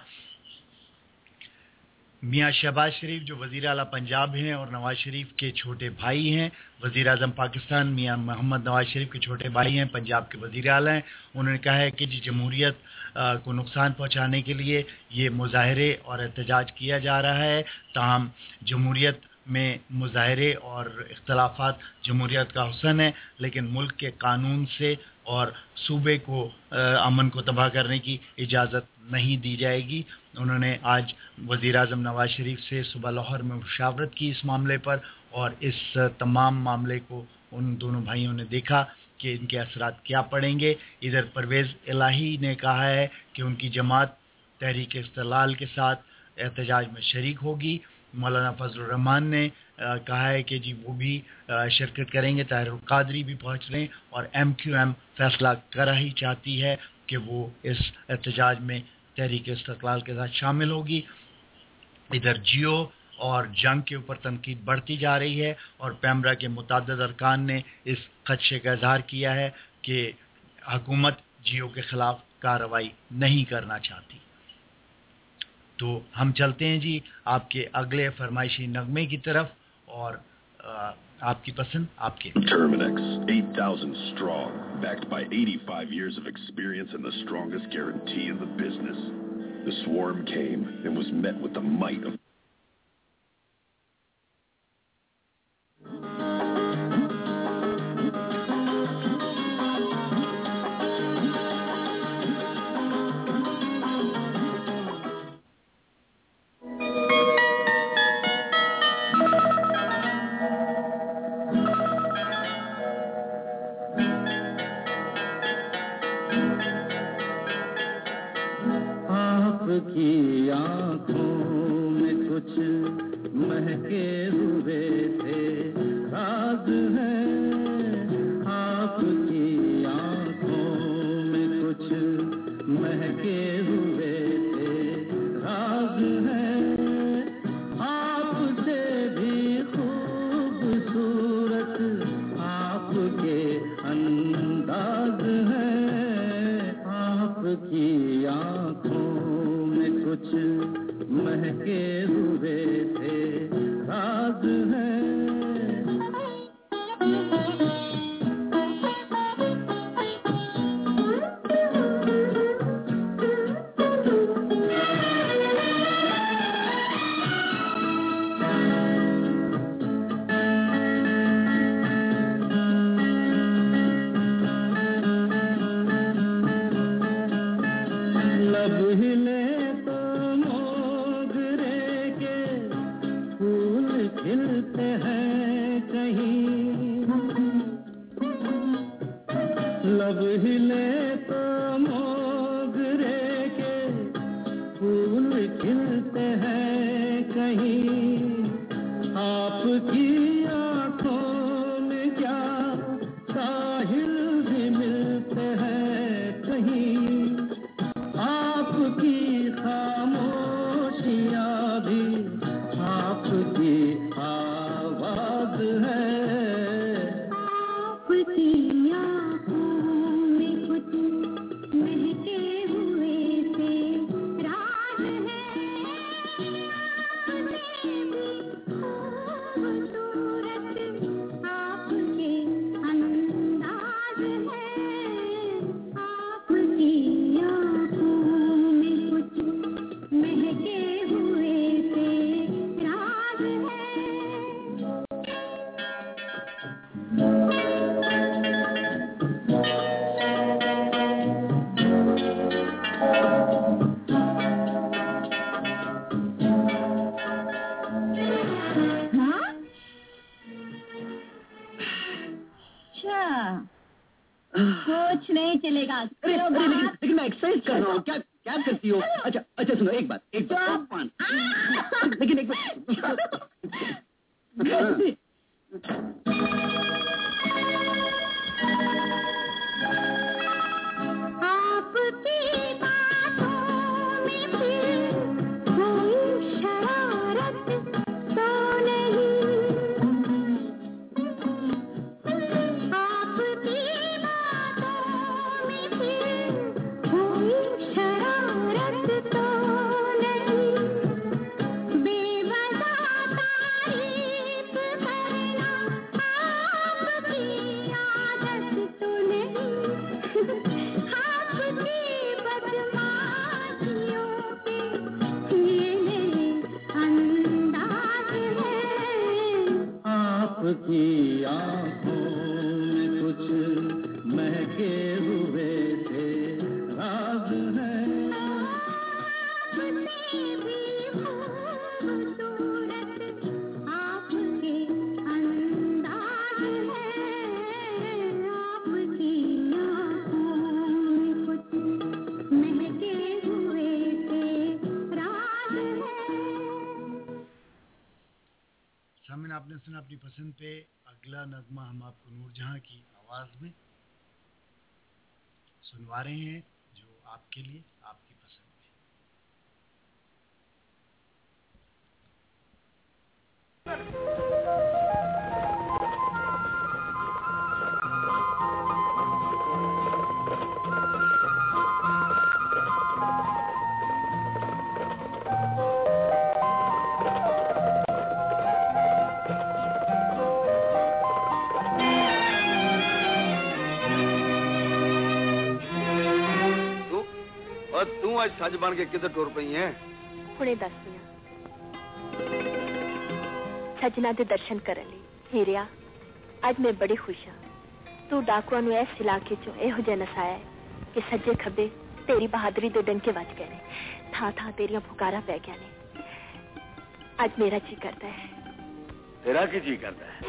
मियाँ शहबाज शरीफ जो वज़ीर आला पंजाब हैं और नवाज शरीफ के छोटे भाई हैं, वज़ीर आज़म पाकिस्तान मियाँ मोहम्मद नवाज शरीफ के छोटे भाई हैं, पंजाब के वज़ीर आला हैं। उन्होंने कहा है कि जी जमहूरियत को नुकसान पहुँचाने के लिए ये मुजाहरे और एहतजाज किया जा रहा है। ताहम जमहूरियत में मुजाहरे और इख्तलाफात जमहूरियत का हुस्न है, लेकिन मुल्क के कानून से और सूबे को अमन को तबाह करने की इजाज़त नहीं दी जाएगी। उन्होंने आज वज़ीर आज़म नवाज शरीफ से सुबह लाहौर में मुशावरत की इस मामले पर और इस तमाम मामले को उन दोनों भाइयों ने देखा कि इनके असरात क्या पड़ेंगे। इधर परवेज़ इलाही ने कहा है कि उनकी जमात तहरीक इस्तिलाल के साथ एहतजाज में शरीक होगी। मौलाना फजलुर रहमान ने आ, कहा है कि जी वो भी आ, शिरकत करेंगे। ताहिरुल कादरी भी पहुँच रहे हैं और एम क्यू एम फैसला कर ही चाहती है कि वो इस एहतजाज में तहरीक इस्तिक़लाल के साथ शामिल होगी। इधर जियो और जंग के ऊपर तनकीद बढ़ती जा रही है और पैमरा के मुतअद्दिद अरकान ने इस खदशे का इजहार किया है कि हुकूमत जियो के खिलाफ कार्रवाई नहीं करना चाहती। तो हम चलते हैं जी आपके अगले फरमाइशी नगमे की तरफ और आ, आपकी पसंद आपके Terminex, eight thousand strong, backed by eighty-five years of experience and the strongest guarantee in the business. The swarm came and was met with the might of लब हिले तो मोगरे के फूल खिलते हैं कहीं, आपकी आंखों में क्या साहिल भी मिलते हैं कहीं, आपकी खामोशियाँ भी आपकी आवाज है, आपकी आँखों में कुछ महके हुए से राज है, आपसे भी खूबसूरत आपके अंदाज है, आपकी आँखों में कुछ महके हुए से राज है। हाँ? अच्छा, कुछ नहीं चलेगा। अरे अरे लेकिन लेकिन मैं एक्सरसाइज कर रहा हूँ। क्या क्या करती हो? अच्छा अच्छा सुनो एक बात एक बात लेकिन एक बात आपकी बातों में फिर कोई शरारत तो नहीं, आपकी बातों में फिर कोई शरारत तो नहीं, बेवजह तारीफ करना आपकी आदत तो नहीं, आपकी बदमाशियों के ये मेरे अंदाज है, आपकी आँखों में कुछ महके हुए थे राज है, आपसे भी खूबसूरत आपके अंदाज है, आपकी आँखों में कुछ महके हुए से राज है। सामने आपने सुना अपनी पसंद पे अगला नगमा हम आपको नूरजहां की आवाज में सुनवा रहे हैं, जो आपके लिए आपकी पसंद पे। और तू आज सज बन के किधर टुर पई है? ਹੁਣੇ ਦੱਸਦੀ ਆ। ਸੱਜਣਾ ਦੇ ਦਰਸ਼ਨ ਕਰਨ ਲਈ ਹੀਰਿਆ, ਅੱਜ ਮੈਂ ਬੜੀ ਖੁਸ਼ ਹਾਂ। ਤੂੰ ਡਾਕੂਆਂ ਨੂੰ ਇਸ ਇਲਾਕੇ ਚੋਂ ਇਹੋ ਜਿਹਾ ਨਸਾਇਆ ਹੈ ਕਿ ਸੱਜੇ ਖੱਬੇ ਤੇਰੀ ਬਹਾਦਰੀ ਦੇ ਡੰਕੇ ਵੱਜ ਗਏ ਨੇ, ਥਾਂ ਥਾਂ ਤੇਰੀਆਂ ਪੁਕਾਰਾਂ ਪੈ ਗਈਆਂ ਨੇ। ਅੱਜ ਮੇਰਾ ਜੀ ਕਰਦਾ ਹੈ। तेरा की जी करता है?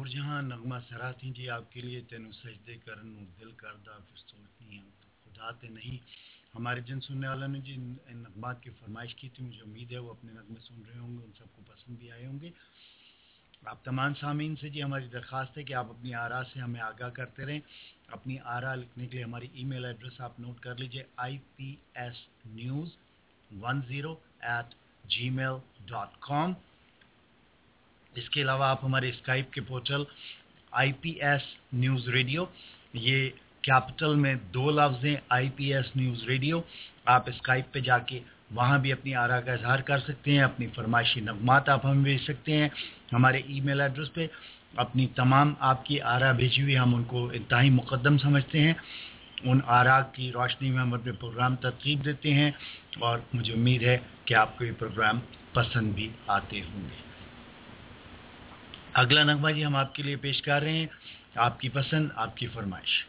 जहां नगमा सराती जी आपके लिए तेनु सजदे करन और दिल करदा फिर सोचनी हम तो खुदा ते नहीं। हमारे जिन सुनने वालों ने जी इन नगमात की फरमाइश की थी, मुझे उम्मीद है वो अपने नगमे सुन रहे होंगे, उन सबको पसंद भी आए होंगे। आप तमाम सामीन से जी हमारी दरख्वास्त है कि आप अपनी आरा से हमें आगाह करते रहें। अपनी आरा लिखने के लिए हमारी ईमेल एड्रेस आप नोट कर लीजिए, I P S news one zero eight Gmail dot com. इसके अलावा आप हमारे स्काइप के portal I P S news radio, ये कैपिटल में दो लफ्ज़ हैं, I P S news radio. आप स्काइप पे जाके वहाँ भी अपनी आरा का इजहार कर सकते हैं, अपनी फरमाइशी नगमात आप हमें भेज सकते हैं हमारे ईमेल एड्रेस पे। अपनी तमाम आपकी आरा भेजी हुई हम उनको इंतहाई मुकद्दम समझते हैं। उन आरा की रोशनी में हम अपने प्रोग्राम तरतीब देते हैं और मुझे उम्मीद है कि आपको ये प्रोग्राम पसंद भी आते होंगे। अगला नगमा जी हम आपके लिए पेश कर रहे हैं, आपकी पसंद आपकी फरमाइश।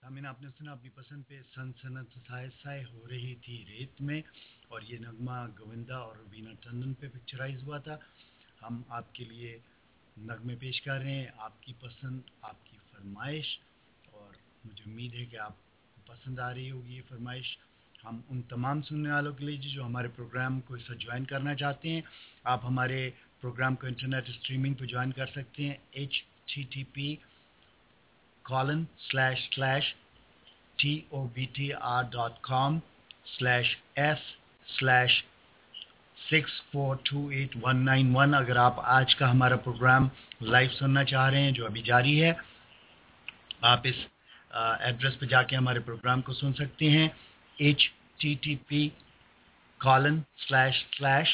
सामीन आपने सुना अपनी पसंद पे सनसनत साए साए हो रही थी रेत में, और ये नगमा गोविंदा और रुबीना टंडन पे पिक्चराइज हुआ था। हम आपके लिए नगमे पेश कर रहे हैं, आपकी पसंद आपकी फरमाइश, और मुझे उम्मीद है कि आपको पसंद आ रही होगी ये फरमाइश। हम उन तमाम सुनने वालों के लिए जो हमारे प्रोग्राम को इस ज्वाइन करना चाहते हैं, आप हमारे प्रोग्राम को इंटरनेट स्ट्रीमिंग पर ज्वाइन कर सकते हैं। H T T P colon slash slash tobtr dot com slash s slash six four two eight one nine one। अगर आप आज का हमारा प्रोग्राम लाइव सुनना चाह रहे हैं जो अभी जारी है, आप इस एड्रेस पे जाके हमारे प्रोग्राम को सुन सकते हैं। H T T P colon slash slash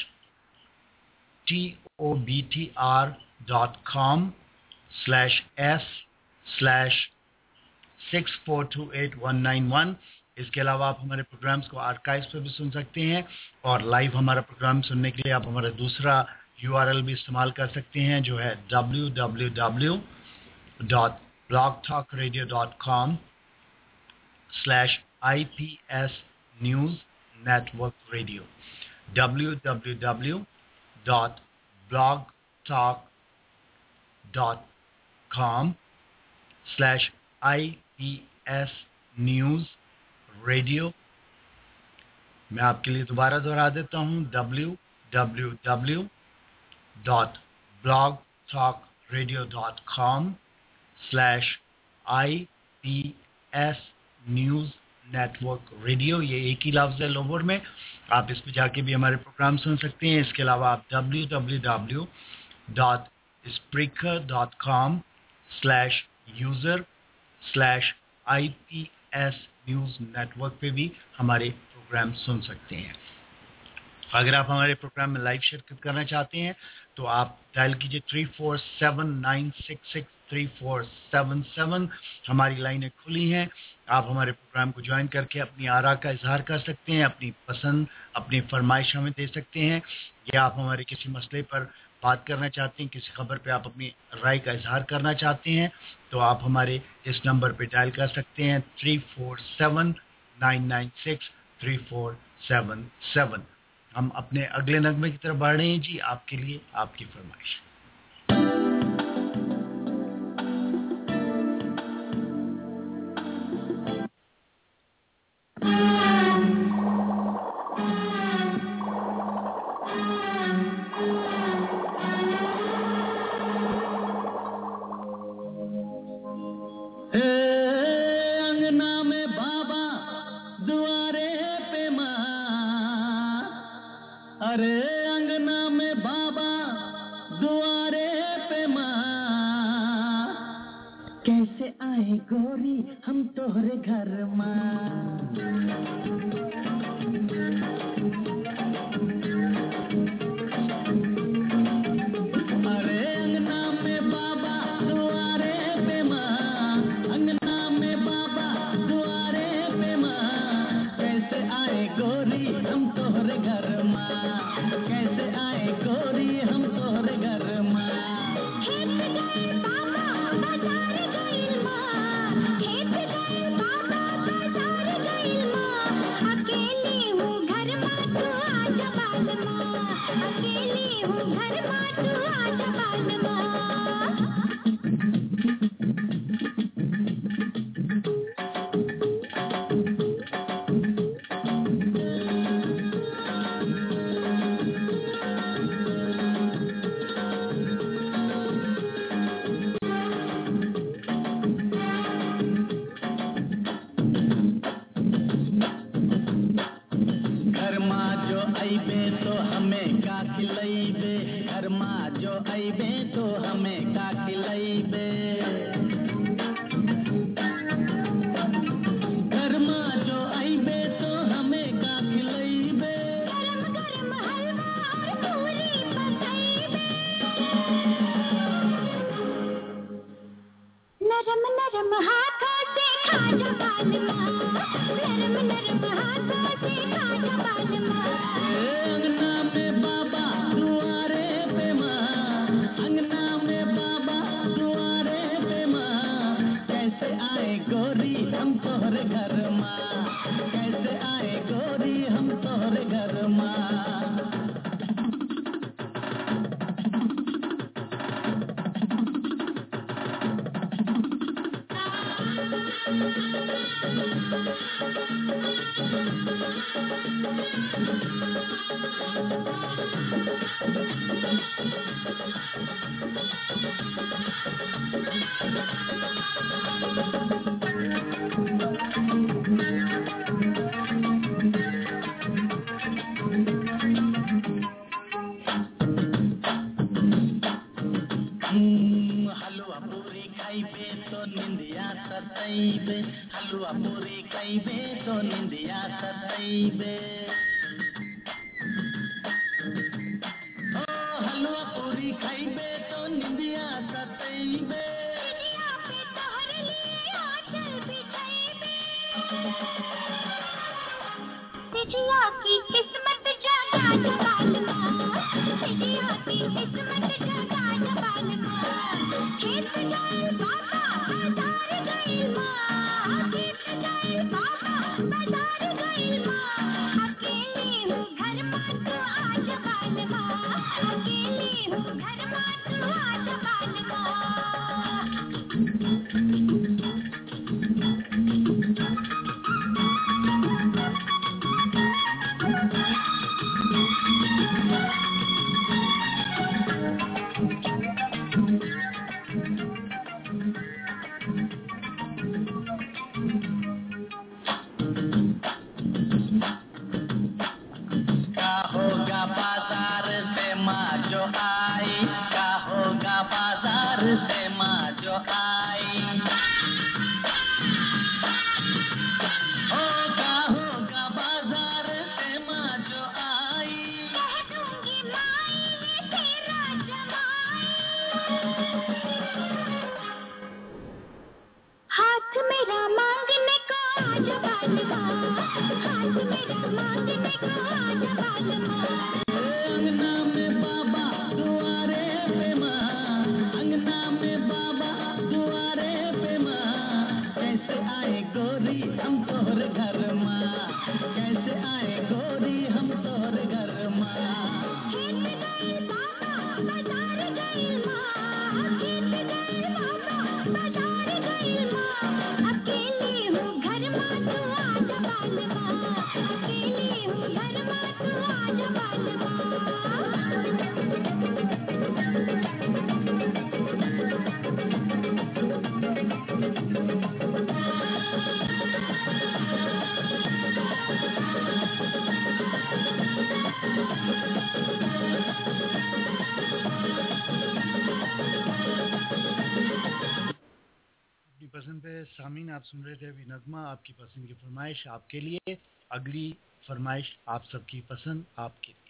tobtr dot com slash s slash six four two eight one nine one। इसके अलावा आप हमारे प्रोग्राम्स को आर्काइव्स पर भी सुन सकते हैं, और लाइव हमारा प्रोग्राम सुनने के लिए आप हमारा दूसरा यूआरएल भी इस्तेमाल कर सकते हैं जो है W W W dot blog talk radio dot com slash I P S news network radio W W W dot blog talk dot com slash I P S news radio. मैं आपके लिए दोबारा दोहरा देता हूँ, W W W dot blog talk radio dot com slash I P S news network radio. ये एक ही लफ्ज़ है लोवर में, आप इस पर जाके भी हमारे प्रोग्राम सुन सकते हैं। इसके अलावा आप W W W dot Spreaker dot com slash user slash I P S news network पे भी हमारे प्रोग्राम सुन सकते हैं। अगर आप हमारे प्रोग्राम में लाइव शिरकत करना चाहते हैं तो आप डायल कीजिए three four seven nine six six three four seven seven. हमारी लाइनें खुली हैं, आप हमारे प्रोग्राम को ज्वाइन करके अपनी आरा का इजहार कर सकते हैं, अपनी पसंद अपनी फरमाइश हमें दे सकते हैं, या आप हमारे किसी मसले पर बात करना चाहते हैं, किसी खबर पे आप अपनी राय का इजहार करना चाहते हैं, तो आप हमारे इस नंबर पे डायल कर सकते हैं three four seven nine nine six three four seven seven. हम अपने अगले नगमे की तरफ बढ़ रहे हैं जी, आपके लिए आपकी फरमाइश। हम तोहरे घर माँ, कैसे आए गोरी हम तोहरे घर माँ। हलवा पूरी खाइबे तो निंदिया सताइबे, हलवा पूरी खाइबे तो निंदिया सताइबे। ओ हलवा पूरी खाइबे तो निंदिया सताइबे। सिजिया की किस्मत जगा जबाल माँ, सिजिया की किस्मत जगा जबाल माँ। खेत जाए बाबा बाजार गई माँ, खेत जाए बाबा बाजार गई माँ। अकेली हूँ घर माँ तू आ जबाल माँ, अकेली हूँ घर माँ तू आ जबाल माँ। क्या होगा बाजार से माँ जो आई, क्या होगा बाजार से माँ जो आई। ओ क्या होगा बाजार से माँ जो आई। कह दूंगी माई ये तेरा जमाई। हाथ मेरा मांगने को आ जबाल माँ, हाथ मेरा मांगने को आ जबाल माँ। अंगना में बाबा दुआरे पे माँ, अंगना में बाबा दुआरे पे माँ। कैसे आए गोरी हम तोहरे घर माँ, कैसे आए गोरी हम तोहरे घर माँ। खेत गई बाबा बाजार गई माँ, खेत गई बाबा बाजार गई माँ। अकेली हूँ घर माँ तू आ जबाल माँ, अकेली हूँ घर माँ तू आ जबाल माँ। अपनी पसंद पे सामीन आप सुन रहे थे अभी नगमा, आपकी पसंद की फरमाइश आपके लिए। अगली फरमाइश आप सबकी पसंद आपके लिए।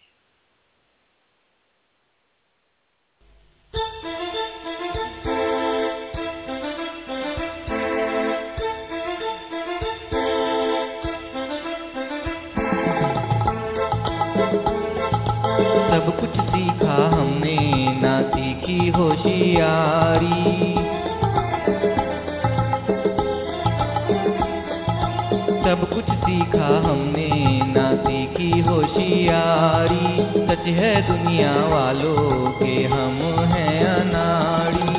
सब कुछ सीखा हमने ना सीखी होशियारी, सब कुछ सीखा हमने ना सीखी होशियारी। सच है दुनिया वालों के हम हैं अनाड़ी।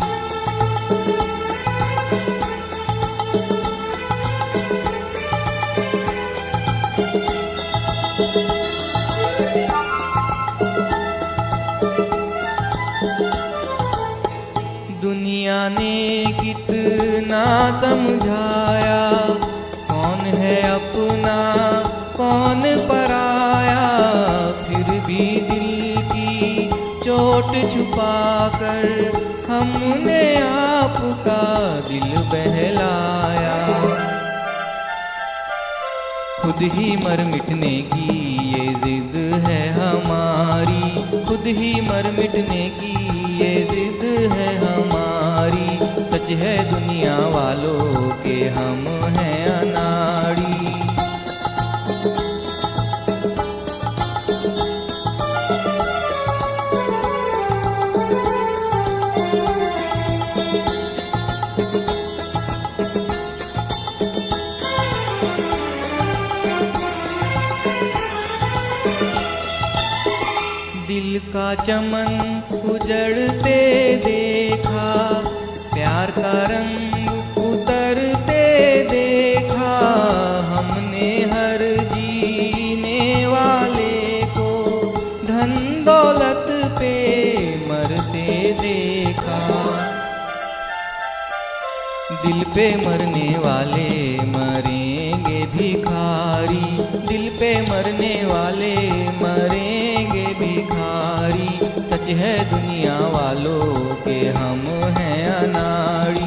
दुनिया ने कितना समझाया, कौन है अपना कौन पराया। फिर भी दिल की चोट छुपाकर हमने आपका दिल बहलाया। खुद ही मर मिटने की ये जिद है हमारी, खुद ही मर मिटने की ये जिद है हमारी। सच है दुनिया वालों के हम हैं अनाड़ी। चमन उजड़ते देखा, प्यार का रंग उतरते देखा, हमने हर जीने वाले को धन दौलत पे मरते देखा। दिल पे मरने वाले मरेंगे भिखारी, दिल पे मरने वाले मरेंगे भिखारी, सच है दुनिया वालों के हम हैं अनाड़ी।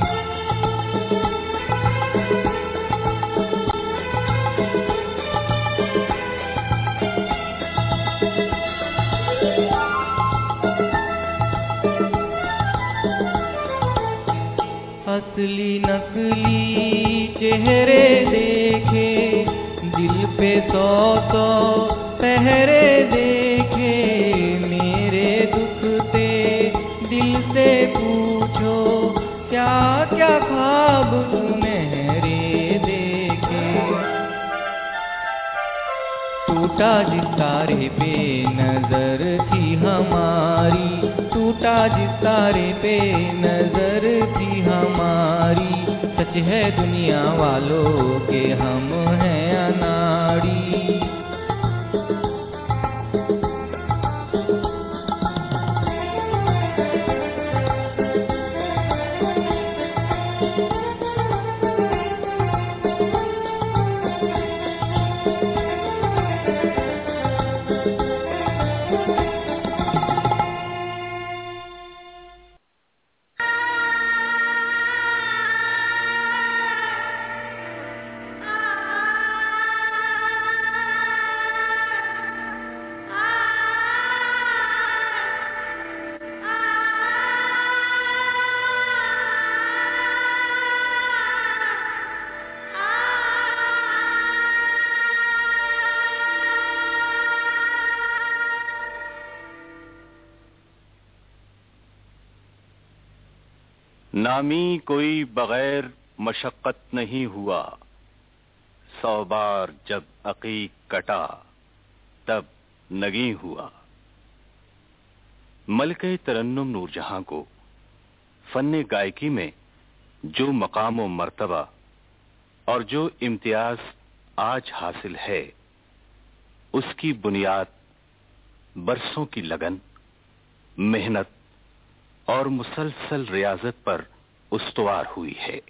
असली नकली चेहरे देखे, दिल पे सौ सौ पहरे देखे, मेरे दुखते दिल से पूछो क्या क्या ख्वाब सुनहरे देखे। टूटा जिस तारे पे नजर थी हमारी, टूटा जिस तारे पे नजर थी हमारी, सच है दुनिया वालों के हम हैं अनाड़ी। नामी कोई बगैर मशक्कत नहीं हुआ, सौ बार जब अकीक कटा तब नगी हुआ। मलके तरन्नुम नूरजहां को फन्ने गायकी में जो मकाम व मर्तबा और जो इम्तियाज आज हासिल है, उसकी बुनियाद बरसों की लगन, मेहनत और मुसलसल रियाजत पर उस्तवार हुई है।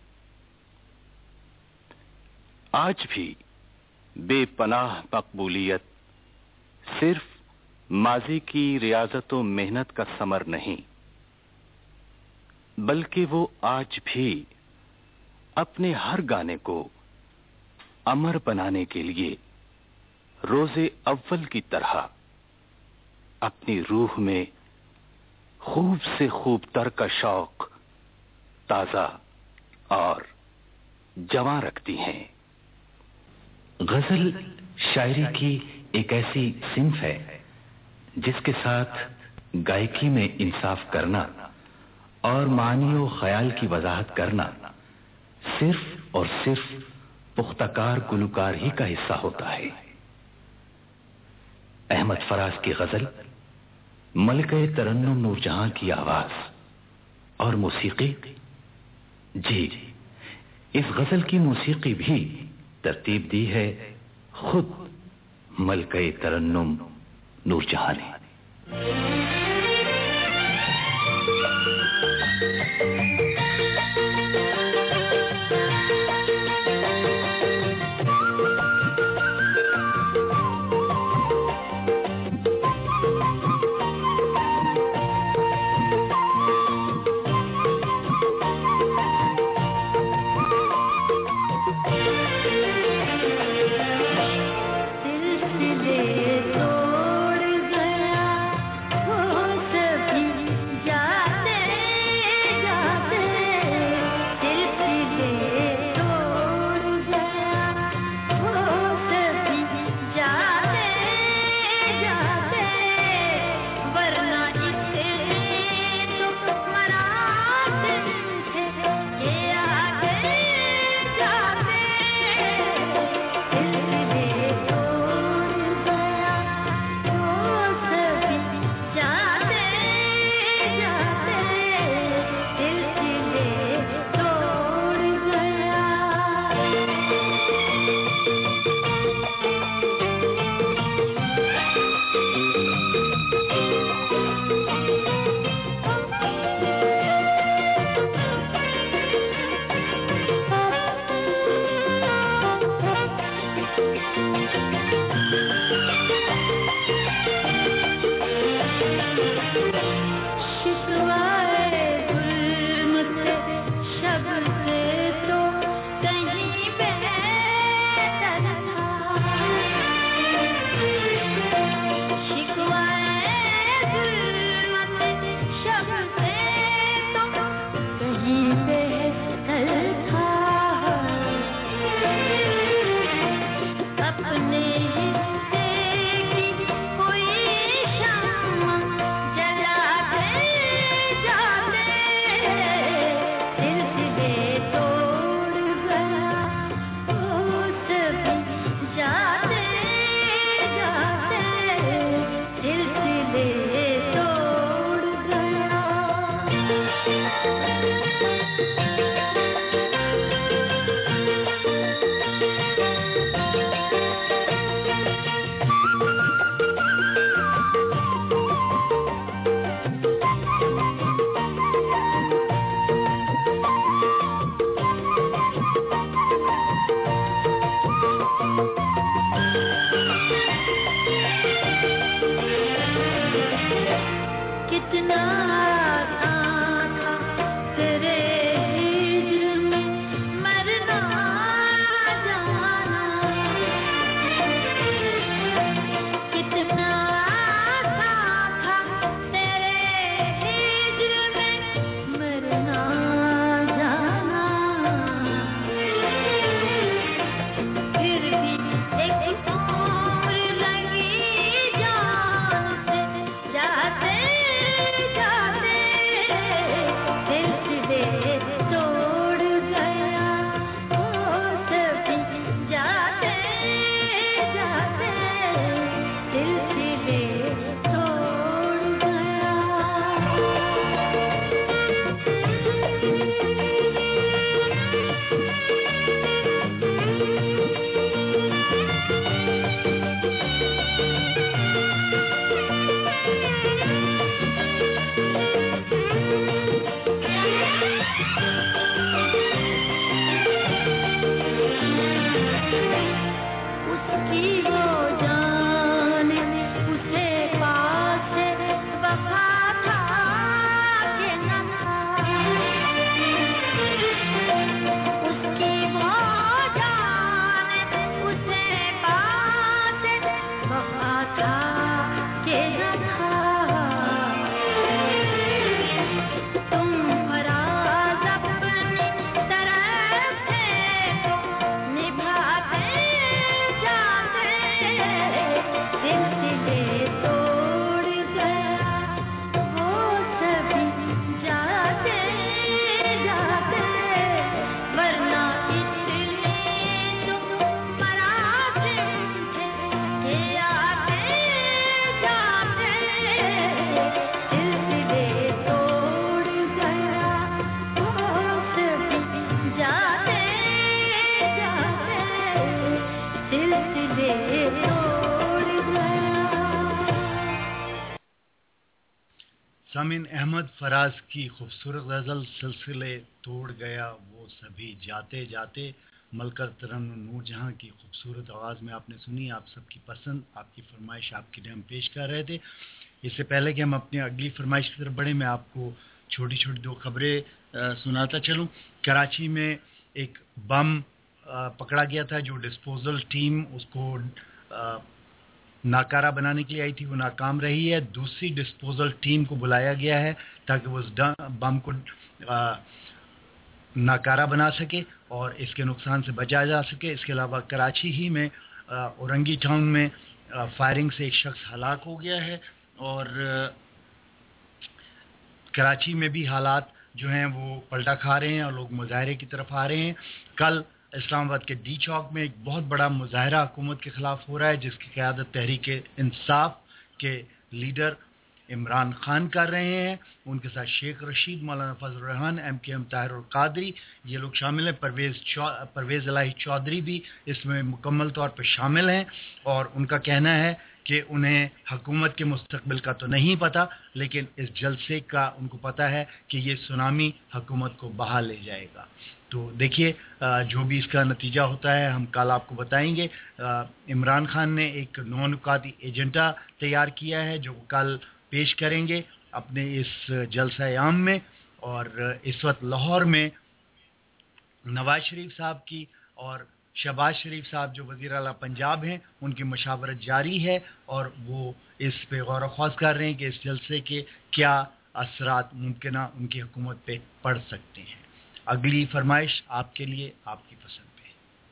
आज भी बेपनाह मकबूलियत सिर्फ माजी की रियाजत व मेहनत का समर नहीं, बल्कि वो आज भी अपने हर गाने को अमर बनाने के लिए रोजे अव्वल की तरह अपनी रूह में खूब से खूब तर का शौक ताजा और जवां रखती हैं। गजल शायरी की एक ऐसी सिंफ है जिसके साथ गायकी में इंसाफ करना और मानी और ख्याल की वजाहत करना सिर्फ और सिर्फ पुख्ताकार गुलकार ही का हिस्सा होता है। अहमद फराज की गजल, मलके तरन्नुम नूरजहां की आवाज और मौसीकी, जी इस गजल की मौसीकी भी तरतीब दी है खुद मलके तरन्नुम नूरजहां ने। दिल से तोड़ गया हो सामिन, अहमद फराज की खूबसूरत गज़ल सिलसिले तोड़ गया वो सभी जाते जाते, मलकर तरन्नुम नूरजहां की खूबसूरत आवाज़ में आपने सुनी। आप सबकी पसंद, आपकी फरमाइश आपके लिए हम पेश कर रहे थे। इससे पहले कि हम अपनी अगली फरमाइश की तरफ बढ़े, मैं आपको छोटी छोटी दो खबरें सुनाता चलूं। कराची में एक बम आ, पकड़ा गया था, जो डिस्पोजल टीम उसको आ, नाकारा बनाने के लिए आई थी, वो नाकाम रही है। दूसरी डिस्पोजल टीम को बुलाया गया है ताकि वो उस बम को आ, नाकारा बना सके और इसके नुकसान से बचा जा सके। इसके अलावा कराची ही में औरंगी टाउन में आ, फायरिंग से एक शख्स हलाक हो गया है और आ, कराची में भी हालात जो हैं वो पलटा खा रहे हैं और लोग मुजाहरे की तरफ आ रहे हैं। कल इस्लामाबाद के डी चौक में एक बहुत बड़ा मुजाहरा हुकूमत के खिलाफ हो रहा है, जिसकी क़यादत तहरीक इंसाफ के लीडर इमरान खान कर रहे हैं। उनके साथ Sheikh Rashid, Maulana Fazl Rehman, M K M Tahir और कादरी, ये लोग शामिल हैं। परवेज परवेज इलाही चौधरी भी इसमें मुकम्मल तौर पर शामिल हैं और उनका कहना है कि उन्हें हुकूमत के मुस्तकबिल का तो नहीं पता, लेकिन इस जलसे का उनको पता है कि ये सुनामी हुकूमत को बहा ले जाएगा। तो देखिए जो भी इसका नतीजा होता है हम कल आपको बताएंगे। इमरान खान ने एक नौ नुकाती एजेंडा तैयार किया है जो कल पेश करेंगे अपने इस जलसा आम में। और इस वक्त लाहौर में नवाज शरीफ साहब की और शहबाज शरीफ साहब जो वज़ीर आला पंजाब हैं, उनकी मशावरत जारी है और वो इस पे गौर ख्वास कर रहे हैं कि इस जलसे के क्या असरात मुमकिन उनकी हुकूमत पे पड़ सकते हैं। अगली फरमाइश आपके लिए, आपकी पसंद पे।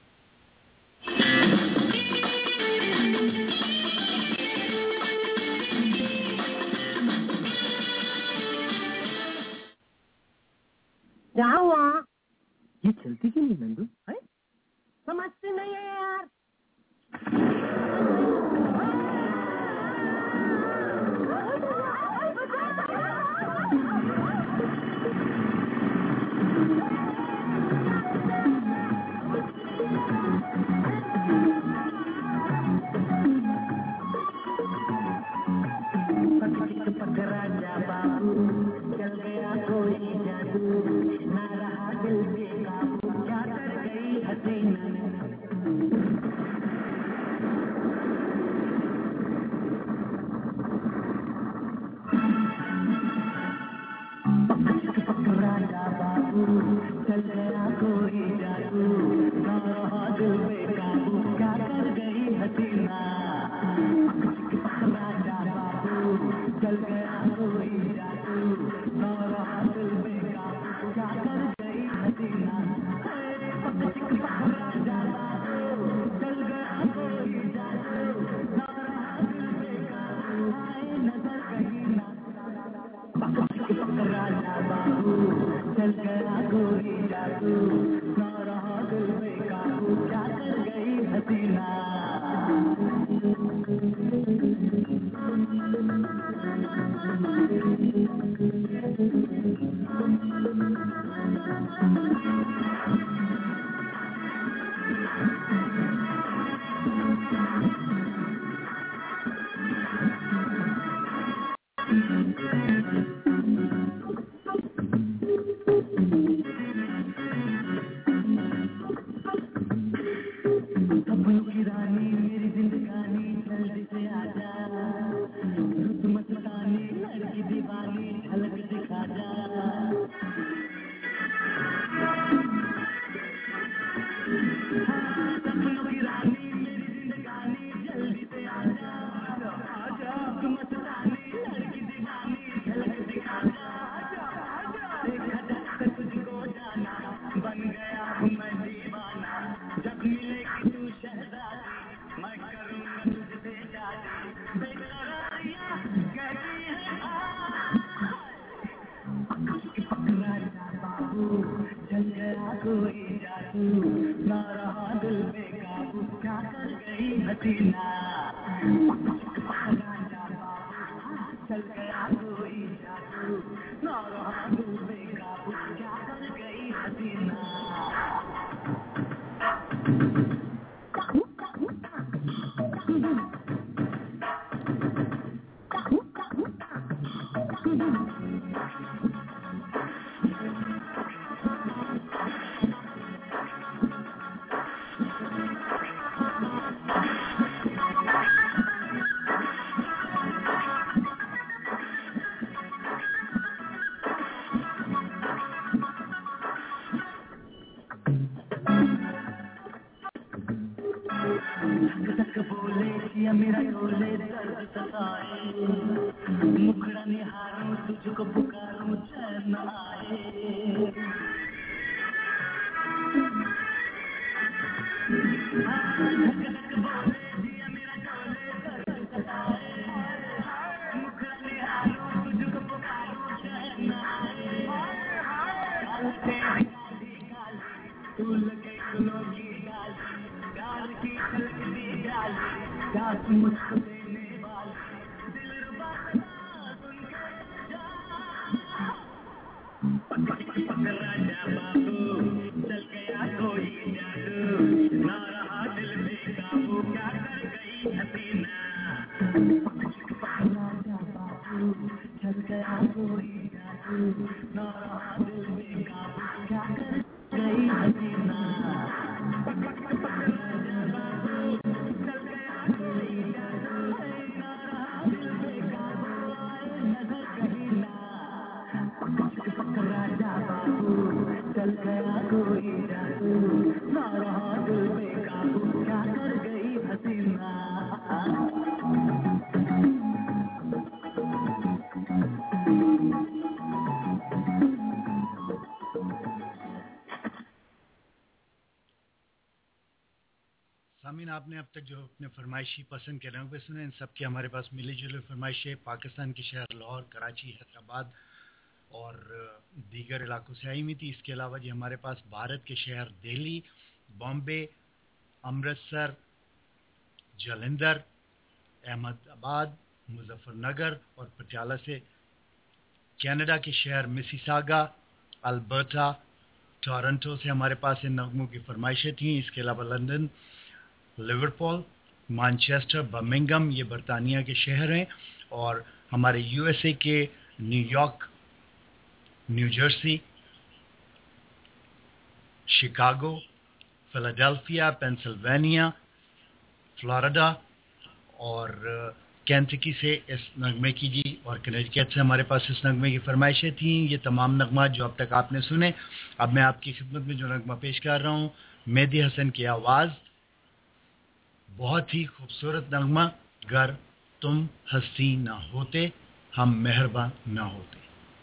क्या हुआ? ये चलती क्यों नहीं नंदू? है समझते नहीं है यार। पकड़ा जा बाबू, चल गया कोई जादू, ना रहा दिल पे काबू, क्या कर गई हसीना। पकड़ा जा बाबू, चल गया कोई जादू, ना रहा दिल पे काबू, क्या कर गई हसीना। पकड़ा जा बाबू, चल गया कोई जादू, ना रहा दिल पे काबू, क्या कर गई हसीना। पकड़ा जा बाबू, चल गया कोई जादू, ना रहा दिल पे काबू, आए नजर कहीं ना। पकड़ा जा बाबू, चल गया कोई जादू, ना रहा दिल पे काबू, क्या कर गई हसीना। सपनों की रानी मेरी जिंदगानी, जल्दी से आजा, रुत मस्तानी लड़की दीवानी, झलक दिखा जा। सपनों की रानी मेरी जिंदगानी, जल्दी से आजा, रुत मस्तानी लड़की दीवानी, झलक दिखा जा। देखा जाकर तुझको जाना, बन गया हूँ मैं दीवाना, जब मिलेगी तू शहजादी, मैं करूँगा तुझसे शादी। बेकरारियाँ कहती हैं पकड़ा जा बाबू, चल गया कोई जादू, ना रहा दिल पे काबू, क्या कर गई हसीना। पकड़ा जा बाबू, चल गया कोई जादू, ना रहा दिल पे काबू, क्या कर गई हसीना। दिया मेरा डोले दर्द सताए, मुखड़ा निहारूं तुझको पुकारूं चैन न आए। धक बोले दिया मेरा डोले दर्द सताए, मुखड़ा निहारूं तुझको पुकारूं चैन न आए। तू लगे फूलों की डाली, प्यार की खिलती डाली, क्या तू मुझको देने वाली, दिलरुबा सुन के जा। पकड़ा जा बाबू, चल गया कोई जादू, ना रहा दिल बेकाबू, क्या कर गई हसीना। पकड़ा जा बाबू, चल गया कोई जादू, ना रहा दिल बेकाबू, क्या कर गई हसीना। चल गया कोई जादू, ना रहा दिल बेकाबू, क्या कर गई हसीना। सामीन, आपने अब तक जो अपने फरमाइशी पसंद के रंग पे सुने, इन सब की हमारे पास मिली जुली फरमाइशें पाकिस्तान के शहर लाहौर, कराची, हैदराबाद और दीगर इलाकों से आई हुई थी। इसके अलावा जी हमारे पास भारत के शहर दिल्ली, बॉम्बे, अमृतसर, जालंधर, अहमदाबाद, मुजफ्फरनगर और पटियाला से, कनाडा के शहर मिसिसागा, अल्बर्टा, टोरंटो से हमारे पास इन नगमों की फरमाइशें थी। इसके अलावा लंदन, लिवरपूल, मैनचेस्टर, बर्मिंघम, ये बरतानिया के शहर हैं। और हमारे यूएसए के New York, New Jersey, Chicago, Philadelphia, Pennsylvania, Florida और केंटकी से इस नगमे की जी और कनेटिकट से हमारे पास इस नगमे की फरमाइशें थी। ये तमाम नगमा जो अब तक आपने सुने, अब मैं आपकी खिदमत में जो नगमा पेश कर रहा हूँ, मेहदी हसन की आवाज़, बहुत ही खूबसूरत नगमा, गर तुम हंसी ना होते हम मेहरबान ना होते।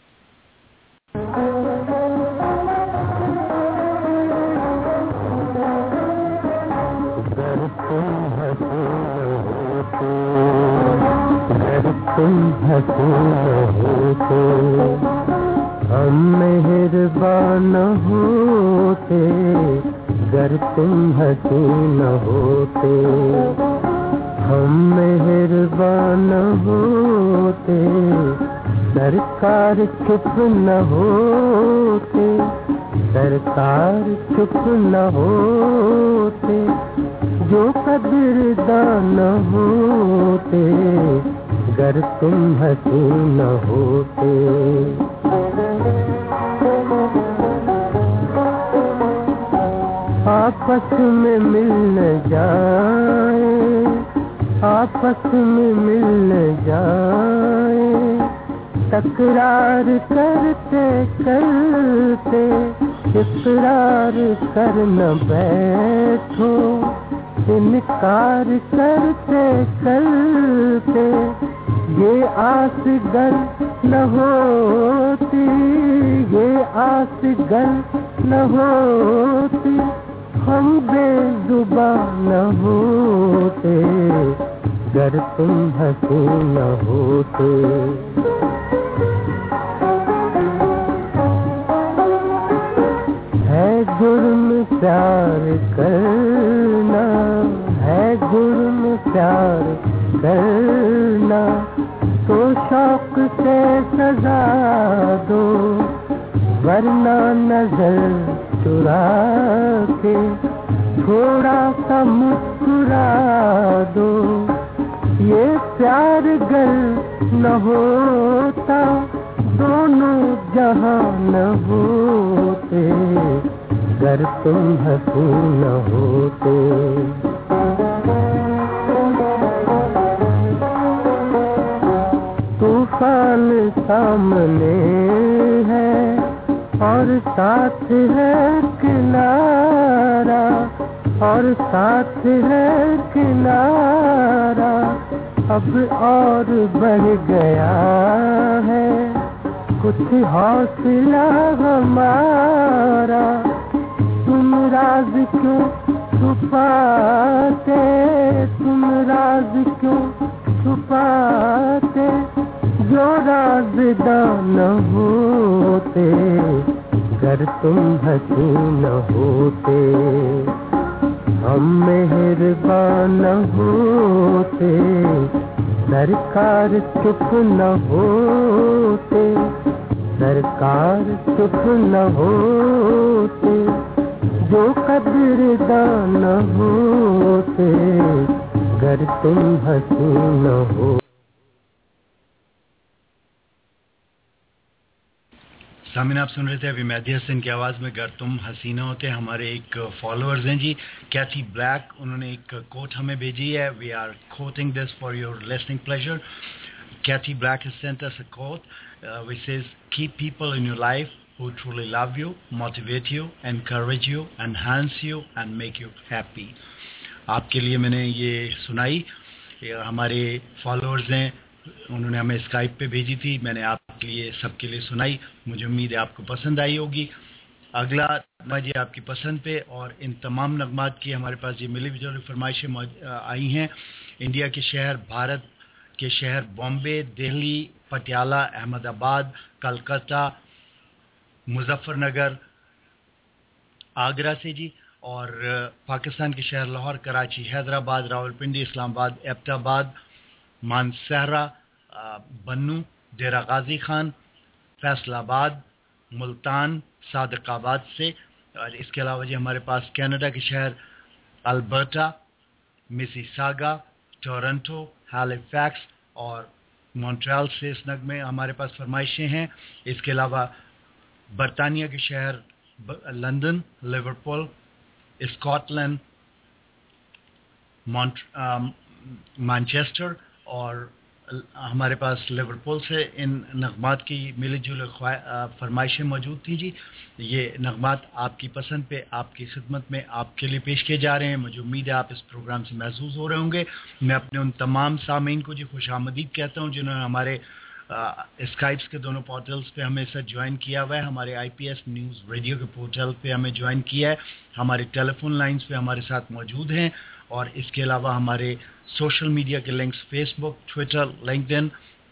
गर तुम हंसी न होते, गर तुम हंसी न होते हम मेहरबान होते, गर तुम हंसी न होते हम मेहरबान होते, सरकार चुप न होते, सरकार चुप न होते, जो कदरदान होते, गर तुम हंसी न होते। आपस में मिल न जाए, आपस में मिल न जाए, तकरार करते करते इकरार कर न बैठो, इनकार करते करते ये आस गल न होती, ये आस गल न होती, हम बेजुबान न होते, गर तुम हंसी न होते। है जुर्म प्यार करना, है जुर्म प्यार करना, तो शौक से सजा दो, वरना नजर चुरा के थोड़ा सा मुस्कुरा दो। ये प्यार गर न होता दोनों जहां न होते, गर तुम हंसी न होते। तूफान सामने है और साथ है किनारा, और साथ है किनारा अब और बढ़ गया है कुछ हौसला हमारा तुम राज क्यों छुपाते तुम राज क्यों छुपाते जो राज़दार न होते अगर तुम हसीन होते हम मेहरबान न होते सरकार चुप न होते सरकार चुप न होते जो कदरदान न होते अगर तुम हसीन हो। सामिन आप सुन रहे थे अभी मेहदी हसन की आवाज़ में अगर तुम हसीना होते। हमारे एक फॉलोअर्स हैं जी कैथी ब्लैक, उन्होंने एक कोट हमें भेजी है। We are quoting this for your listening pleasure. Kathy Black has sent us a quote uh, which says, keep people in your life who truly love you, motivate you, encourage you, enhance you and make you happy. आपके लिए मैंने ये सुनाई, ये हमारे followers हैं, उन्होंने हमें स्काइप पे भेजी थी, मैंने आपके लिए सबके लिए सुनाई। मुझे उम्मीद है आपको पसंद आई होगी। अगला नगमा जी आपकी पसंद पे, और इन तमाम नगमात की हमारे पास ये मिली जुली फरमाइशें आई हैं। इंडिया के शहर, भारत के शहर बॉम्बे, दिल्ली, पटियाला, अहमदाबाद, कलकत्ता, मुजफ्फरनगर, आगरा से जी, और पाकिस्तान के शहर लाहौर, कराची, हैदराबाद, रावलपिंडी, इस्लामाबाद, एबटाबाद, मानसहरा, बन्नू, डेरा गाजी खान, फैसलाबाद, मुल्तान, सादिकाबाद से, और इसके अलावा जी हमारे पास कनाडा के शहर अल्बर्टा, मिसिसागा, टोरंटो, हैलिफैक्स और मॉन्ट्रियल से इस नग में हमारे पास फरमाइशें हैं। इसके अलावा बरतानिया के शहर लंदन, लिवरपूल, स्कॉटलैंड, मैनचेस्टर, और हमारे पास लिवरपूल से इन नगमात की मिली जुली फरमाइशें मौजूद थी जी। ये नगमात आपकी पसंद पे आपकी खिदमत में आपके लिए पेश किए जा रहे हैं। मुझे उम्मीद है आप इस प्रोग्राम से महसूस हो रहे होंगे। मैं अपने उन तमाम सामीन को जी खुशामदीद कहता हूँ जिन्होंने हमारे स्काइप्स के दोनों पोर्टल्स पे हमें साथ ज्वाइन किया हुआ है। हमारे आईपीएस न्यूज़ रेडियो के पोर्टल पे हमें ज्वाइन किया है, हमारे टेलीफोन लाइंस पे हमारे साथ मौजूद हैं, और इसके अलावा हमारे सोशल मीडिया के links Facebook, Twitter, LinkedIn,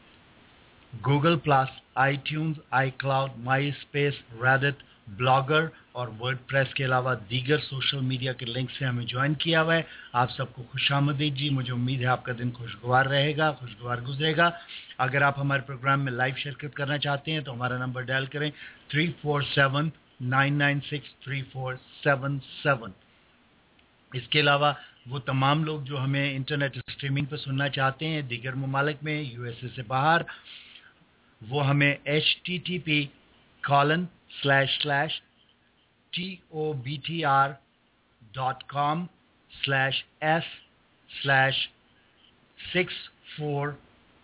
Google Plus, iTunes, iCloud, MySpace, Reddit, blogger और वर्डप्रेस के अलावा दीगर सोशल मीडिया के लिंक से हमें ज्वाइन किया हुआ है। आप सबको खुशामदीद जी। मुझे उम्मीद है आपका दिन खुशगवार रहेगा, खुशगवार गुजरेगा। अगर आप हमारे प्रोग्राम में लाइव शिरकत करना चाहते हैं तो हमारा नंबर डायल करें three four seven nine nine six three four seven seven. इसके अलावा वो तमाम लोग जो हमें इंटरनेट स्ट्रीमिंग पर सुनना चाहते हैं दीगर ममालिक में, यूएसए से बाहर, वो हमें H T T P colon slash slash T O B T R dot com slash S slash six four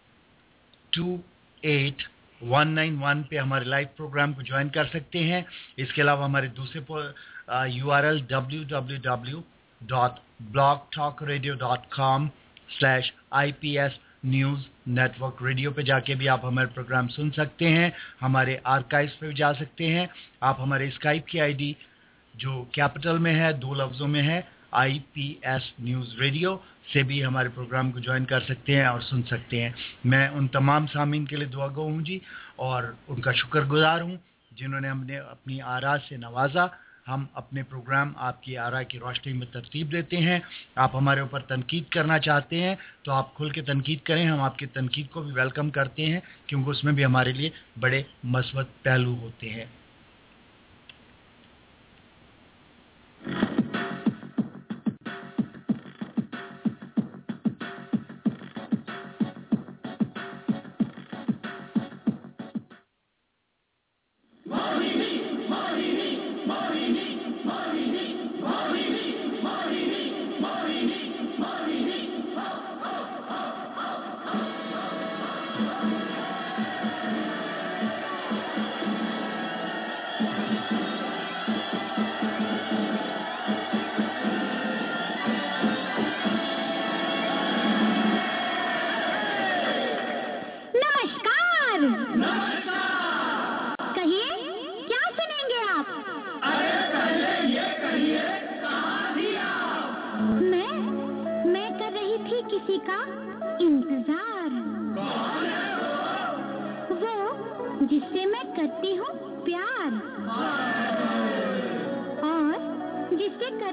two eight one nine one पे हमारे लाइव प्रोग्राम को ज्वाइन कर सकते हैं। इसके अलावा हमारे दूसरे U R L W W W dot blog talk radio dot com slash I P S news network radio पे जाके भी आप हमारे प्रोग्राम सुन सकते हैं। हमारे आर्काइव्स पे भी जा सकते हैं। आप हमारे स्काइप की आईडी जो कैपिटल में है, दो लफ्ज़ों में है, I P S news radio से भी हमारे प्रोग्राम को ज्वाइन कर सकते हैं और सुन सकते हैं। मैं उन तमाम सामीन के लिए दुआगो हूँ जी, और उनका शुक्रगुजार हूँ जिन्होंने हमने अपनी आरा से नवाजा। हम अपने प्रोग्राम आपकी आरा की रोशनी में तरतीब देते हैं। आप हमारे ऊपर तनकीद करना चाहते हैं तो आप खुल के तनकीद करें, हम आपकी तनकीद को भी वेलकम करते हैं क्योंकि उसमें भी हमारे लिए बड़े मस्बत पहलू होते हैं।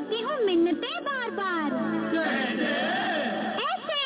करती हूँ मिन्नतें बार बार। ऐसे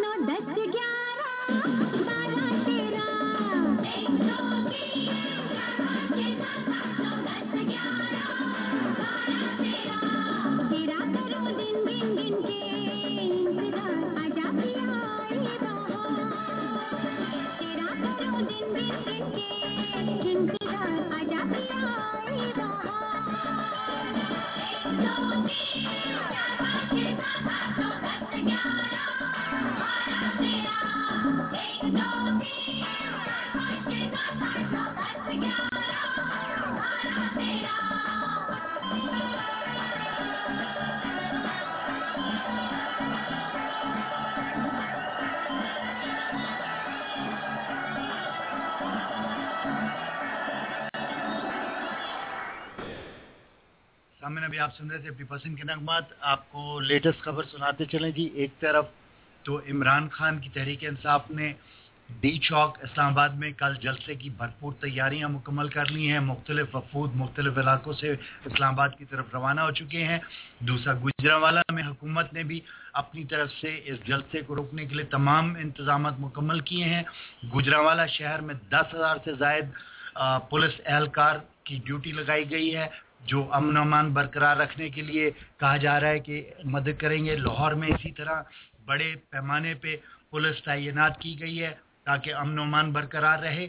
सामने अभी आप सुन रहे थे अपनी पसंद के नगमात। आपको लेटेस्ट खबर सुनाते चलें जी। एक तरफ तो इमरान खान की तहरीक इंसाफ ने डी चौक इस्लामाबाद में कल जलसे की भरपूर तैयारियां मुकम्मल कर ली हैं। मुख्तलिफ वफूद मुख्तलिफ इलाकों से इस्लामाबाद की तरफ रवाना हो चुके हैं। दूसरा, गुजरांवाला में हुकूमत ने भी अपनी तरफ से इस जलसे को रोकने के लिए तमाम इंतजाम मुकम्मल किए हैं। गुजरांवाला शहर में दस हज़ार से ज़ायद पुलिस एहलकार की ड्यूटी लगाई गई है, जो अमन अमान बरकरार रखने के लिए कहा जा रहा है कि मदद करेंगे। लाहौर में इसी तरह बड़े पैमाने पे पुलिस तैनात की गई है ताकि अमन अमान बरकरार रहे।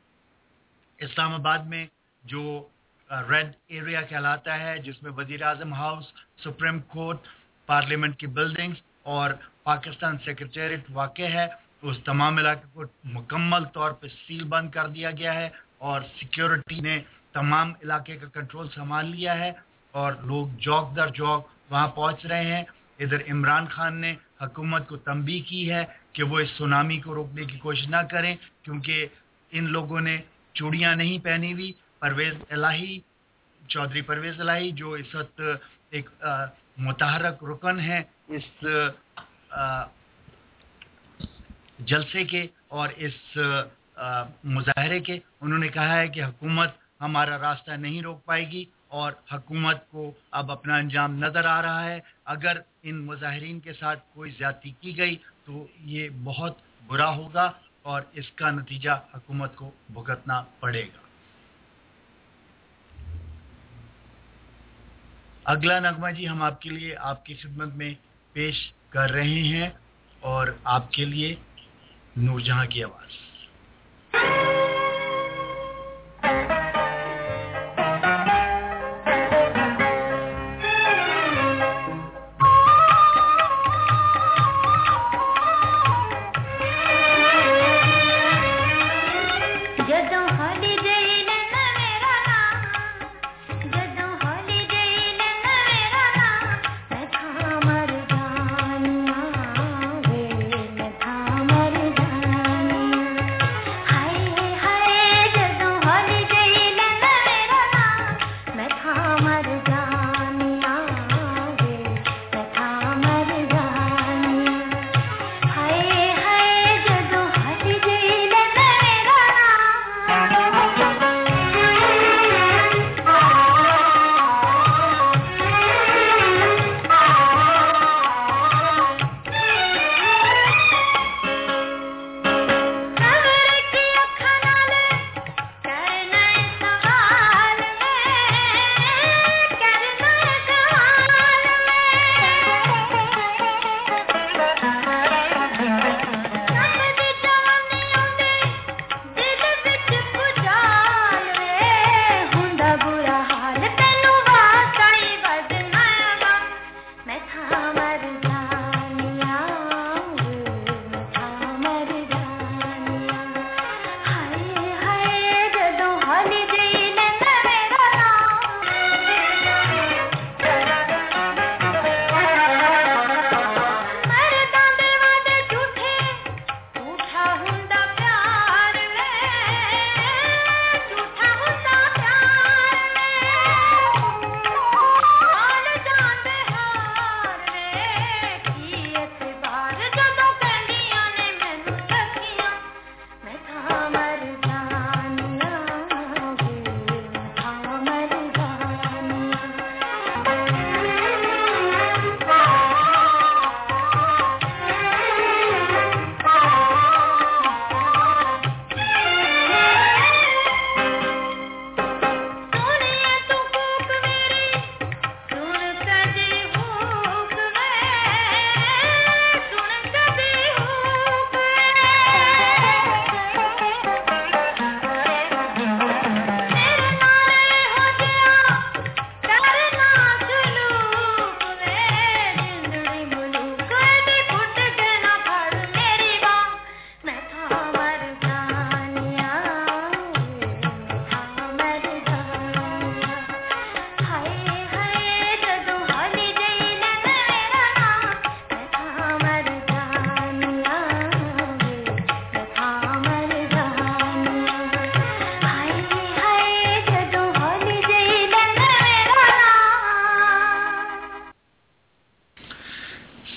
इस्लामाबाद में जो रेड एरिया कहलाता है, जिसमें वजीर आजम हाउस, सुप्रीम कोर्ट, पार्लियामेंट की बिल्डिंग्स और पाकिस्तान सेक्रेटेरिएट वाक़ है, उस तमाम इलाके को मुकम्मल तौर पर सील बंद कर दिया गया है और सिक्योरिटी ने तमाम इलाके का कंट्रोल संभाल लिया है और लोग जौक दर जौक वहां पहुंच रहे हैं। इधर इमरान खान ने हुकूमत को तंबीह की है कि वो इस सुनामी को रोकने की कोशिश ना करें, क्योंकि इन लोगों ने चूड़ियां नहीं पहनी हुई। परवेज इलाही, चौधरी परवेज इलाही, जो इस वक्त एक मुतहर्रिक रुकन है इस आ, जलसे के और इस मुजाहरे के, उन्होंने कहा है कि हुकूमत हमारा रास्ता नहीं रोक पाएगी और हुकूमत को अब अपना अंजाम नजर आ रहा है। अगर इन मुजाहिरीन के साथ कोई ज्यादती की गई तो ये बहुत बुरा होगा और इसका नतीजा हुकूमत को भुगतना पड़ेगा। अगला नगमा जी हम आपके लिए आपकी खिदमत में पेश कर रहे हैं और आपके लिए नूरजहां की आवाज। हाय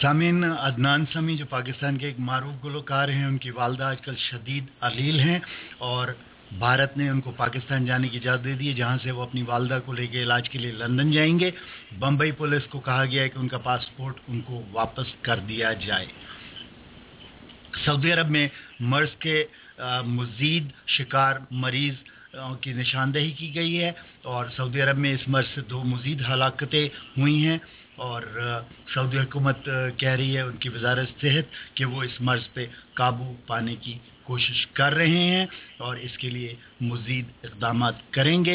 सामीन, अदनान समी जो पाकिस्तान के एक मारूफ गुलकार हैं, उनकी वालदा आजकल शदीद अलील हैं और भारत ने उनको पाकिस्तान जाने की इजाज़त दे दी है, जहां से वो अपनी वालदा को लेकर इलाज के लिए लंदन जाएंगे। बम्बई पुलिस को कहा गया है कि उनका पासपोर्ट उनको वापस कर दिया जाए। सऊदी अरब में मर्ज के मज़ीद शिकार मरीज की निशानदेही की गई है और सऊदी अरब में इस मर्ज से दो मज़ीद हलाकतें हुई हैं और सऊदी हुकूमत कह रही है, उनकी वजारत सेहत, कि वो इस मर्ज पे काबू पाने की कोशिश कर रहे हैं और इसके लिए मज़ीद इक़दाम करेंगे।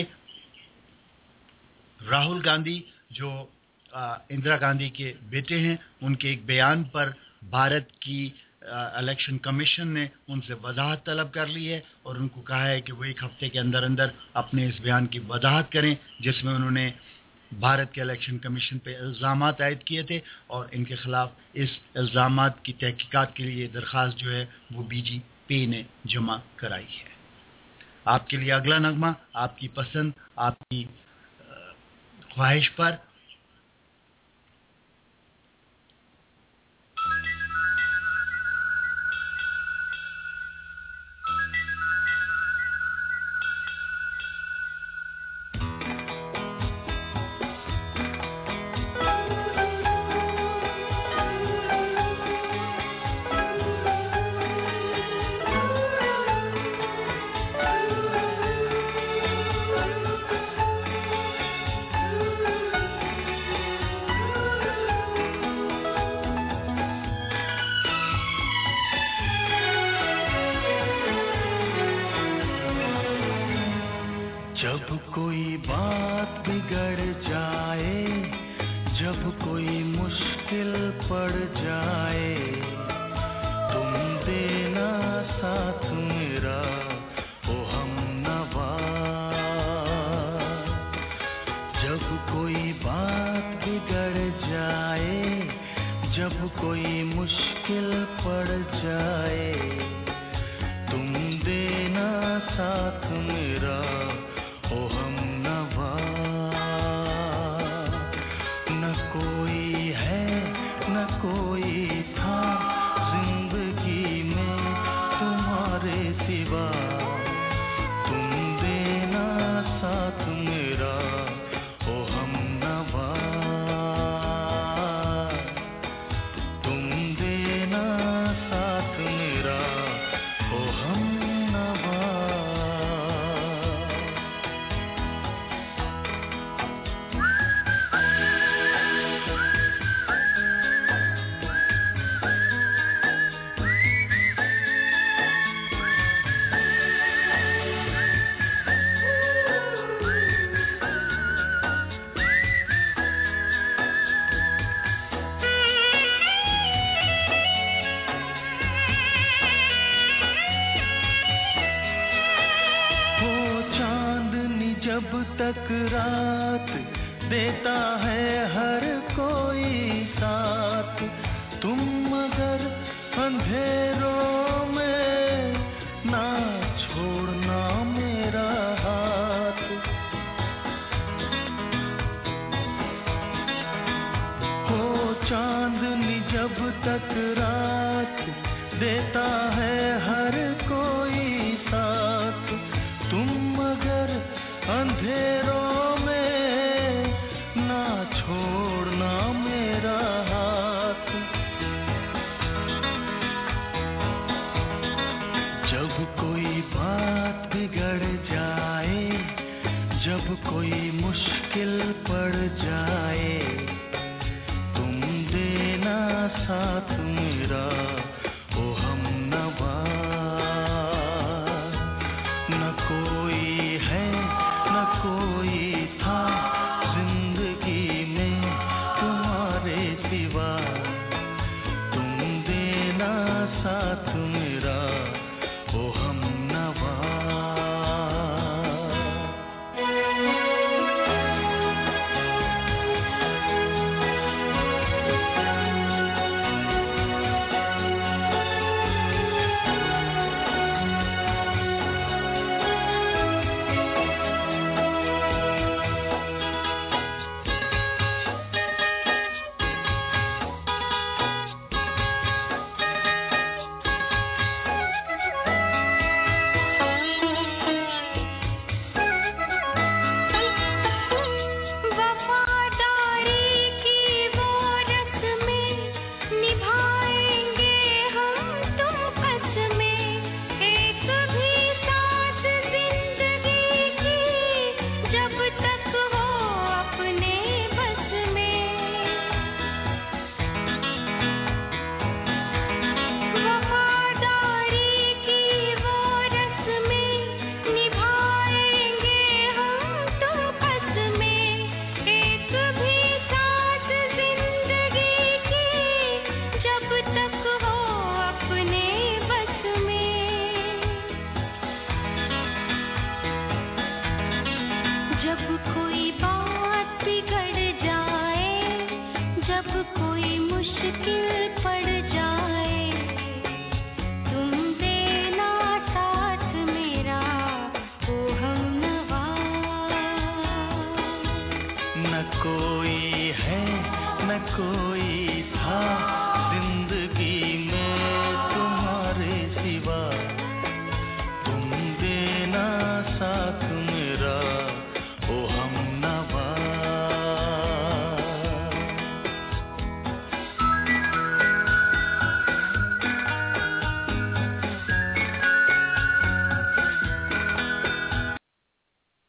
राहुल गांधी जो इंदिरा गांधी के बेटे हैं, उनके एक बयान पर भारत की इलेक्शन कमीशन ने उनसे वजाहत तलब कर ली है और उनको कहा है कि वो एक हफ्ते के अंदर अंदर अपने इस बयान की वजाहत करें, जिसमें उन्होंने भारत के इलेक्शन कमीशन पे इल्ज़ामात आयद किए थे और इनके खिलाफ इस इल्ज़ामात की तहकीकात के लिए दरख्वास्त जो है वो बीजीपी ने जमा कराई है। आपके लिए अगला नगमा आपकी पसंद, आपकी ख्वाहिश पर। तक रात देता है हर कोई साथ, तुम मगर अंधेरों में ना छोड़ना मेरा हाथ। हो चांदनी जब तक रात देता है हर कोई साथ, तुम मगर अंधेरों में ना छोड़ना मेरा हाथ। जब कोई बात बिगड़ जाए, जब कोई मुश्किल पड़ जाए, तुम देना साथ मेरा ओ हमनवा।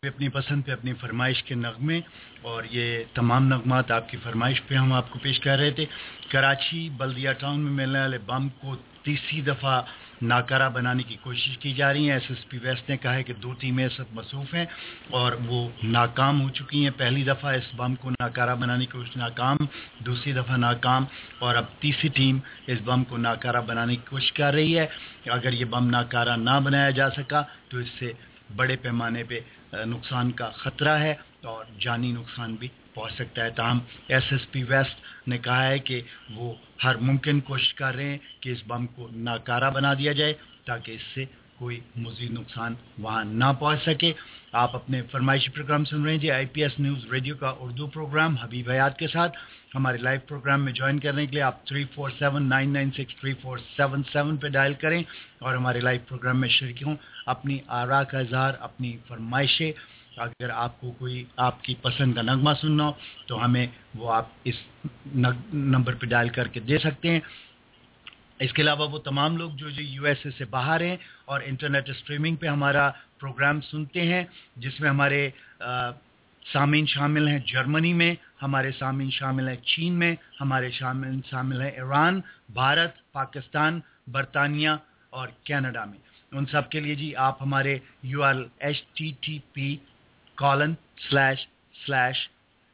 अपनी पसंद पे अपनी फरमाइश के नगमे, और ये तमाम नगमात आपकी फरमाइश पे हम आपको पेश कर रहे थे। कराची बल्दिया टाउन में मिलने वाले बम को तीसरी दफ़ा नाकारा बनाने की कोशिश की जा रही है। एसएसपी वेस्ट ने कहा है कि दो टीमें इस वक्त मसरूफ़ हैं और वो नाकाम हो चुकी हैं। पहली दफ़ा इस बम को नाकारा बनाने की कोशिश नाकाम, दूसरी दफ़ा नाकाम, और अब तीसरी टीम इस बम को नाकारा बनाने की कोशिश कर रही है। अगर ये बम नाकारा ना बनाया जा सका तो इससे बड़े पैमाने पे नुकसान का ख़तरा है और जानी नुकसान भी पहुंच सकता है। ताहम एसएसपी वेस्ट ने कहा है कि वो हर मुमकिन कोशिश कर रहे हैं कि इस बम को नाकारा बना दिया जाए ताकि इससे कोई मज़ीद नुकसान वहाँ ना पहुँच सके। आप अपने फरमाइशी प्रोग्राम सुन रहे हैं जी आईपीएस न्यूज़ रेडियो का उर्दू प्रोग्राम हबीब हयात के साथ। हमारे लाइव प्रोग्राम में ज्वाइन करने के लिए आप three four seven nine nine six three four seven seven पर डायल करें और हमारे लाइव प्रोग्राम में शरीक हों। अपनी आरा का इज़हार, अपनी फरमाइशें, अगर आपको कोई आपकी पसंद का नगमा सुनना हो तो हमें वो आप इस नंबर पर डायल करके दे सकते हैं। इसके अलावा वो तमाम लोग जो जो यूएसए से बाहर हैं और इंटरनेट स्ट्रीमिंग पे हमारा प्रोग्राम सुनते हैं, जिसमें हमारे आ, सामीन शामिल हैं जर्मनी में, हमारे सामीन शामिल हैं चीन में, हमारे शामिल शामिल हैं ईरान, भारत, पाकिस्तान, बरतानिया और कनाडा में। उन सब के लिए जी आप हमारे U R L H T T P colon slash slash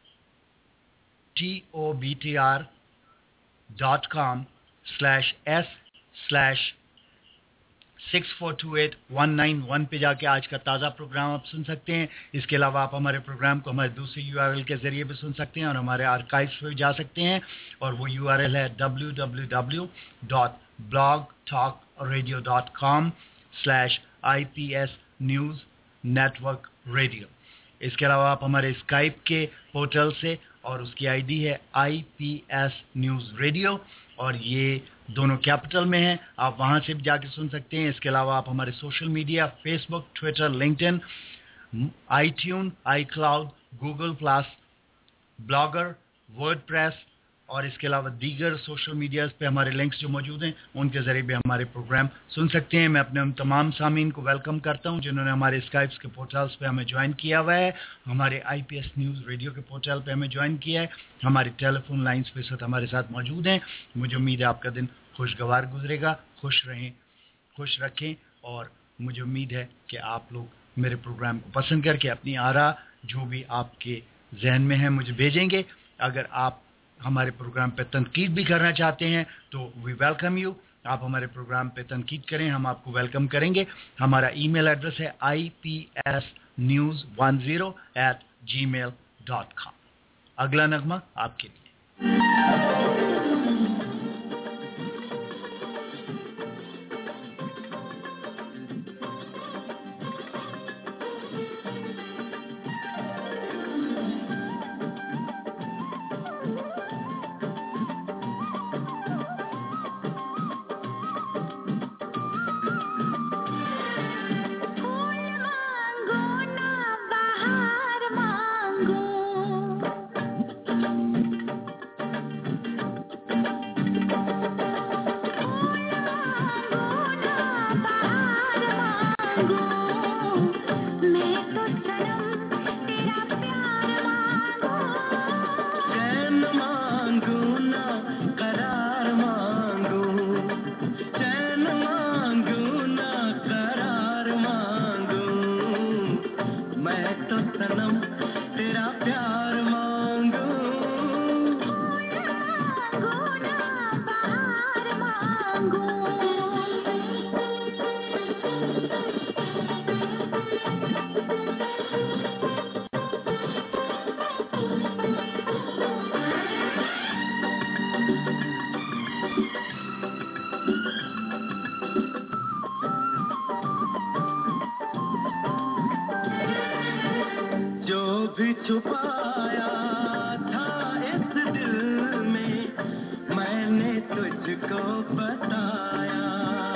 T O B T R dot com slash S slash six four two eight one nine one पे जाके आज का ताज़ा प्रोग्राम आप सुन सकते हैं। इसके अलावा आप हमारे प्रोग्राम को हमारे दूसरे यूआरएल के ज़रिए भी सुन सकते हैं और हमारे आर्काइव्स पे जा सकते हैं, और वो यूआरएल है W W W dot blog talk radio dot com slash I P S news network radio. इसके अलावा आप हमारे स्काइप के पोर्टल से, और उसकी आईडी है I P S news radio, और ये दोनों कैपिटल में हैं, आप वहाँ से भी जाके सुन सकते हैं। इसके अलावा आप हमारे social media Facebook, Twitter, LinkedIn, iTune, iCloud, Google plus, Blogger, WordPress और इसके अलावा दीगर सोशल मीडियाज़ पे हमारे लिंक्स जो मौजूद हैं उनके ज़रिए भी हमारे प्रोग्राम सुन सकते हैं। मैं अपने उन तमाम सामीन को वेलकम करता हूं जिन्होंने हमारे स्काइप्स के पोर्टल्स पे हमें ज्वाइन किया हुआ है, हमारे आईपीएस न्यूज़ रेडियो के पोर्टल पे हमें ज्वाइन किया है, हमारे टेलीफोन लाइन्स पे साथ हमारे साथ मौजूद हैं। मुझे उम्मीद है आपका दिन खुशगवार गुजरेगा। खुश रहें, खुश रखें, और मुझे उम्मीद है कि आप लोग मेरे प्रोग्राम को पसंद करके अपनी आरा जो भी आपके जहन में है मुझे भेजेंगे। अगर आप हमारे प्रोग्राम पे तनकीद भी करना चाहते हैं तो वी वेलकम यू। आप हमारे प्रोग्राम पे तनकीद करें, हम आपको वेलकम करेंगे। हमारा ईमेल एड्रेस है I P S news one zero eight Gmail dot com. अगला नगमा आपके लिए। छुपाया था इस दिल में मैंने तुझको बताया,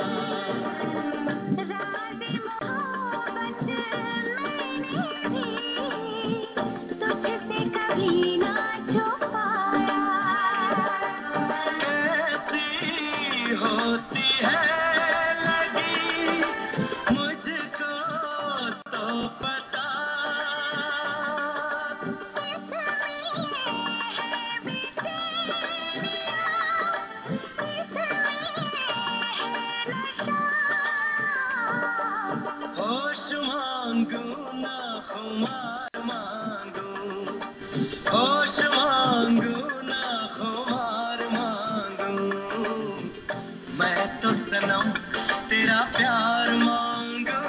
राज़े मोहब्बत मैंने भी तुझसे कभी ना छुपाया। कैसी होती है लगी मुझको तो पता मैं तो सनम तेरा प्यार मांगू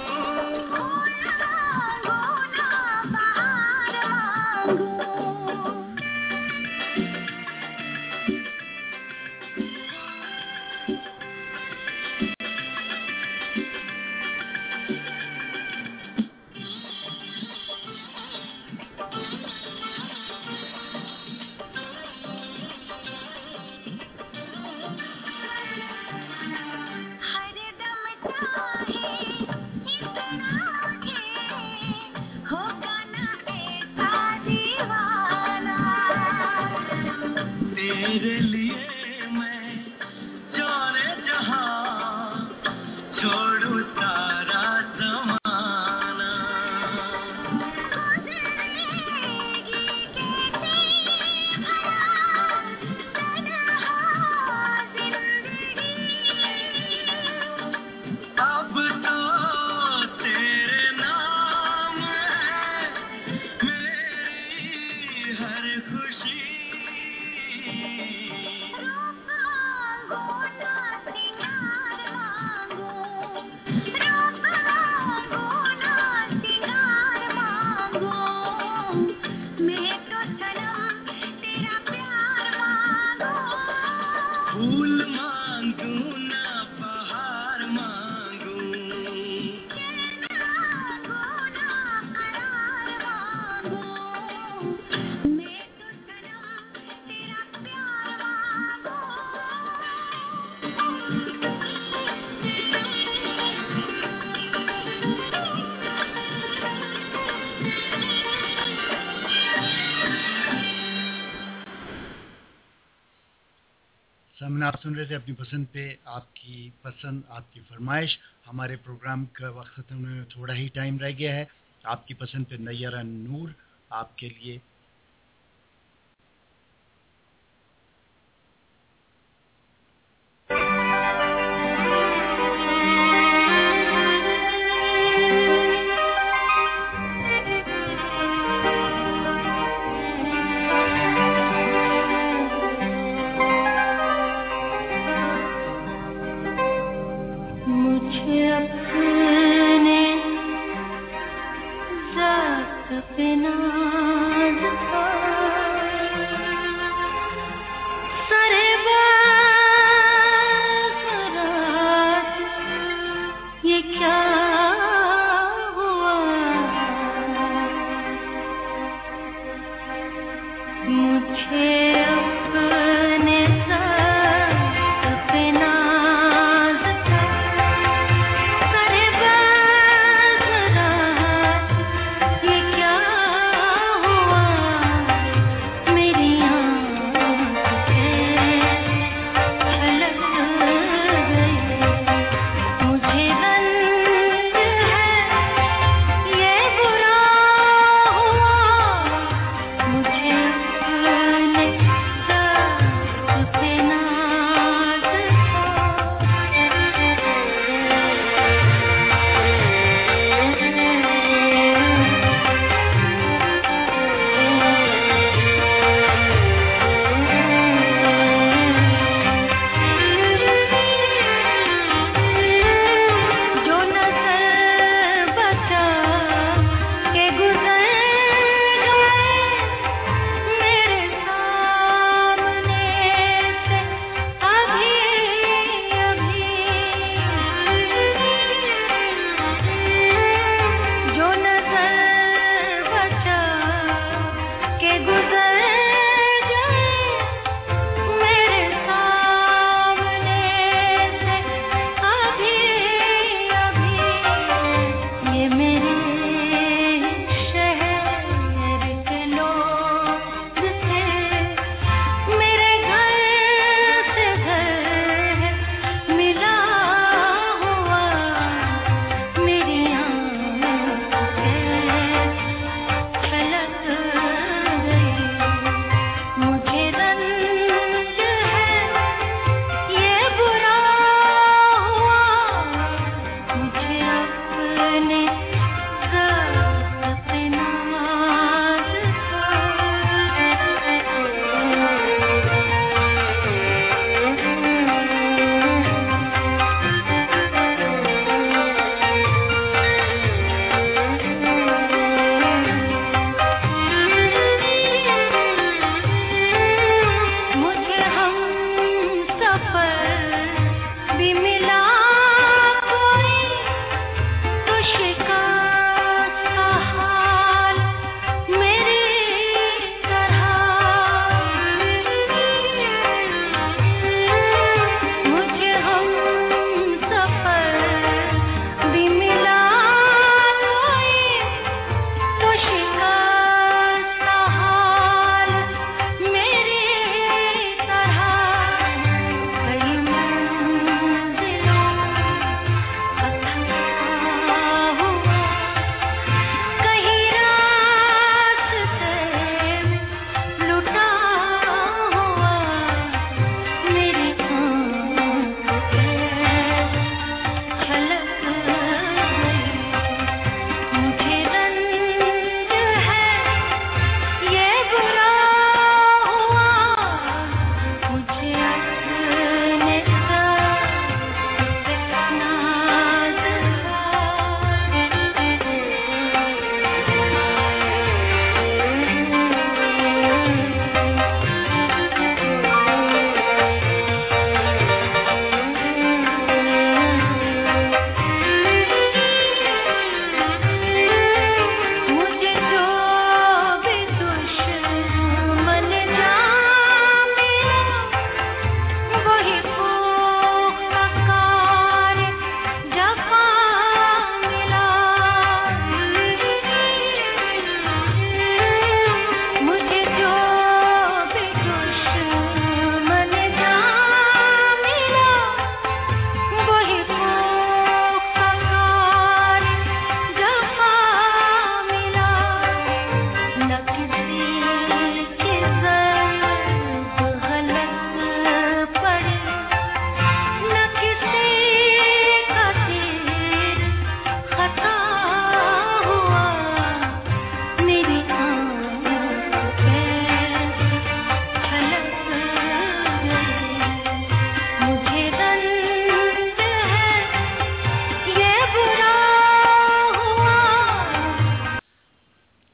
तेरे लिए मैं जाने जहां छोड़ू सारा ज़माना अब तो तेरे नाम है मेरी हर खुशी फूल मांगू ना बहार मांगू सामने आप सुन रहे थे अपनी पसंद पे आपकी पसंद आपकी फरमाइश। हमारे प्रोग्राम का वक्त खत्म होने में थोड़ा ही टाइम रह गया है। आपकी पसंद पे नैयरा नूर आपके लिए क्या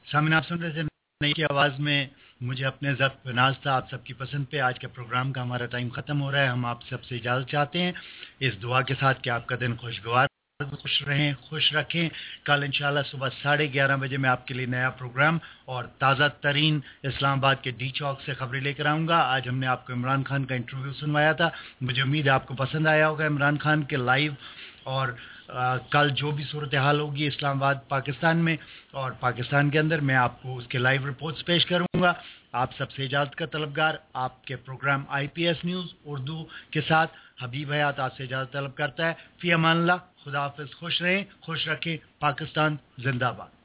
सामने आप सुन रहे थे नई की आवाज़ में मुझे अपने ज़ब्त पे नाज था। आप सबकी पसंद पे आज के प्रोग्राम का हमारा टाइम ख़त्म हो रहा है। हम आप सबसे इजाज़त चाहते हैं इस दुआ के साथ कि आपका दिन खुशगवार, खुश रहें, खुश रखें। कल इंशाल्लाह सुबह साढ़े ग्यारह बजे मैं आपके लिए नया प्रोग्राम और ताज़ा तरीन इस्लामाबाद के डी चौक से खबरें लेकर आऊँगा। आज हमने आपको इमरान खान का इंटरव्यू सुनवाया था। मुझे उम्मीद है आपको पसंद आया होगा इमरान खान के लाइव। और आ, कल जो भी सूरत हाल होगी इस्लामाबाद पाकिस्तान में और पाकिस्तान के अंदर, मैं आपको उसके लाइव रिपोर्ट्स पेश करूंगा। आप सबसे इजाज़त का तलबगार आपके प्रोग्राम आईपीएस न्यूज़ उर्दू के साथ हबीब हयात आपसे इजाज़त तलब करता है। फी अमानिल्लाह, खुदा हाफिज़, खुश रहें, खुश रखें। पाकिस्तान जिंदाबाद।